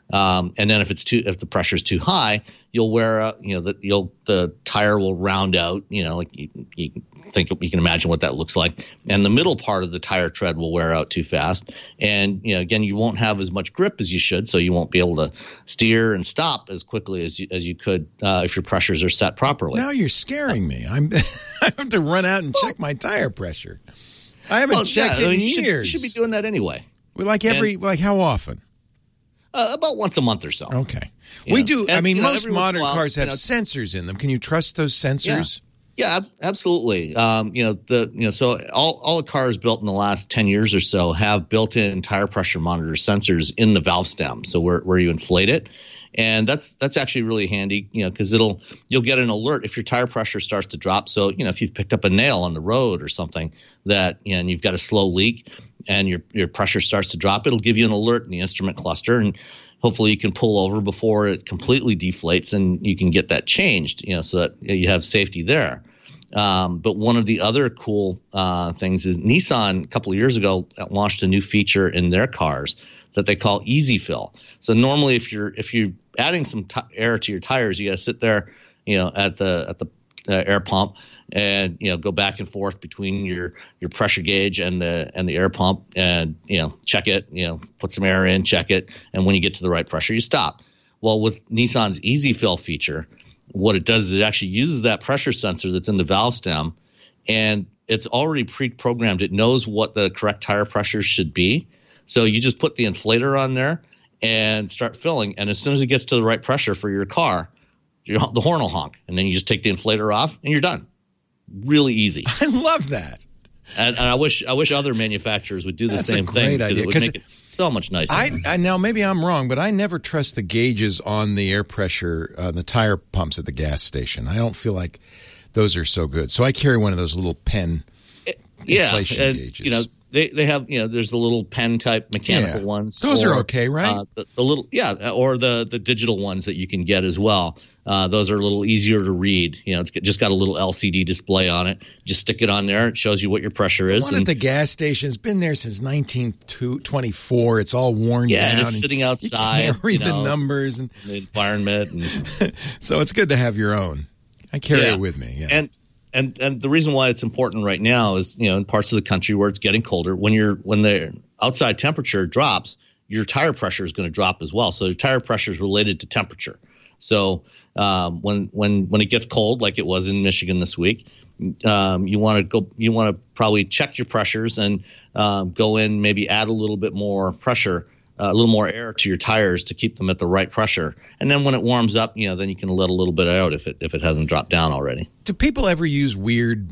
Um, and then if it's too, if the pressure is too high, you'll wear a, you know, the, you'll, the tire will round out, you know, like you, you think you can imagine what that looks like. And the middle part of the tire tread will wear out too fast. And, you know, again, you won't have as much grip as you should. So you won't be able to steer and stop as quickly as you, as you could, uh, if your pressures are set properly. Now you're scaring me. I'm, I have to run out and check my tire pressure. I haven't Well, checked yeah, it I in mean, you should- years. You should be doing that anyway. Well, like every, And- like how often? Uh, about once a month or so. Okay. You we know, do. I and, mean, you know, most every once in a modern while, cars you have know, sensors in them. Can you trust those sensors? Yeah, ab- absolutely. Um, you know, the you know, so all all the cars built in the last ten years or so have built-in tire pressure monitor sensors in the valve stem, so where where you inflate it, and that's that's actually really handy, you know, because it'll you'll get an alert if your tire pressure starts to drop. So you know, if you've picked up a nail on the road or something that you know, and you've got a slow leak, and your your pressure starts to drop, it'll give you an alert in the instrument cluster, and hopefully you can pull over before it completely deflates and you can get that changed, you know, so that you have safety there. Um, but one of the other cool uh, things is Nissan a couple of years ago launched a new feature in their cars that they call Easy Fill. So normally if you're if you're adding some t- air to your tires, you got to sit there, you know, at the at the uh, air pump and you know go back and forth between your your pressure gauge and the and the air pump and you know check it, you know, put some air in, check it, and when you get to the right pressure, you stop. Well, with Nissan's Easy Fill feature, what it does is it actually uses that pressure sensor that's in the valve stem, and it's already pre-programmed. It knows what the correct tire pressure should be. So you just put the inflator on there and start filling, and as soon as it gets to the right pressure for your car, your, the horn will honk, and then you just take the inflator off, and you're done. Really easy. I love that. And, and I wish I wish other manufacturers would do the That's a same great thing because idea, it would 'cause make it so much nicer. I, I now maybe I'm wrong, but I never trust the gauges on the air pressure, uh, the tire pumps at the gas station. I don't feel like those are so good. So I carry one of those little pen yeah, inflation and, gauges. you know, they they have you know there's the little pen type mechanical Yeah. ones. Those or, are okay, right? Uh, the, the little yeah, or the the digital ones that you can get as well. Uh, those are a little easier to read. You know, it's just got a little L C D display on it. Just stick it on there. It shows you what your pressure is. One and, at the gas station has been there since nineteen twenty-four. It's all worn yeah, down. and it's sitting outside. You can't read you know, the numbers, and the environment, and so it's good to have your own. I carry Yeah. it with me. Yeah. And and and the reason why it's important right now is, you know, in parts of the country where it's getting colder, when you're when the outside temperature drops, your tire pressure is going to drop as well. So your tire pressure is related to temperature. So um, when when when it gets cold, like it was in Michigan this week, um, you want to go you want to probably check your pressures and um, go in, maybe add a little bit more pressure, uh, a little more air to your tires to keep them at the right pressure. And then when it warms up, you know, then you can let a little bit out if it if it hasn't dropped down already. Do people ever use weird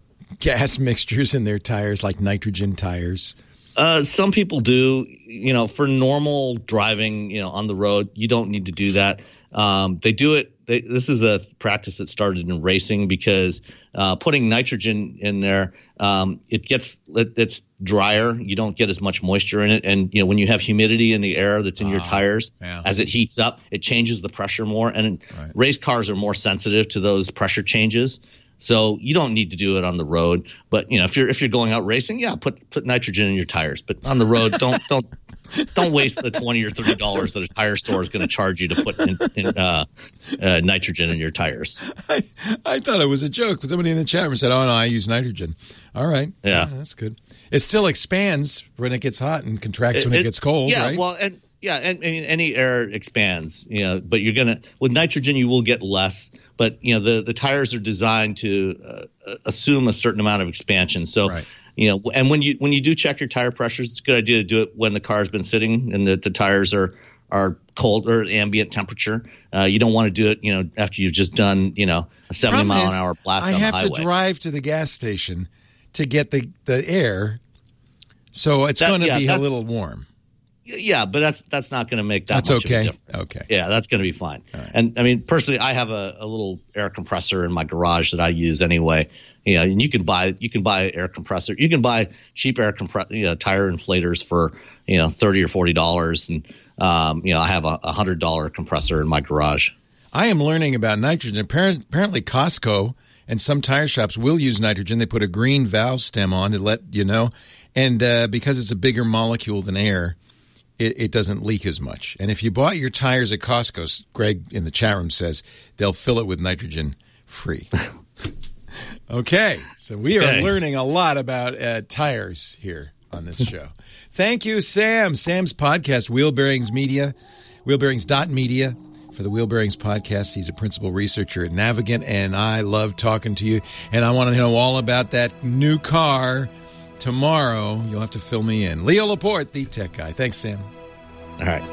gas mixtures in their tires, like nitrogen tires? Uh, some people do. You know, for normal driving, you know, on the road, you don't need to do that. Um, they do it. They, this is a practice that started in racing because uh, putting nitrogen in there, um, it gets it, it's drier. You don't get as much moisture in it, and you know when you have humidity in the air that's in your tires, yeah. as it heats up, it changes the pressure more. And race cars are more sensitive to those pressure changes. So you don't need to do it on the road, but you know if you're if you're going out racing, yeah, put put nitrogen in your tires. But on the road, don't don't don't waste the twenty or thirty dollars that a tire store is going to charge you to put in, in uh, uh, nitrogen in your tires. I, I thought it was a joke, but somebody in the chat room said, "Oh no, I use nitrogen." All right, Yeah. that's good. It still expands when it gets hot and contracts when it, It- gets cold, yeah, right? well, and yeah, and, and any air expands, you know, but you're gonna with nitrogen you will get less. But you know the the tires are designed to uh, assume a certain amount of expansion. So. You know, and when you when you do check your tire pressures, it's a good idea to do it when the car's been sitting and the, the tires are are cold or ambient temperature. Uh, you don't want to do it, you know, after you've just done, you know, a seventy Problem mile is, an hour blast I on the have highway. to drive to the gas station to get the, the air, so it's That- going to yeah, be a that's- little warm. Yeah, but that's that's not going to make that That's much okay. of a difference. Okay. Yeah, that's going to be fine. And I mean, personally, I have a, a little air compressor in my garage that I use anyway. You know, and you can buy you can buy air compressor. You can buy cheap air compress you know, tire inflators for you know thirty or forty dollars, and um, you know I have a, a hundred dollar compressor in my garage. I am learning about nitrogen. Apparent- Apparently, Costco and some tire shops will use nitrogen. They put a green valve stem on to let you know, and uh, because it's a bigger molecule than air, it, it doesn't leak as much. And if you bought your tires at Costco, Greg in the chat room says they'll fill it with nitrogen free. Okay, so we are Okay. learning a lot about uh, tires here on this show. Thank you, Sam. Sam's podcast, Wheel Bearings Media, wheel bearings dot media for the Wheel Bearings podcast. He's a principal researcher at Navigant, and I love talking to you. And I want to know all about that new car tomorrow. You'll have to fill me in. Leo Laporte, the tech guy. Thanks, Sam. All right.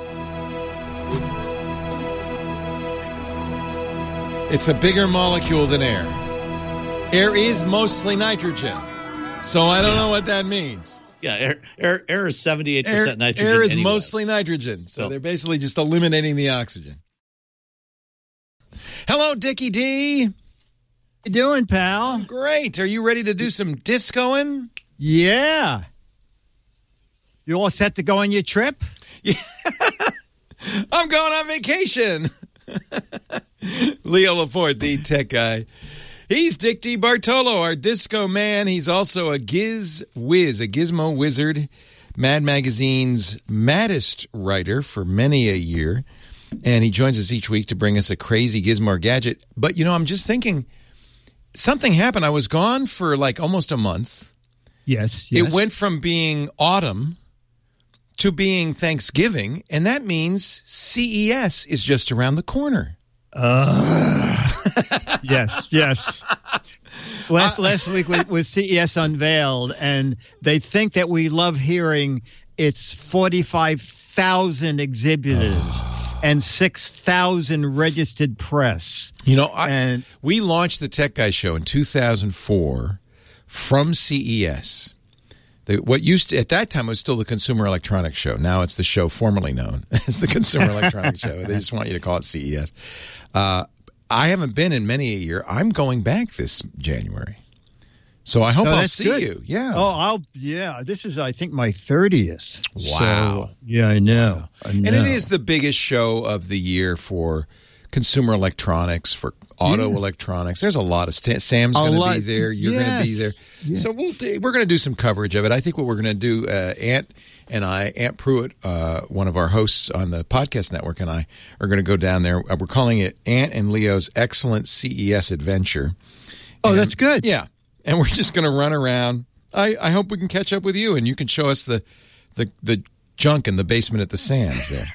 It's a bigger molecule than air. Air is mostly nitrogen, so I don't know what that means. Yeah, air air, air is seventy-eight Air, percent nitrogen. air is anyway. mostly nitrogen, so So- they're basically just eliminating the oxygen. Hello, Dickie D. How you doing, pal? Great. Are you ready to do some discoing? Yeah. You all set to go on your trip? I'm going on vacation. Leo Laporte, the tech guy. He's Dick D. Bartolo, our disco man. He's also a giz whiz, a gizmo wizard, Mad Magazine's maddest writer for many a year. And he joins us each week to bring us a crazy gizmo or gadget. But, you know, I'm just thinking, something happened. I was gone for like almost a month. Yes, yes. It went from being autumn to being Thanksgiving, and that means C E S is just around the corner. Uh, yes, yes. Last last week was, was C E S unveiled, and they think that we love hearing it's forty-five thousand exhibitors and six thousand registered press. You know, I, And- we launched the Tech Guy Show in two thousand four from C E S. The, what used to, at that time, it was still the Consumer Electronics Show. Now it's the show formerly known as the Consumer Electronics Show. They just want you to call it C E S. Uh, I haven't been in many a year. I'm going back this January. So I hope No, I'll that's see good. you. Yeah. Oh, I'll yeah. This is, I think, my thirtieth. Wow. So, yeah, I know. I know. And it is the biggest show of the year for consumer electronics, for auto Yeah. electronics. There's a lot of st- Sam's A going to lot- be there. You're going to be there. Yes. So we'll do, we're going to do some coverage of it. I think what we're going to do, uh, Ant and I, Ant Pruitt, uh, one of our hosts on the podcast network, and I are going to go down there. Uh, We're calling it Ant and Leo's Excellent C E S Adventure. Oh, And- that's good. Yeah. And we're just going to run around. I, I hope we can catch up with you, and you can show us the, the, the junk in the basement at the Sands there.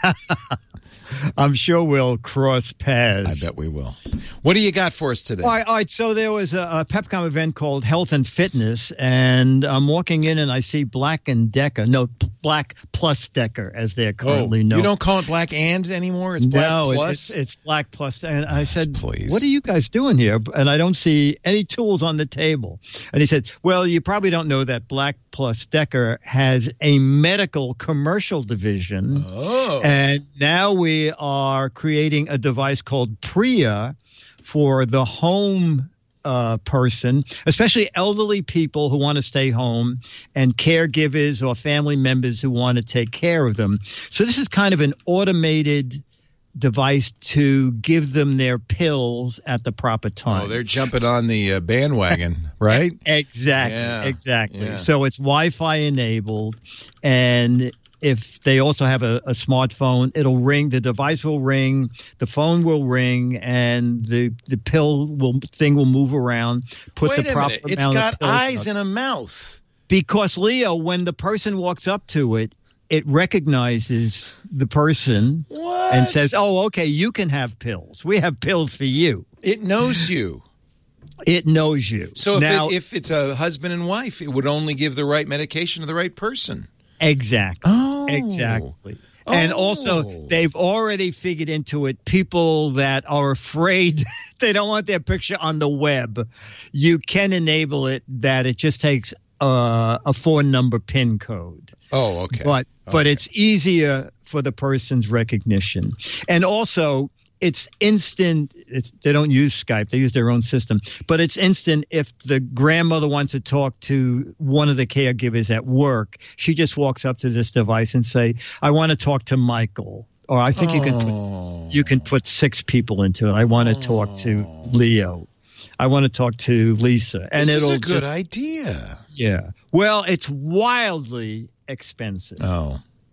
I'm sure we'll cross paths. I bet we will. What do you got for us today? All right, all right, so there was a, a Pepcom event called Health and Fitness, and I'm walking in and I see Black and Decker, no, Black Plus Decker, as they're currently oh, known. you don't call it Black and anymore? It's Black no, it- Plus? It's, it's Black Plus. And I said, please. what are you guys doing here? And I don't see any tools on the table. And he said, well, you probably don't know that Black Plus Decker has a medical commercial division. Oh. And now we are creating a device called Priya for the home uh, person, especially elderly people who want to stay home and caregivers or family members who want to take care of them. So this is kind of an automated device to give them their pills at the proper time. Oh, they're jumping on the uh, bandwagon, right? Exactly, Yeah, exactly. yeah. So it's Wi-Fi enabled, and if they also have a, a smartphone, it'll ring. The device will ring, the phone will ring, and the the pill will thing will move around. Put Wait the a proper minute. It's amount of got pills eyes up. and a mouth. Because Leo, when the person walks up to it, it recognizes the person What? and says, "Oh, okay, you can have pills. We have pills for you." It knows you. It knows you. So if, now, it, if it's a husband and wife, it would only give the right medication to the right person. Exactly. Oh. Exactly. And Oh. also, they've already figured into it people that are afraid they don't want their picture on the web. You can enable it that it just takes uh, a four-number PIN code. Oh, okay. But but Okay. it's easier for the person's recognition. And also, it's instant. It's, they don't use Skype. They use their own system. But it's instant if the grandmother wants to talk to one of the caregivers at work. She just walks up to this device and say, I want to talk to Michael. Or I think you can Oh. put, you can put six people into it. I want to talk to Leo. I want to talk to Lisa. And This is it'll a good just, idea. yeah. Well, it's wildly expensive. Oh.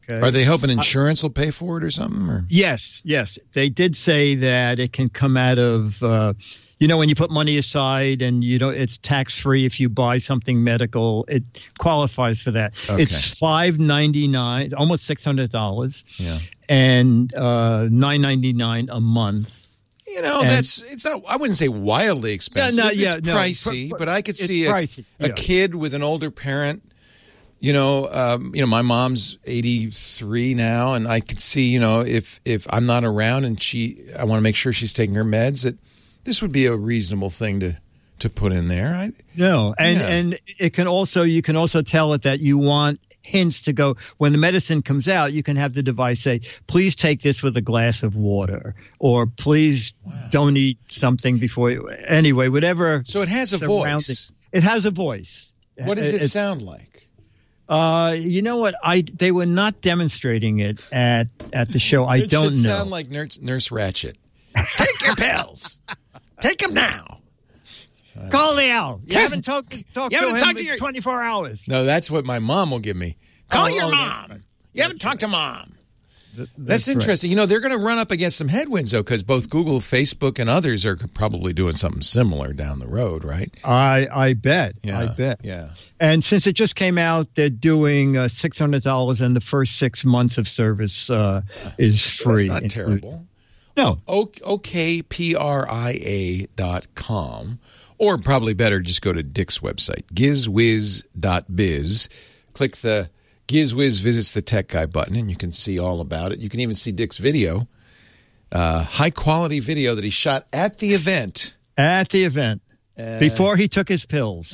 Okay. Are they hoping insurance will pay for it or something? Or? Yes, yes. They did say that it can come out of, uh, you know, when you put money aside and you don't, it's tax free if you buy something medical. It qualifies for that. Okay. It's five ninety nine, almost six hundred dollars, Yeah. and uh, nine ninety nine a month. You know, And- that's it's not. I wouldn't say wildly expensive. no, yeah, it's no, pricey, pr- pr- but I could it's see a, pricey, a yeah. kid with an older parent. You know, um, you know, my mom's eighty-three now, and I could see, you know, if if I'm not around and she, I want to make sure she's taking her meds. That this would be a reasonable thing to to put in there. I, No, and Yeah. and it can also you can also tell it that you want hints to go when the medicine comes out. You can have the device say, "Please take this with a glass of water," or "Please don't eat something before." You, anyway, whatever. So it has a surrounding- voice. It has a voice. What does it, It's- sound like? Uh, you know what? I they were not demonstrating it at at the show. I it don't should know. sound like Nurse, Nurse Ratchet. Take your pills. Take them now. Call the owl. You haven't talked talked You to haven't him talked to in your- twenty-four hours. No, that's what my mom will give me. Call Oh, your oh, mom. that's- You haven't talked to mom. Th- That's, right. interesting. You know, they're going to run up against some headwinds, though, because both Google, Facebook, and others are probably doing something similar down the road, right? I I bet. Yeah, I bet. yeah. And since it just came out, they're doing uh, six hundred dollars, and the first six months of service uh, is free. That's not terrible. No. O- OK P R I A dot com, or probably better, just go to Dick's website, gizwiz dot biz. Click the GizWiz Visits the Tech Guy button, and you can see all about it. You can even see Dick's video, uh, high-quality video that he shot at the event. At the event. Uh, Before he took his pills.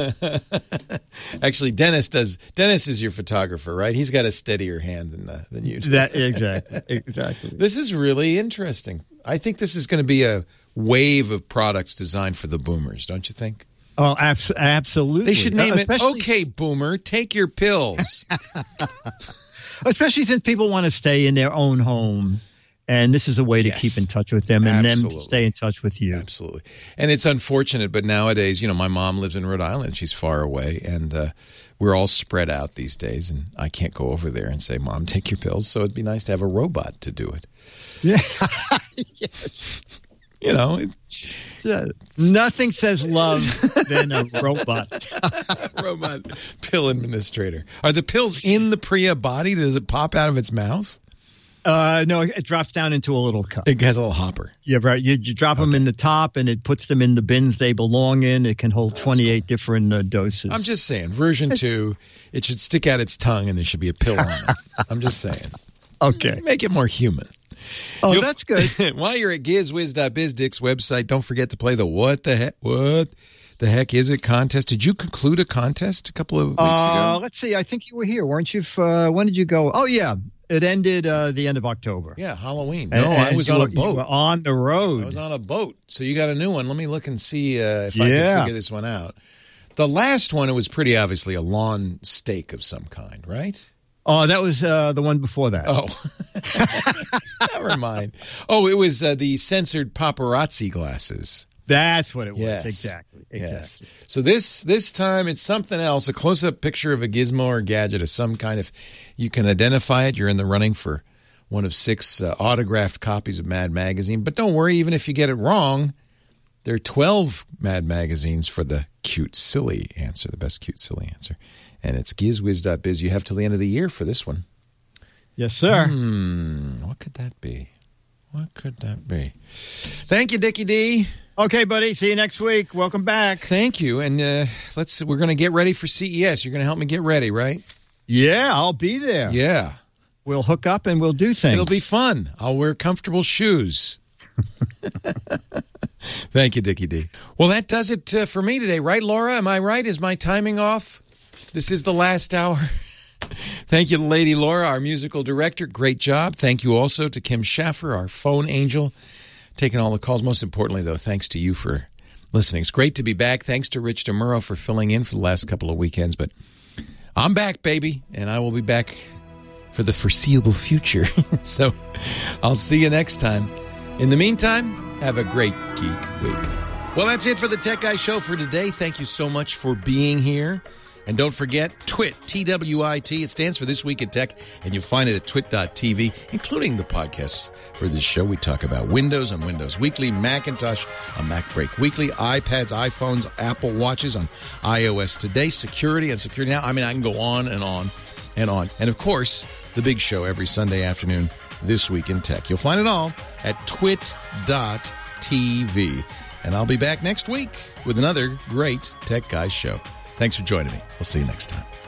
Actually, Dennis does. Dennis is your photographer, right? He's got a steadier hand than uh, than you do. That exactly, exactly. This is really interesting. I think this is going to be a wave of products designed for the boomers, don't you think? Oh, abs- absolutely. They should name Uh, it, especially- okay, boomer, take your pills. Especially since people want to stay in their own home. And this is a way to Yes. keep in touch with them and Absolutely. them to stay in touch with you. Absolutely. And it's unfortunate, but nowadays, you know, my mom lives in Rhode Island. She's far away, and uh, we're all spread out these days, and I can't go over there and say, Mom, take your pills. So it'd be nice to have a robot to do it. Yeah. You know, it, Yeah. Nothing says love than a robot. robot pill administrator. Are the pills in the Priya body? Does it pop out of its mouth? Uh, no, it drops down into a little cup. It has a little hopper. Yeah, right. You, you drop them in the top, and it puts them in the bins they belong in. It can hold twenty-eight different uh, doses. I'm just saying, version two, it should stick out its tongue and there should be a pill on it. I'm just saying. Okay. Make it more human. Oh, You'll- that's good. While you're at gizwiz dot biz, Dick's website, don't forget to play the what the heck, what the heck is it contest. Did you conclude a contest a couple of weeks Uh, ago? let's see. I think you were here, weren't you? Uh, when did you go? Oh, yeah. It ended uh, the end of October. Yeah, Halloween. And- No, I and was you on were- a you boat. were on the road. I was on a boat. So you got a new one. Let me look and see uh, if I can Yeah. figure this one out. The last one, it was pretty obviously a lawn steak of some kind, right? Oh, that was uh, the one before that. Oh, never mind. Oh, it was uh, the censored paparazzi glasses. That's what it was. Yes. Exactly. Yes. Exactly. So this this time it's something else. A close-up picture of a gizmo or gadget of some kind. If you can identify it, you're in the running for one of six uh, autographed copies of Mad Magazine. But don't worry, even if you get it wrong, there are twelve Mad Magazines for the cute, silly answer, the best cute, silly answer. And it's gizwiz dot biz. You have till the end of the year for this one. Yes, sir. Hmm, what could that be? What could that be? Thank you, Dickie D. Okay, buddy. See you next week. Welcome back. Thank you. And uh, let's. We're going to get ready for C E S. You're going to help me get ready, right? Yeah, I'll be there. Yeah. We'll hook up and we'll do things. It'll be fun. I'll wear comfortable shoes. Thank you, Dickie D. Well, that does it uh, for me today, right, Laura? Am I right? Is my timing off? This is the last hour. Thank you to Lady Laura, our musical director. Great job. Thank you also to Kim Schaffer, our phone angel, taking all the calls. Most importantly, though, thanks to you for listening. It's great to be back. Thanks to Rich DeMuro for filling in for the last couple of weekends. But I'm back, baby, and I will be back for the foreseeable future. So I'll see you next time. In the meantime, have a great Geek Week. Well, that's it for the Tech Guy Show for today. Thank you so much for being here. And don't forget, Twit, T W I T. It stands for This Week in Tech, and you'll find it at twit dot t v, including the podcasts for this show. We talk about Windows on Windows Weekly, Macintosh on Mac Break Weekly, iPads, iPhones, Apple Watches on iOS Today, security and Security Now. I mean, I can go on and on and on. And, of course, the big show every Sunday afternoon, This Week in Tech. You'll find it all at twit dot t v. And I'll be back next week with another great Tech Guys show. Thanks for joining me. We'll see you next time.